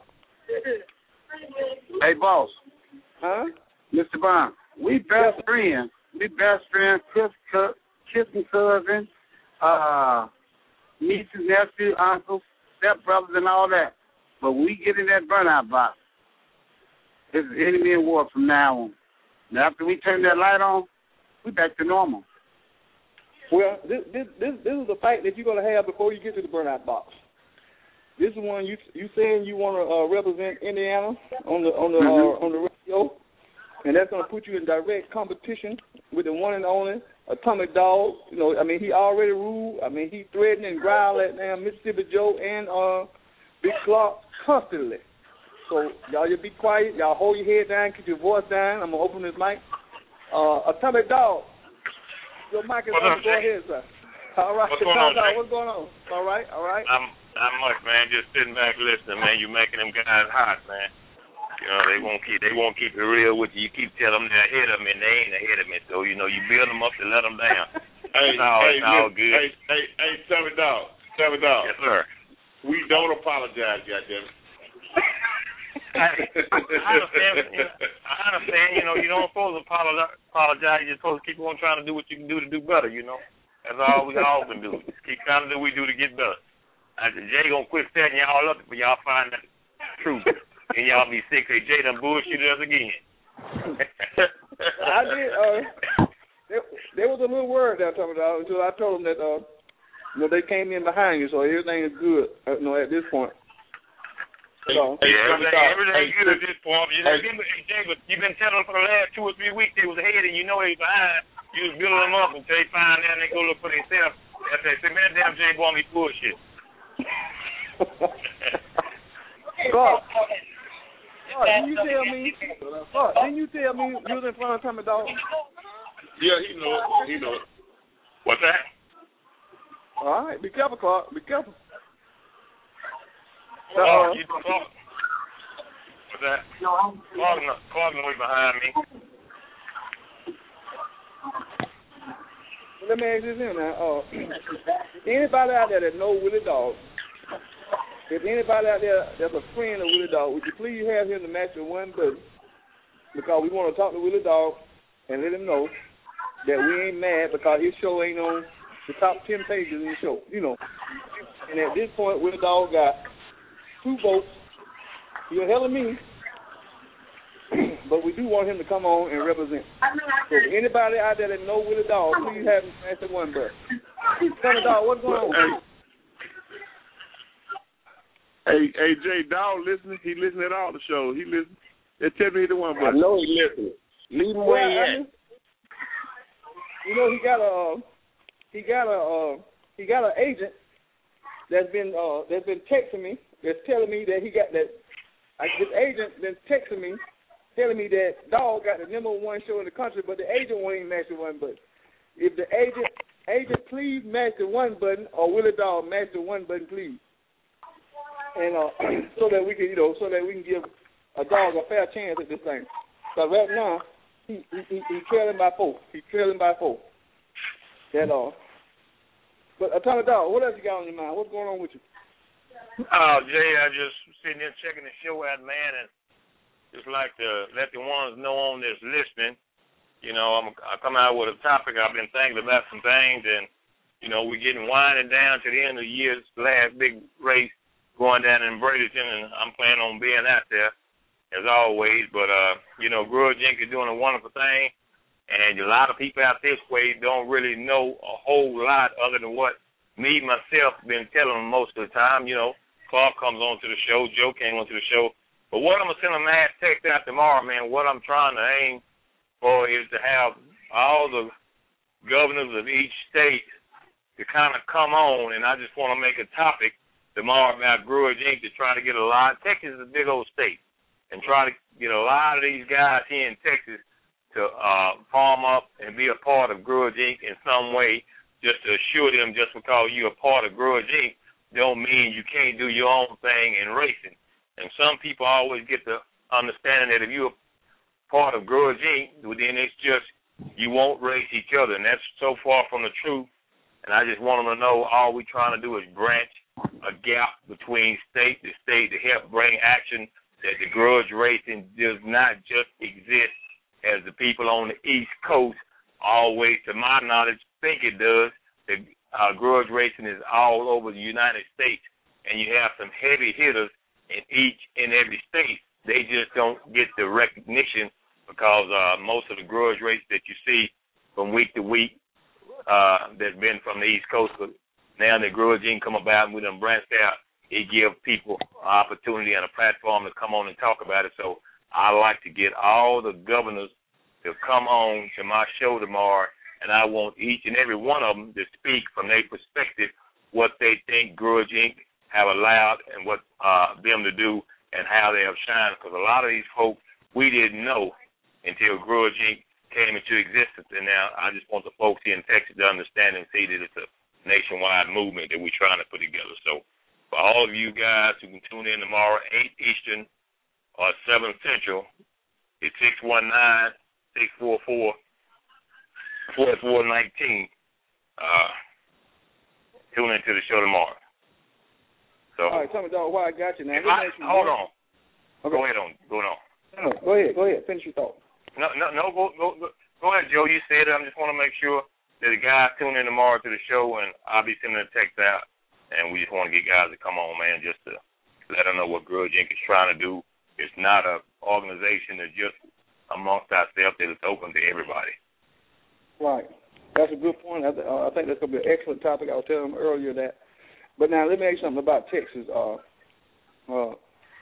Hey, boss. Huh? Mister Brown, we best friends. We best friends, kiss, kiss, kissing cousins, uh, nieces, nephews, uncles, stepbrothers, and all that. But when we get in that burnout box, it's enemy and war from now on. Now, after we turn that light on, we back to normal. Well, this this this, this is the fight that you're going to have before you get to the burnout box. This is one you you saying you want to uh, represent Indiana on the on the mm-hmm. uh, on the radio, and that's going to put you in direct competition with the one and only Atomic Dog. You know, I mean, he already ruled. I mean, he threatened and growled at damn Mississippi Joe and uh, Big Clark constantly. So y'all just be quiet. Y'all hold your head down, keep your voice down. I'm gonna open this mic. Uh, Atomic Dog, your mic is on. Go ahead, sir. All right, what's going on, Dog, what's going on? All right, all right. I'm not much, man. Just sitting back listening, man. You making them guys hot, man. You know, they won't keep they won't keep it real with you. You keep telling them they're ahead of me, and they ain't ahead of me. So you know, you build them up to let them down. Hey, it's all, hey, it's all look, good. Hey, hey, hey, Atomic Dog, Atomic Dog. Yes, sir. We don't apologize, goddammit. I, I understand. You know, I understand. You know, you don't supposed to apologize. Apologize. You're supposed to keep on trying to do what you can do to do better. You know, that's all we all can do. Just keep trying to do what we do to get better. I said, Jay gonna quit setting y'all up, but y'all find the truth, and y'all be sick. Say Jay done bullshit us again. I did. Uh, there, there was a little word that I told them until I told them that uh, you know, they came in behind you, so everything is good. Uh, you know, at this point. Yeah, everything, everything good at this point. You know, hey, you've been telling them for the last two or three weeks they was ahead and you know they was behind. You was building them up until they find out and they go look for themselves. That's that. Say, man, damn Jay Ball me bullshit. Fuck. Fuck, didn't you tell me? Fuck, didn't you tell me you was in front of Tommy Dog? Yeah, he know it. He know it. What's that? All right, be careful, Clark. Be careful. Clark, you Clark. What's that? Clark, Clark way behind me. Let me ask this in now. Uh, anybody out there that know Willie Dog, if anybody out there that's a friend of Willie Dog, would you please have him to match with one button? Because we want to talk to Willie Dog and let him know that we ain't mad because his show ain't on the top ten pages in the show, you know. And at this point, Willie Dog got two votes. You're hell of me. But we do want him to come on and represent. So anybody out there that know Willie Dog, please have him smash the one button. Tommy Dog, what's going on? Hey, hey, Jay, Dog listening. He listening at all the shows. He listen. They tell me the one button. I know he listening. Leave him where he at. You know he got a he got a uh, he got an agent that's been uh, that's been texting me that's telling me that he got that. Like, this agent been texting me, telling me that Dog got the number one show in the country, but the agent won't even match the one button. If the agent, agent, please match the one button, or Willie Dog match the one button, please. And uh, so that we can, you know, so that we can give a dog a fair chance at this thing. So right now, he he he, he trailing by four. He's trailing by four. That all. Uh, but uh, Tommy Dog, what else you got on your mind? What's going on with you? Oh, Jay, I just sitting there checking the show out, man, and just like to let the ones know on this listening, you know, I'm I come out with a topic. I've been thinking about some things, and, you know, we're getting winding down to the end of the year. It's the last big race going down in Bradenton, and I'm planning on being out there, as always. But, uh, you know, Grudge Incorporated is doing a wonderful thing, and a lot of people out this way don't really know a whole lot other than what me, myself, been telling them most of the time. You know, Clark comes on to the show, Joe came on to the show. But what I'm going to send a mass text out tomorrow, man, what I'm trying to aim for is to have all the governors of each state to kind of come on, and I just want to make a topic tomorrow about Grudge Incorporated to try to get a lot. Texas is a big old state, and try to get a lot of these guys here in Texas to uh, farm up and be a part of Grudge Incorporated in some way, just to assure them just because you're a part of Grudge Incorporated don't mean you can't do your own thing in racing. And some people always get the understanding that if you're a part of Grudge Incorporated, then it's just you won't race each other, and that's so far from the truth. And I just want them to know all we're trying to do is branch a gap between state to state to help bring action that the grudge racing does not just exist as the people on the East Coast always, to my knowledge, think it does. The uh, grudge racing is all over the United States, and you have some heavy hitters in each and every state. They just don't get the recognition because uh, most of the grudge races that you see from week to week uh, that's been from the East Coast, but now the grudge didn't come about and we done branched out, it gives people an opportunity and a platform to come on and talk about it. So I like to get all the governors to come on to my show tomorrow, and I want each and every one of them to speak from their perspective what they think Grudge Incorporated have allowed and what uh, them to do and how they have shined. Because a lot of these folks we didn't know until Grudge Incorporated came into existence, and now I just want the folks here in Texas to understand and see that it's a nationwide movement that we're trying to put together. So for all of you guys who can tune in tomorrow, eight Eastern or seven Central, it's six one nine, six four four, four four one nine. Uh, tune into the show tomorrow. So, all right, tell me, dog, why I got you now. I, hold on. Okay. Go ahead on. Go on. No, go ahead. Go ahead. Finish your thought. No, no, no. Go, go, go, go ahead, Joe. You said it. I just want to make sure that the guys tune in tomorrow to the show, and I'll be sending a text out, and we just want to get guys to come on, man, just to let them know what Grudge Incorporated is trying to do. It's not an organization that's just amongst ourselves, that it's open to everybody. Right. That's a good point. I, th- uh, I think that's going to be an excellent topic. I was telling them earlier that. But now let me ask you something about Texas. Uh, uh,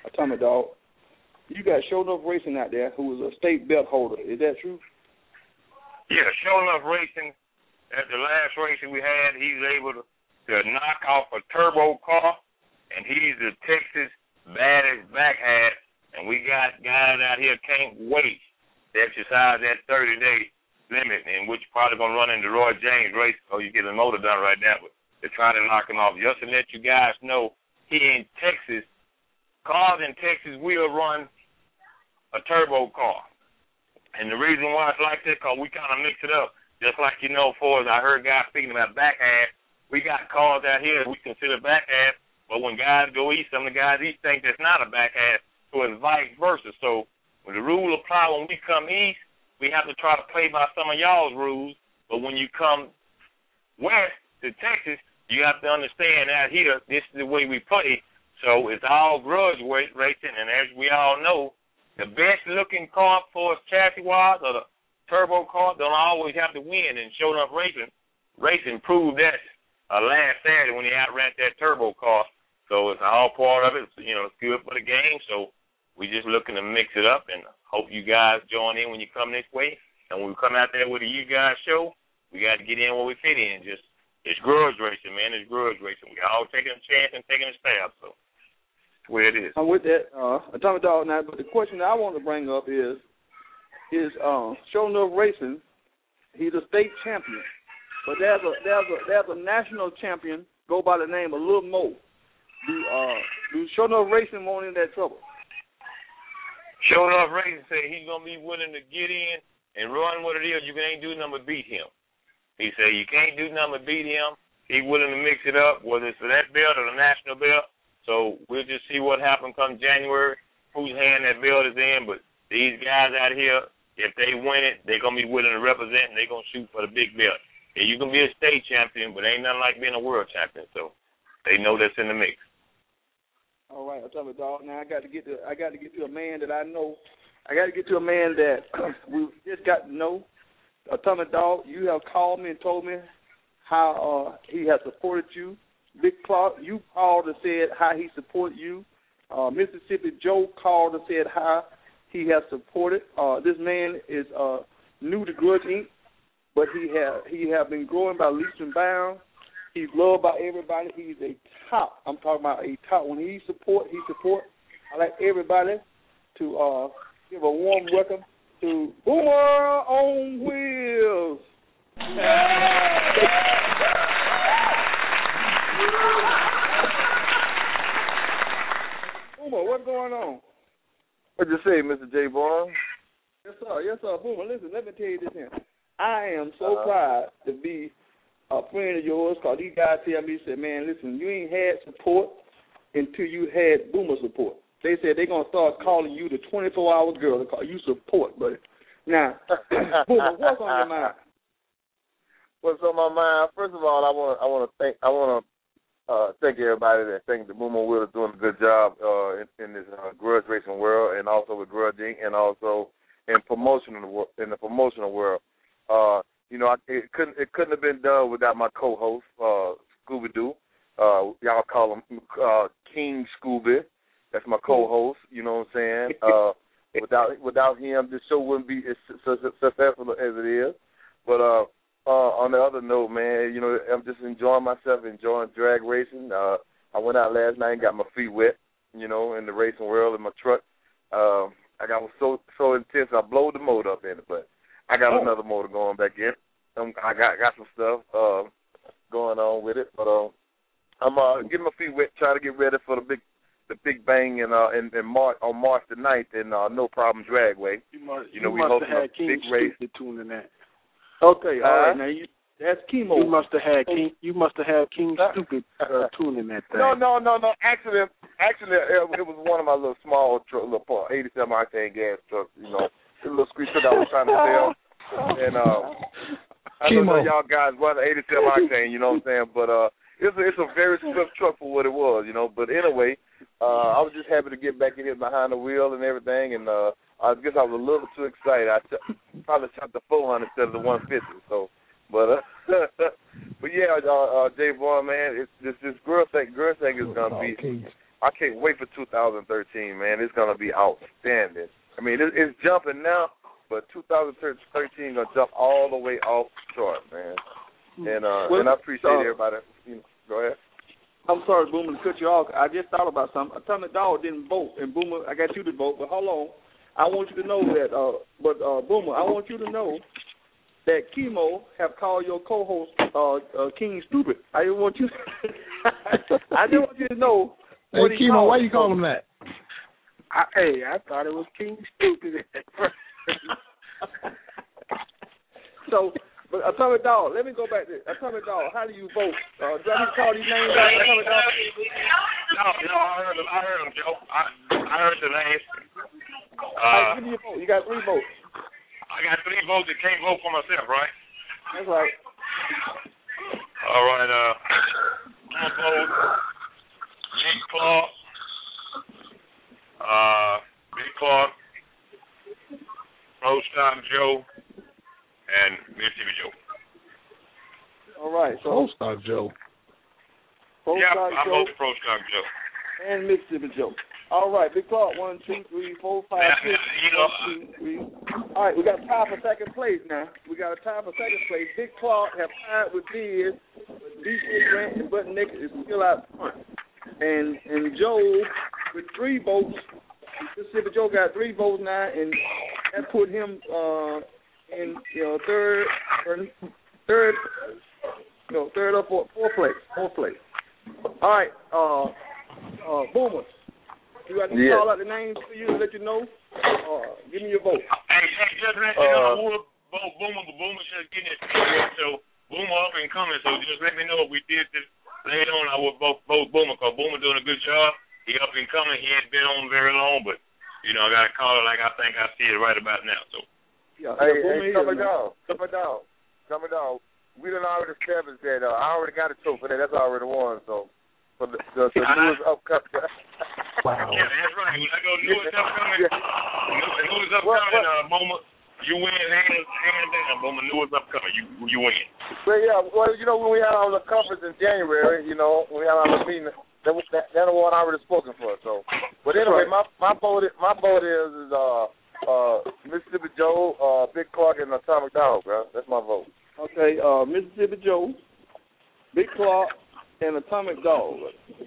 Atomic Dog, you got Show Enough Racing out there, who is a state belt holder. Is that true? Yeah, Show Enough Racing. At the last racing we had, he's able to, to knock off a turbo car, and he's the Texas baddest back half. And we got guys out here can't wait to exercise that thirty-day limit, in which probably going to run into Roy James race, so you get a motor done right now, but they're trying to knock him off. Just to let you guys know, here in Texas, cars in Texas will run a turbo car. And the reason why it's like this, because we kind of mix it up. Just like, you know, for as I heard guys speaking about back half, we got cars out here we consider back half, but when guys go east, some of the guys east think that's not a back half, so it's vice versa. So when the rule apply when we come east, we have to try to play by some of y'all's rules, but when you come west to Texas, you have to understand out here, this is the way we play. So it's all grudge racing, and as we all know, the best-looking car for us chassis-wise or the turbo car don't always have to win, and Show Enough Racing racing proved that uh, last Saturday when he outran that turbo car. So it's all part of it. You know, it's good for the game. So we're just looking to mix it up, and hope you guys join in when you come this way. And when we come out there with a You Guys show, we got to get in where we fit in. Just it's grudge racing, man. It's grudge racing. We all taking a chance and taking a stab. So that's where it is. I'm with that. Uh, Atomic Dog now, but the question that I want to bring up is, is uh, Show Enough Racing. He's a state champion, but there's a there's a there's a national champion go by the name of Lil Mo. Do uh do Show Enough Racing want in that trouble? Show Enough Racing say he's gonna be willing to get in and run what it is. You ain't do nothing but beat him. He said you can't do nothing but beat him. He's willing to mix it up, whether it's for that belt or the national belt. So we'll just see what happens come January, whose hand that belt is in. But these guys out here, if they win it, they're going to be willing to represent, and they're going to shoot for the big belt. And you can be a state champion, but ain't nothing like being a world champion. So they know that's in the mix. All right, I'll tell you, dog. Now I got to get to I got to get to a man that I know. I got to get to a man that we just got to know. Atomic Dog, you have called me and told me how uh, he has supported you. Big Clark, you called and said how he supported you. Uh, Mississippi Joe called and said how he has supported. Uh, this man is uh, new to Grudge Incorporated, but he have he have been growing by leaps and bounds. He's loved by everybody. He's a top. I'm talking about a top. When he support, he support. I like everybody to uh, give a warm welcome to Boomer on Wheels. Boomer, what's going on? What'd you say, Mister J. Bond? Yes, sir. Yes, sir. Boomer, listen, let me tell you this here. I am so uh, proud to be a friend of yours, because these guys tell me, said, man, listen, you ain't had support until you had Boomer support. They said they're going to start calling you the twenty-four hour girl to call you support, buddy. Now, Boomer, what's on your mind? What's on my mind? First of all, I want I want to thank I want to uh, thank everybody that think the Boomer Will is doing a good job uh, in, in this uh, grudge racing world, and also with Grudge Incorporated, and also in promotional in the promotional world. Uh, you know, I, it couldn't it couldn't have been done without my co-host uh, Scooby Doo. Uh, y'all call him uh, King Scooby. That's my co-host. You know what I'm saying? Uh, without without him, this show wouldn't be as successful as it is. But uh, uh, on the other note, man, you know, I'm just enjoying myself, enjoying drag racing. Uh, I went out last night and got my feet wet, you know, in the racing world in my truck. Uh, I got was so so intense, I blowed the motor up in it, but I got oh. another motor going back in. Um, I got got some stuff uh, going on with it, but uh, I'm uh, getting my feet wet, trying to get ready for the big. The Big Bang in uh in, in March on March the ninth in uh, No Problem Dragway. You must, you know you we must hosting have had a King big race. Stupid tuning that. Okay, all uh, right. Now you that's chemo. You must have had King. You must have had King Stupid uh, tuning that thing. No, no, no, no. Actually, actually, it, it was one of my little small truck, little eighty-seven octane gas trucks. You know, the little squeeze truck I was trying to sell, and uh, I don't know y'all guys run eighty-seven octane. You know what I'm saying? But uh. It's a, it's a very swift truck for what it was, you know. But anyway, uh, I was just happy to get back in here behind the wheel and everything. And uh, I guess I was a little too excited. I ch- probably shot the four hundred instead of the one fifty. So, but uh, but yeah, uh, uh, Jay Boy, man, it's this this girl thing. Girl thing is gonna be. I can't wait for two thousand thirteen, man. It's gonna be outstanding. I mean, it, it's jumping now, but two thousand thirteen gonna jump all the way off the chart, man. And uh, well, and I appreciate uh, everybody. You know, go ahead. I'm sorry, Boomer, to cut you off. I just thought about something. Atomic Dog didn't vote, and Boomer, I got you to vote. But hold on, I want you to know that. Uh, but uh, Boomer, I want you to know that Chemo have called your co-host uh, uh, King stupid. I just want you. I just want you to know. Hey, Chemo, why you call him that? I, hey, I thought it was King Stupid at first. So, but Atomic Dog, let me go back to Atomic Dog. How do you vote? Uh, do I need to call these names out, Atomic Dog? No, no, I heard them. I heard them, Joe. I, I heard the names. Uh, right, give me your vote. You got three votes. I got three votes that can't vote for myself, right? That's right. All right. Uh, my vote. Big Clark. Uh, Big Clark. Pro Stock Joe. And Mississippi Joe. All right. So Pro Stock Joe. Pro yeah, Stock I Joe vote Pro Stock Joe. and Mississippi Joe. All right, Big Clark, one, two, three, four, five, now, six, you know, one, two, three. All right, we got a tie for second place now. We got a tie for second place. Big Clark have tied with Biz, but D J Grant and Butt Naked is still out front. And and Joe with three votes. Mississippi Joe got three votes now, and that put him uh, in you know third, or third, no third or fourth, fourth place, fourth place. All right, uh, uh, Boomer. You got to yeah. call out the names for you to let you know. Uh, give me your vote. Hey, hey, just let you know who vote Boomer, but Boomer should get it. So Boomer up and coming. So just let me know if we did this later on. I would vote, vote Boomer because Boomer doing a good job. He up and coming. He ain't been on very long, but you know I got to call it like I think I see it right about now. So yeah, hey, yeah, hey, coming down, coming down, coming down. We done already established that. Uh, I already got a trophy for that. That's already won. So. For the, the, the newest upcoming. Wow. Yeah, that's right. When I go newest upcoming, yeah. newest upcoming, uh, Boomer, you win hands, hands down, Boomer. Newest upcoming, you you win. Well, yeah. Well, you know, when we had our conference in January, you know, when we had our meeting, that was that, that award I already spoken for. So, but anyway, my my vote my vote is is uh uh Mississippi Joe, uh Big Clark, and Atomic Dog, bro. That's my vote. Okay, uh Mississippi Joe, Big Clark, and Atomic Dog.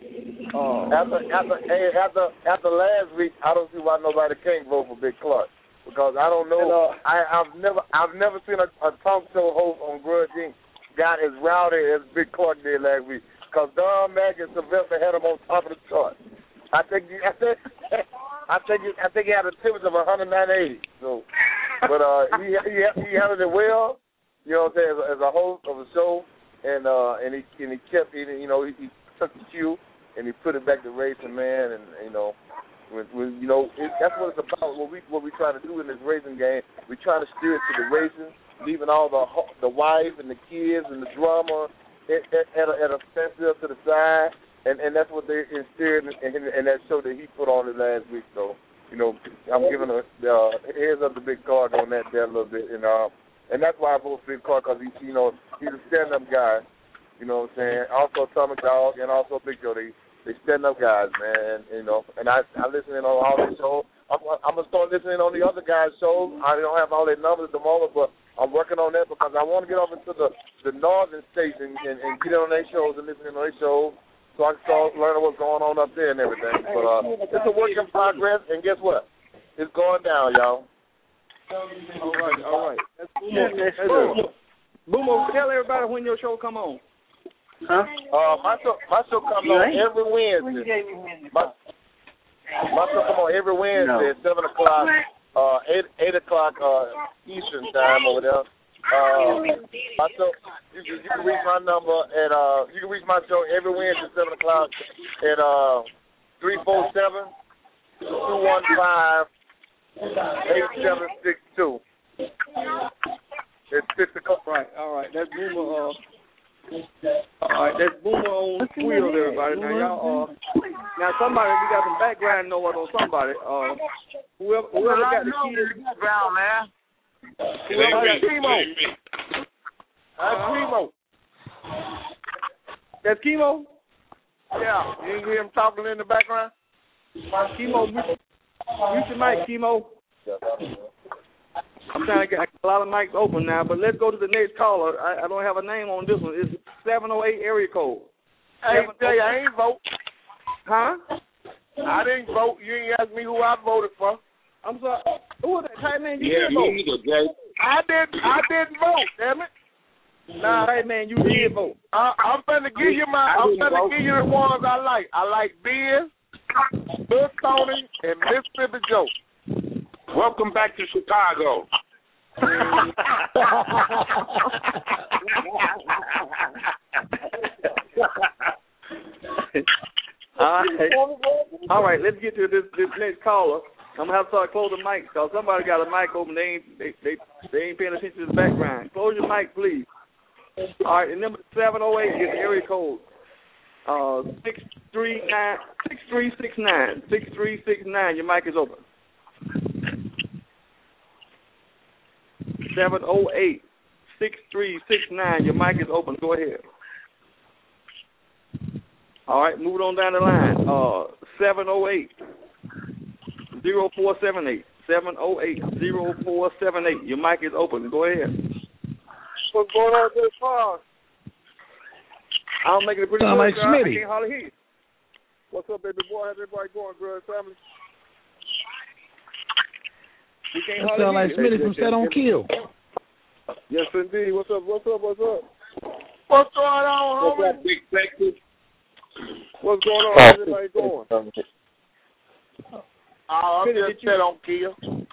Uh, after after hey, after after last week, I don't see why nobody can't vote for Big Clark because I don't know. And, uh, I I've never I've never seen a, a talk show host on Grudge Incorporated got as rowdy as Big Clark did last week because Don Mack and Sylvester had him on top of the chart. I think I think I think I think he had a temperature of one hundred eighty. So, but uh, he he he handled it well. You know what I'm saying? As a, as a host of a show. And uh, and he and he kept it, you know, he, he took the cue and he put it back to racing, man. And you know, when, when, you know, it, that's what it's about. What we what we try to do in this racing game, we try to steer it to the racing, leaving all the the wife and the kids and the drama at, at, at, a, at a standstill to the side. And and that's what they instilled in, in, in that show that he put on it last week. So you know, I'm giving a uh, heads up to Big Card on that there a little bit, and uh. And that's why I vote for Big Clark, because he, you know, he's a stand-up guy. You know what I'm saying? Also Atomic Dog and also Big Joe. They they stand-up guys, man. And, you know, and I I listen in on all their shows. I'm, I'm gonna start listening on the other guys' shows. I don't have all their numbers at the moment, but I'm working on that because I want to get off into the the northern states and, and, and get on their shows and listen on their shows, so I can start learning what's going on up there and everything. But uh, it's a work in progress, and guess what? It's going down, y'all. All right, all right. That's Boomer. That's Boomer. Boomer, tell everybody when your show come on. Huh? Uh, my show, my show comes on every Wednesday. My, my show come on every Wednesday at seven o'clock, uh, eight eight o'clock uh, Eastern time over there. Uh, my show, you, you can reach my number at uh, you can reach my show every Wednesday at seven o'clock at uh, three four seven two one five. Eight seven six two. It's six o'clock. Right. All right. That's Boomer. Uh, all right. That's Boomer on wheels, everybody. Now y'all. Uh, now somebody, we got some background noise on somebody. Uh, whoever, whoever got the kids. Background, man. Whoever got Chemo. That's Chemo. That's Chemo. Yeah, you didn't hear him talking in the background? Chemo, mute your mic, Chemo. I'm trying to get a lot of mics open now, but let's go to the next caller. I, I don't have a name on this one. It's seven oh eight area code. Hey, Jay, I ain't vote. Huh? I didn't vote. You ain't asked me who I voted for. I'm sorry. Who was that tight man? You Yeah, did vote. me either, Jay. I didn't. I didn't vote. Damn it. Nah, tight man, you did vote. I, I'm finna give you my. I'm finna give you the ones I like. I like Biz, Bill Tony, and Mississippi Joe. Welcome back to Chicago. All right. All right, let's get to this this next caller. I'm gonna have to start closing mics because somebody got a mic open. They ain't they, they they ain't paying attention to the background. Close your mic, please. All right, and number seven oh eight is the area code. Uh, six three nine six three six nine six three six nine. Your mic is open. Seven oh eight six three six nine. Your mic is open. Go ahead. All right, moving on down the line. Uh, seven oh eight zero four seven eight seven oh eight zero four seven eight. Your mic is open. Go ahead. What's going on this far? I'll make it a pretty Sound good like job. I Smitty. can't hardly hear you. What's up, baby boy? How's everybody going, girl, family? We can't That hardly sound like hear you. Smitty from Set on Kill. Yes, indeed. What's up? What's up? What's up? What's going on, homie? What's up, Big Sexy? What's going on? How's everybody going? Oh, I'm just Set on Kill.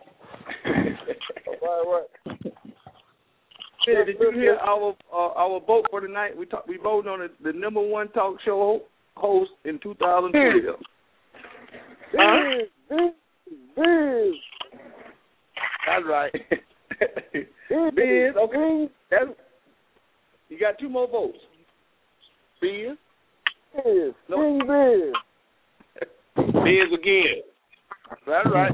Right, right. Did you hear our uh, our vote for tonight? We talk, we voted on the, the number one talk show host in two thousand twelve. Huh? Biz. That's right. Biz, okay. That's, you got two more votes. Biz. Biz. No. Biz. Biz again. That's right.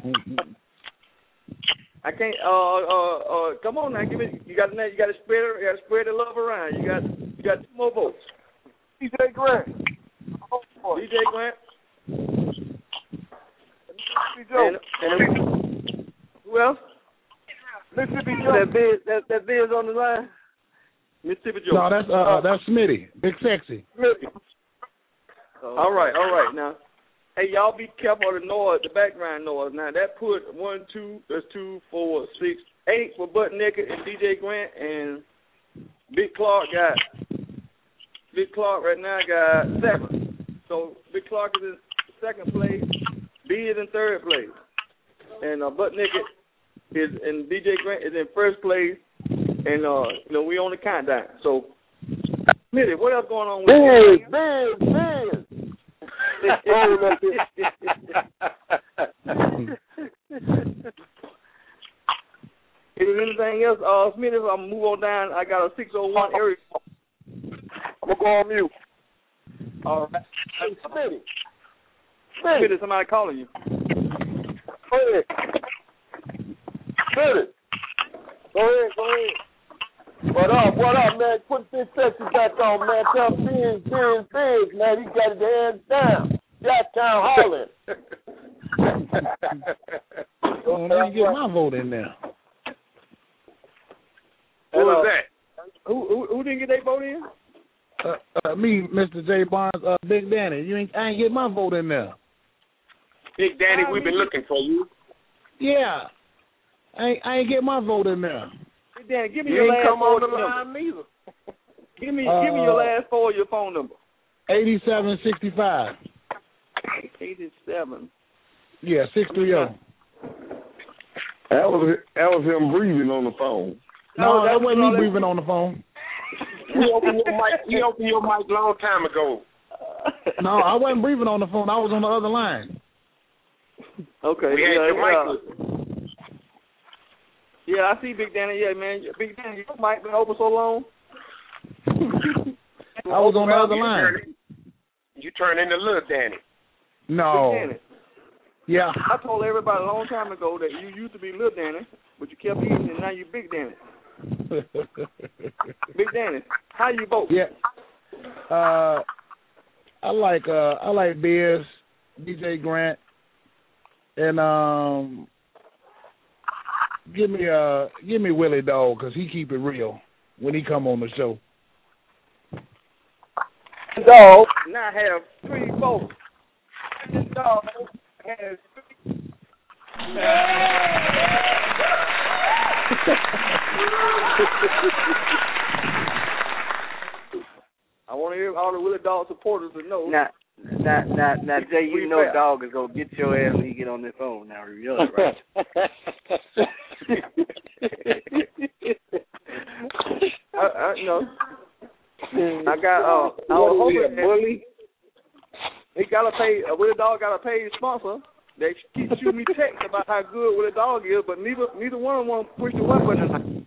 I can't. Uh, uh, uh. Come on now, give me. You got. You got to spread. You got to spread the love around. You got. You got two more votes. D J Grant. D J Grant. Mississippi Joe. And, and who else? Mississippi Joe. That Biz. That that Biz on the line. Mississippi Joe. No, that's uh, uh that's Smitty, Big Sexy. Smitty. All right. All right. Now. Hey, y'all be careful of the noise, the background noise. Now, that put one, two, that's two, four, six, eight for Butt Naked and D J Grant, and Big Clark got, Big Clark right now got seven. So, Big Clark is in second place, B is in third place, and uh, Butt Naked is, and D J Grant is in first place, and, uh, you know, we on the countdown. So, Smitty, what else going on with you? Biz, Biz, Biz. Is there anything else? Uh, Smith, if I move on down, I got a six oh one area. I'm going to go on mute. All right. Hey, Smitty. Smith, somebody calling you. Go ahead. Smitty. Go ahead, go ahead. What up, what up, man? Put this sexy back on, man. Tell Biz, Biz, Biz, man. He got his hands down. Jacktown Holland. Oh, let me get my vote in there. Who was that? Who, who who didn't get their vote in? Uh, uh, me, Mister J. Barnes, uh, Big Danny. You ain't, I ain't get my vote in there. Big Danny, we've been looking for you. Yeah, I ain't, I ain't get my vote in there. Hey, Danny, give me You your ain't last come four on the number. line neither. Give me Uh, give me your last four of your phone number. Eighty-seven sixty-five. Eighty-seven. Yeah, six three zero. That was that was him breathing on the phone. No, No, that that wasn't was me all breathing on the phone. You opened your mic. You opened your mic long time ago. No, I wasn't breathing on the phone. I was on the other line. Okay. We had yeah, your yeah. mic. Yeah, I see Big Danny. Yeah, man. Big Danny, your mic been open so long. I was on the other You line. turn- You turn into Little Danny. No. Big Danny. Yeah. I told everybody a long time ago that you used to be Little Danny, but you kept eating, and now you Big Danny. Big Danny, how you vote? Yeah. Uh, I like uh I like Beers, D J Grant, and um give me uh give me Willie Dog because he keep it real when he come on the show. Dog now have three votes. Dog has three. I want to hear all the Willie Dog supporters to know. Now, now, now, now, Jay, you We know fair. Dog is gonna get your ass when you get on that phone. Now, you know that, right? I, I, you know, I got uh, I was hoping that bully. he gotta pay. Uh, Willie Dog got a paid sponsor. They keep shooting me texts about how good Willie Dog is, but neither neither one of them want to push the one button.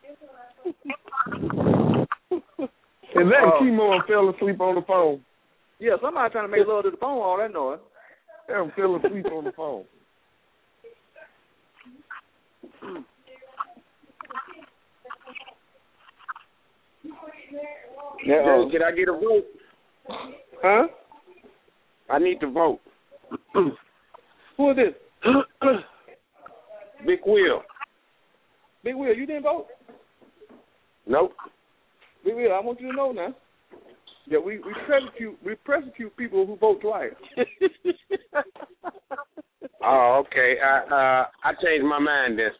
And then Uh, Kimo fell asleep on the phone. Yeah, somebody trying to make love to the phone, all that noise. Yeah, fell asleep on the phone. Yeah, Can I get a vote? Huh? I need to vote. Who is this? Big Will. Big Will, you didn't vote? Nope. Big Will, I want you to know now. Yeah, we, we persecute we persecute people who vote twice. Oh, okay. I uh, I changed my mind then.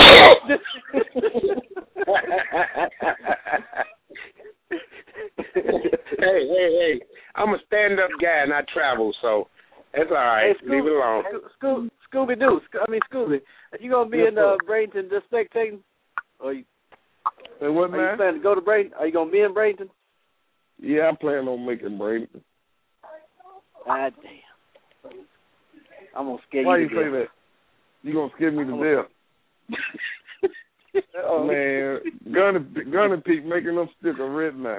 hey, hey, hey! I'm a stand-up guy and I travel, so that's all right. Hey, Leave it alone. Scoo- Scooby Doo. I mean Scooby. Are you gonna be Yes, in uh, Bradenton just spectating? Or you, Hey, what, are man? you planning to go to Bradenton? Are you gonna be in Bradenton? Yeah, I'm planning on making Bradenton. Ah, damn. I'm gonna scare Why you you to say death. that? You gonna scare me to death? Man, Gunner, Gunner Pete making them stick a red now.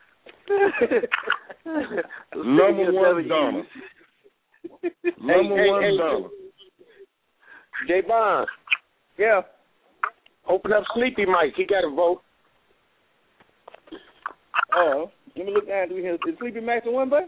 Number one dollar. Number hey, one hey, dollar. Jay Bond. Yeah. Open up Sleepy Mike. He got a vote. Oh, let me look down. Do we have is Sleepy Max in one, but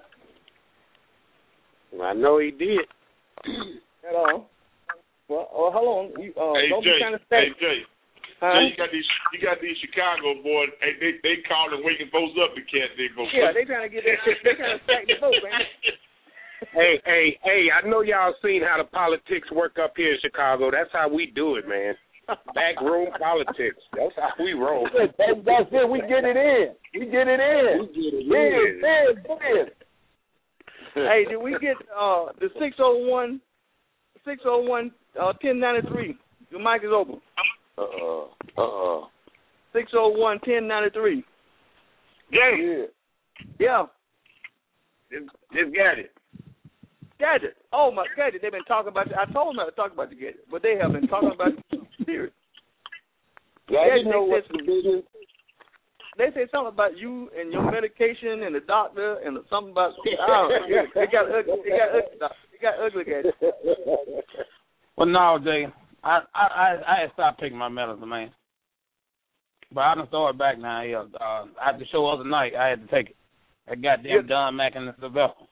I know he did. at all? Well, oh, hold on. You uh, Hey don't Jay, be trying to hey stack. Jay, Huh? Jay, you got these, you got these Chicago boys. Hey, they they calling waking folks up to catch their vote. Yeah, they trying to get that. They trying to stack the vote, man. Hey, hey, hey! I know y'all seen how the politics work up here in Chicago. That's how we do it, man. Backroom politics. That's how we roll. That's, that's it. We get it in. We get it in. We get it in. in. in, in. Hey, did we get uh the six oh one, six oh one, uh ten ninety three? Your mic is open. Uh uh. Uh uh. Six oh one ten ninety three. Yeah. Yeah. Just, just got it. Gadget. Oh my Gadget. They've been talking about. I told them not to talk about the Gadget, but they have been talking about it. Serious. Yeah, you Gadget, know they what's said- the business? They said something about you and your medication and the doctor and something about. I don't know. Yeah, they got ugly. They got ugly. They got ugly Gadget. Well, no, Jay. I I I, I had stopped taking my medicine, man. But I done started back now. Yeah, uh, at the show other night, I had to take it. I goddamn Don Mack and the vessel.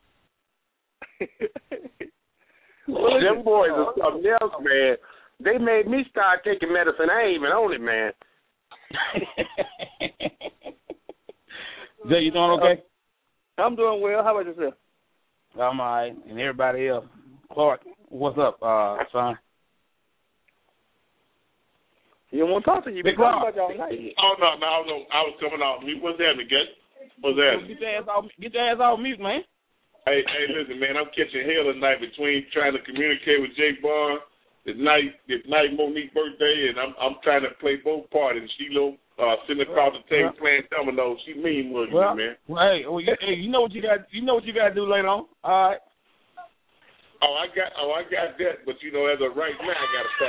Them boys are something else, man. They made me start taking medicine. I ain't even on it, man. Jay, you doing okay? I'm doing well. How about yourself? I'm all right. And everybody else. Clark, what's up, uh, son? You don't want to talk to you. Big Been talking Clark. about y'all night. Oh no, no, I was I was coming off. What's happening, guys? What's happening? Get your ass off, get your ass off mute, man. Hey, hey, listen, man, I'm catching hell tonight between trying to communicate with Jay Bond. The night, the night Monique's birthday, and I'm I'm trying to play both parties. Sheila uh, sitting across the table playing dominoes. She mean mugging Well, me, man. well, hey, well, you, hey, you know what you got. You know what you got to do later on. All right. Oh, I got, oh, I got that, but you know, as of right now, I got to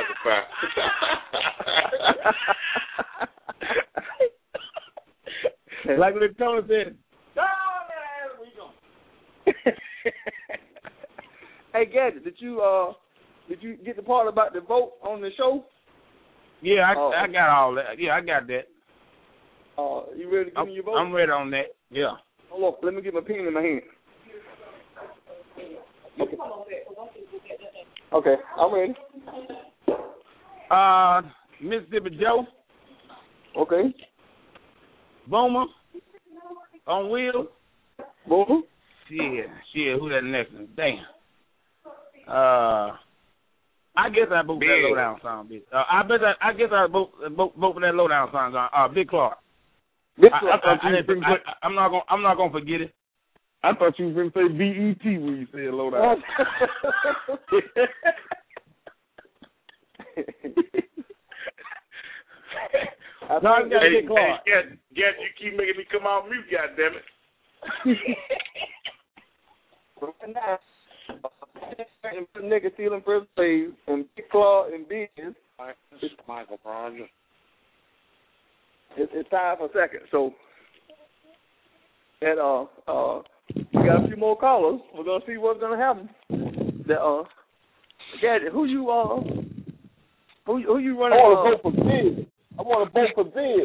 sacrifice. Like what Tony said. Hey, Gadget, did you uh did you get the part about the vote on the show? Yeah, I, Oh. I got all that. Yeah, I got that. Uh, you ready to give I'm, me your vote? I'm ready on that. Yeah. Hold on, let me get my pen in my hand. Okay, I'm ready. Uh, Mississippi Joe. Okay. Boomer. On wheels. Boomer. Shit, shit. Who that next one? Damn. Uh, I guess I vote for that low down song, bitch. Uh, I bet I, I guess I vote vote, vote for that low down song. Uh, Big Clark. Big I, Clark. I, I, I, didn't, I, I, I'm not gonna I'm not gonna forget it. I thought you was going to say B E T when you said low down. I no, I gotta hey, get Clark. Hey, Gat, Gat, you keep making me come out mute, goddammit. Nigga stealing first place and Big Claw and Biz. Right, this is Michael Bronzer. It's, it's time for a second. So, and uh, uh, we got a few more callers. We're gonna see what's gonna happen. The uh, Gadget, who you uh, who who you running? I want to vote for Biz. I want to vote for Biz.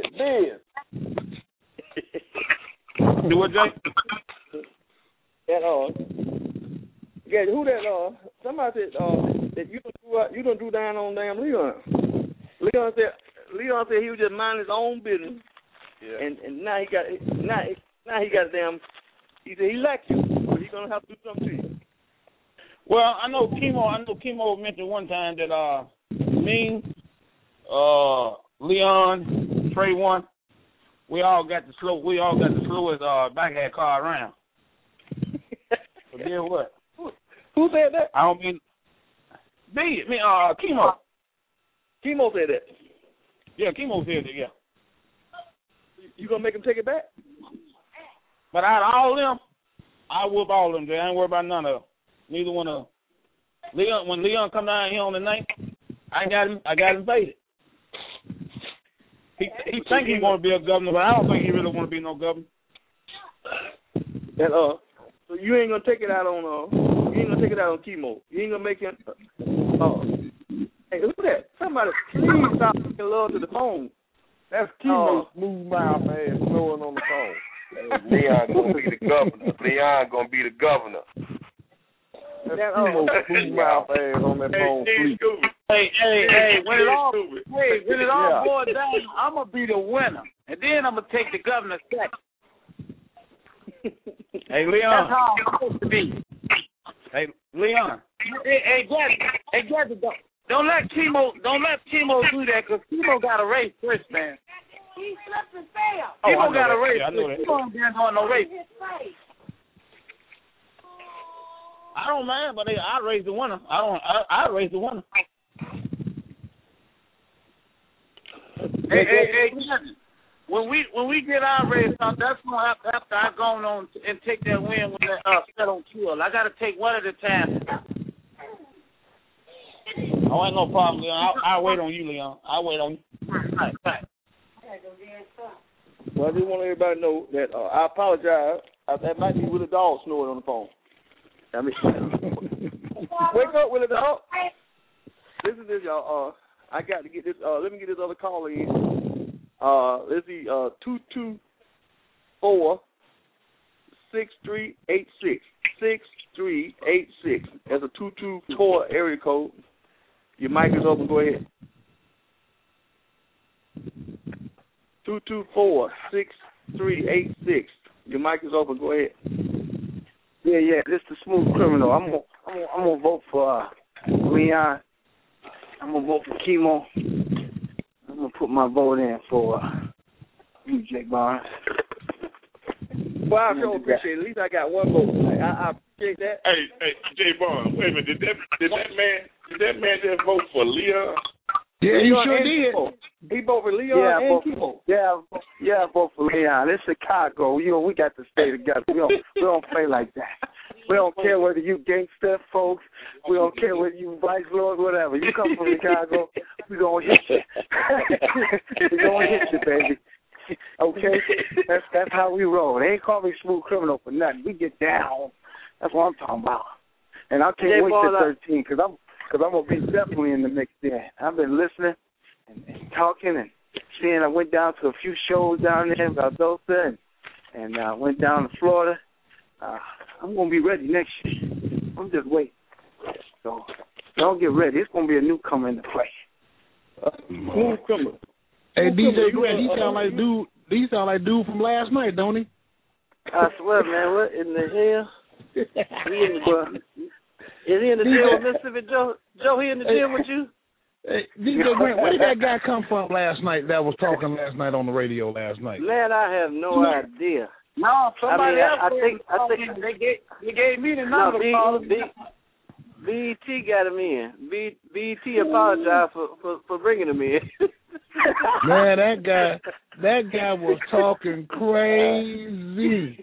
Biz. Do what, Jay? That uh, Gadget, who that uh? Somebody said uh that you don't do uh, you don't do down on damn Leon. Leon said Leon said he was just minding his own business. Yeah. And and now he got now now he got damn. He said he likes you, but he's gonna have to do something to you. Well, I know Chemo. I know Chemo mentioned one time that uh, me, uh, Leon, Trey one, we all got the slow. We all got the slowest uh backhand car around. But then what? Who, who said that? I don't mean. Me, me, uh, Chemo. Chemo said that. Yeah, Chemo said that. Yeah. You gonna make him take it back? But out of all of them, I whoop all of them. Jay. I ain't worried about none of them. Neither one of them. Leon, when Leon come down here on the ninth, I got him. I got him faded. He he think he want to be a governor, but I don't think he really want to be no governor. And uh, so you ain't gonna take it out on uh, you ain't gonna take it out on Chemo. You ain't gonna make him. Uh, hey, who that? Somebody please stop making love to the phone. That's Chemo, uh, smooth mouth ass blowing on the phone. Leon gonna be the governor. Leon gonna be the governor. That's Chemo, smooth mouth ass on that phone. Hey, hey, hey, hey, when it all, hey, when it all boils down, I'm gonna be the winner, and then I'm gonna take the governor second. Hey, Leon. That's how I'm supposed to be. Hey, Leon. Hey, hey, Gadget, hey, Gadget, don't, don't let Chemo, don't let Chemo do that, cause Chemo got a race first, man. He slipped and fell. Chemo oh, got a race. Yeah, Chemo ain't been on no race. I don't mind, but they, I raise the winner. I don't. I, I raise the winner. Hey, hey, hey, when we when we get our race out, that's gonna have after I go on and take that win when that uh, set on kill. I got to take one at a time. Oh, ain't no problem, Leon. I'll, I'll wait on you, Leon. I'll wait on you. Right, right. Well, I just want everybody to know that uh, I apologize. I, that might be Willie Dog snoring on the phone. I mean, wake up, Willie Dog. Listen to this, y'all. Uh, I got to get this. Uh, let me get this other caller in. Uh, let's see. Uh, two two four six three eight six six three eight six. That's a two two four area code. Your mic is open. Go ahead. Two two four six three eight six. Your mic is open. Go ahead. Yeah, yeah. This is the Smooth Criminal. I'm gonna, I'm gonna, I'm gonna vote for uh, Leon. I'm gonna vote for Chemo. I'm gonna put my vote in for uh, you, Jake Barnes. Well, I sure appreciate it. At least I got one vote. I, I appreciate that. Hey, hey, Jay Barnes. Wait a minute. Did that, did that man, did that man just vote for Leon? Yeah, he sure did. Chemo. He voted for Leon yeah, and Chemo. Yeah, yeah, I vote for Leon. It's Chicago. You know, we got to stay together. We don't, we don't play like that. We don't care whether you gangster folks. We don't care whether you vice lord, whatever. You come from Chicago, we gonna hit you. we gonna hit you, baby. Okay, that's that's how we roll. They ain't call me Smooth Criminal for nothing. We get down. That's what I'm talking about. And I can't wait till thirteen because I'm. Because I'm going to be definitely in the mix there. I've been listening and, and talking and seeing. I went down to a few shows down there in Valdosta and, and uh, went down to Florida. Uh, I'm going to be ready next year. I'm just waiting. So Y'all get ready. It's gonna be a newcomer in the play. Newcomer. Hey, D J Grant, he sound like dude. He sound like dude from last night, don't he? I swear, man. What in the hell? He in the, is he in the gym with Mississippi Joe? Joe, he in the gym with you? Hey, D J Grant, where did that guy come from last night that was talking last night on the radio last night? Man, I have no idea. No, somebody I mean, else. I, I think I think they gave they gave me the no, number. B, B, B E T got him in. B, B E T apologized for, for, for bringing him in. Man, that guy, that guy was talking crazy.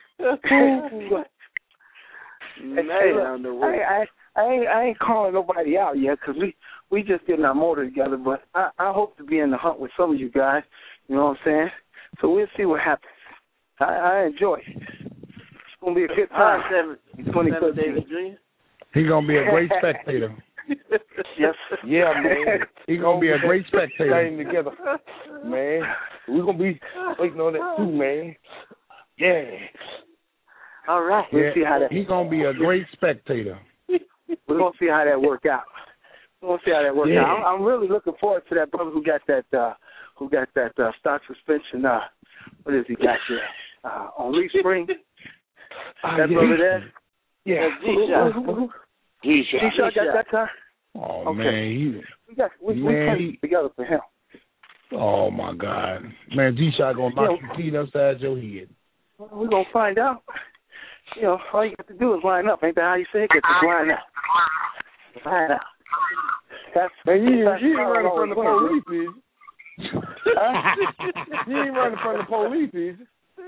Man, I, I, I, ain't, I ain't calling nobody out yet because we, we just getting our motor together. But I, I hope to be in the hunt with some of you guys. You know what I'm saying? So we'll see what happens. I, I enjoy it. It's gonna be a good time. Seven, seven David Junior He's gonna be a great spectator. Yes. Yeah, man. He's gonna be a great spectator. Staying together, man. We're gonna be waiting on that too, man. Yeah. All right. Yeah, we'll see how that. He's gonna be a great spectator. We're gonna see how that work out. We're gonna see how that works Yeah. out. I'm, I'm really looking forward to that brother who got that uh, who got that uh, stock suspension. Uh, what is he got there? Uh, on Lee Spring. Uh, that yeah. brother there. Yeah. G-Shot. G-Shot. G-Shot got that car. Oh Okay. man, he, We got we, we Man, put he- it together for him. oh my God, man, G Shot gonna knock your teeth upside your head. We're gonna find out. You know, all you have to do is line up. Ain't that how you say it? Get the line up. Line up. That's, Man, you, that's you ain't how running it from the always police, is you? Huh? You ain't running from the police, is you?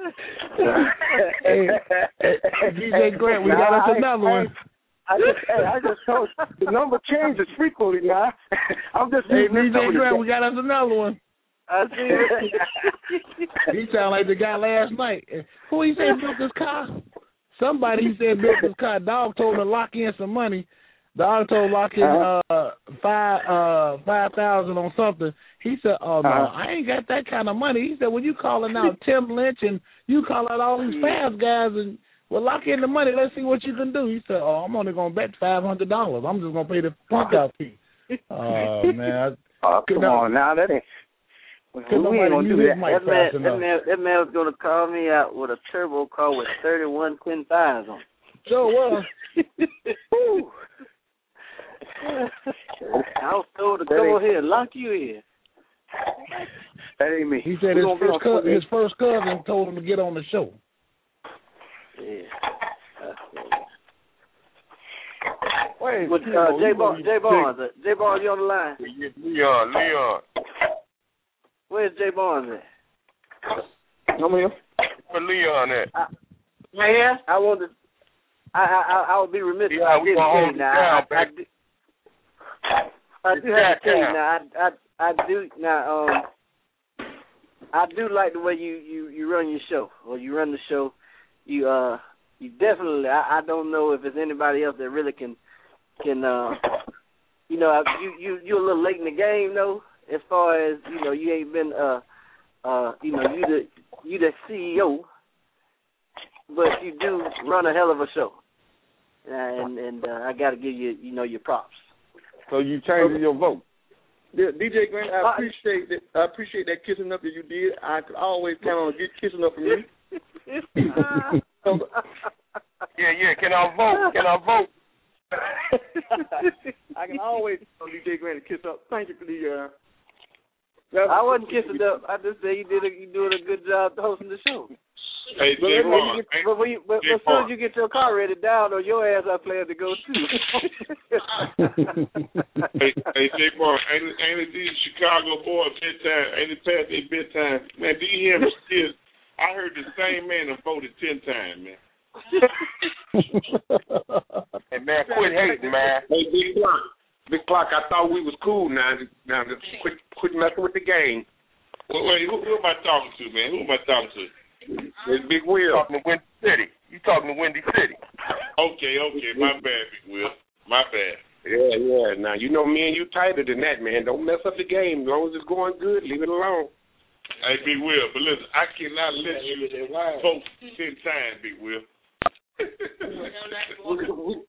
Hey, hey, D J Grant, we got us Nah, I- another I- one. I just, hey, I just told you, the number changes frequently now. I'm just Hey, using this D J number Grant, to we got us another one. I see it. He sound like the guy last night. Who he said built this car? Somebody he said built this car. Dog told him to lock in some money. Dog told him lock in uh five uh five thousand on something. He said, "Oh no, Uh-huh. I ain't got that kind of money." He said, "When you calling out Tim Lynch and you call out all these fast guys and well lock in the money, let's see what you can do." He said, "Oh, I'm only gonna bet five hundred dollars. I'm just gonna pay the punk out fee." Oh man, Oh, come on now, that ain't. We ain't gonna do that. That man, that man, that man was gonna call me out with a turbo car with thirty-one twin fives on. Sure was. I was told to go ahead and lock you in. That ain't me. He said his first, cousin, his first cousin told him to get on the show. Yeah. Wait, With, uh, J. Barnes, J. Barnes, uh, J. Barnes, you on the line? Leon, Leon. Where's J. Barnes at? Come here. Where Leon at? I, man, I want to. I I I would be remiss if Yeah, I we didn't gonna say hold it now. down, I, I, baby. do, I do have to tell you now. I I I do now. Um, I do like the way you you you run your show, or you run the show. You uh you definitely. I, I don't know if there's anybody else that really can can uh you know you you you're a little late in the game though. As far as you know, you ain't been uh uh you know you the you the C E O, but you do run a hell of a show, and and uh, I got to give you you know your props. So you changing your vote? Yeah, D J Grant, I appreciate that. I appreciate that kissing up that you did. I could always count on get kissing up from you. Yeah, yeah. Can I vote? Can I vote? I can always tell D J Grant to kiss up. Thank you for the. Uh, I wasn't kissing up. I just said you did a, you doing a good job hosting the show. Hey, But, J. when Ron, you get, but, when you, but, but as soon as you get your car ready down, or your ass, I plan to go too. hey, hey, J. Ron, ain't, ain't it these Chicago boys bedtime? Ain't it past their bedtime? Man, do you hear me? Still, I heard the same man that voted ten times, man. Hey man, quit hating, man. Hey, Big Clock. Big Clock, I thought we was cool now. Now, just quit, quit messing with the game. Wait, wait who, who am I talking to, man? Who am I talking to? It's Big Will. Talking to Windy City. You talking to Windy City? Okay, okay, my bad, Big Will. My bad. Yeah, yeah. Now, you know me and you tighter than that, man. Don't mess up the game. As long as it's going good, leave it alone. Hey, Big Will, but listen, I cannot let you vote ten times, Big Will. we, we,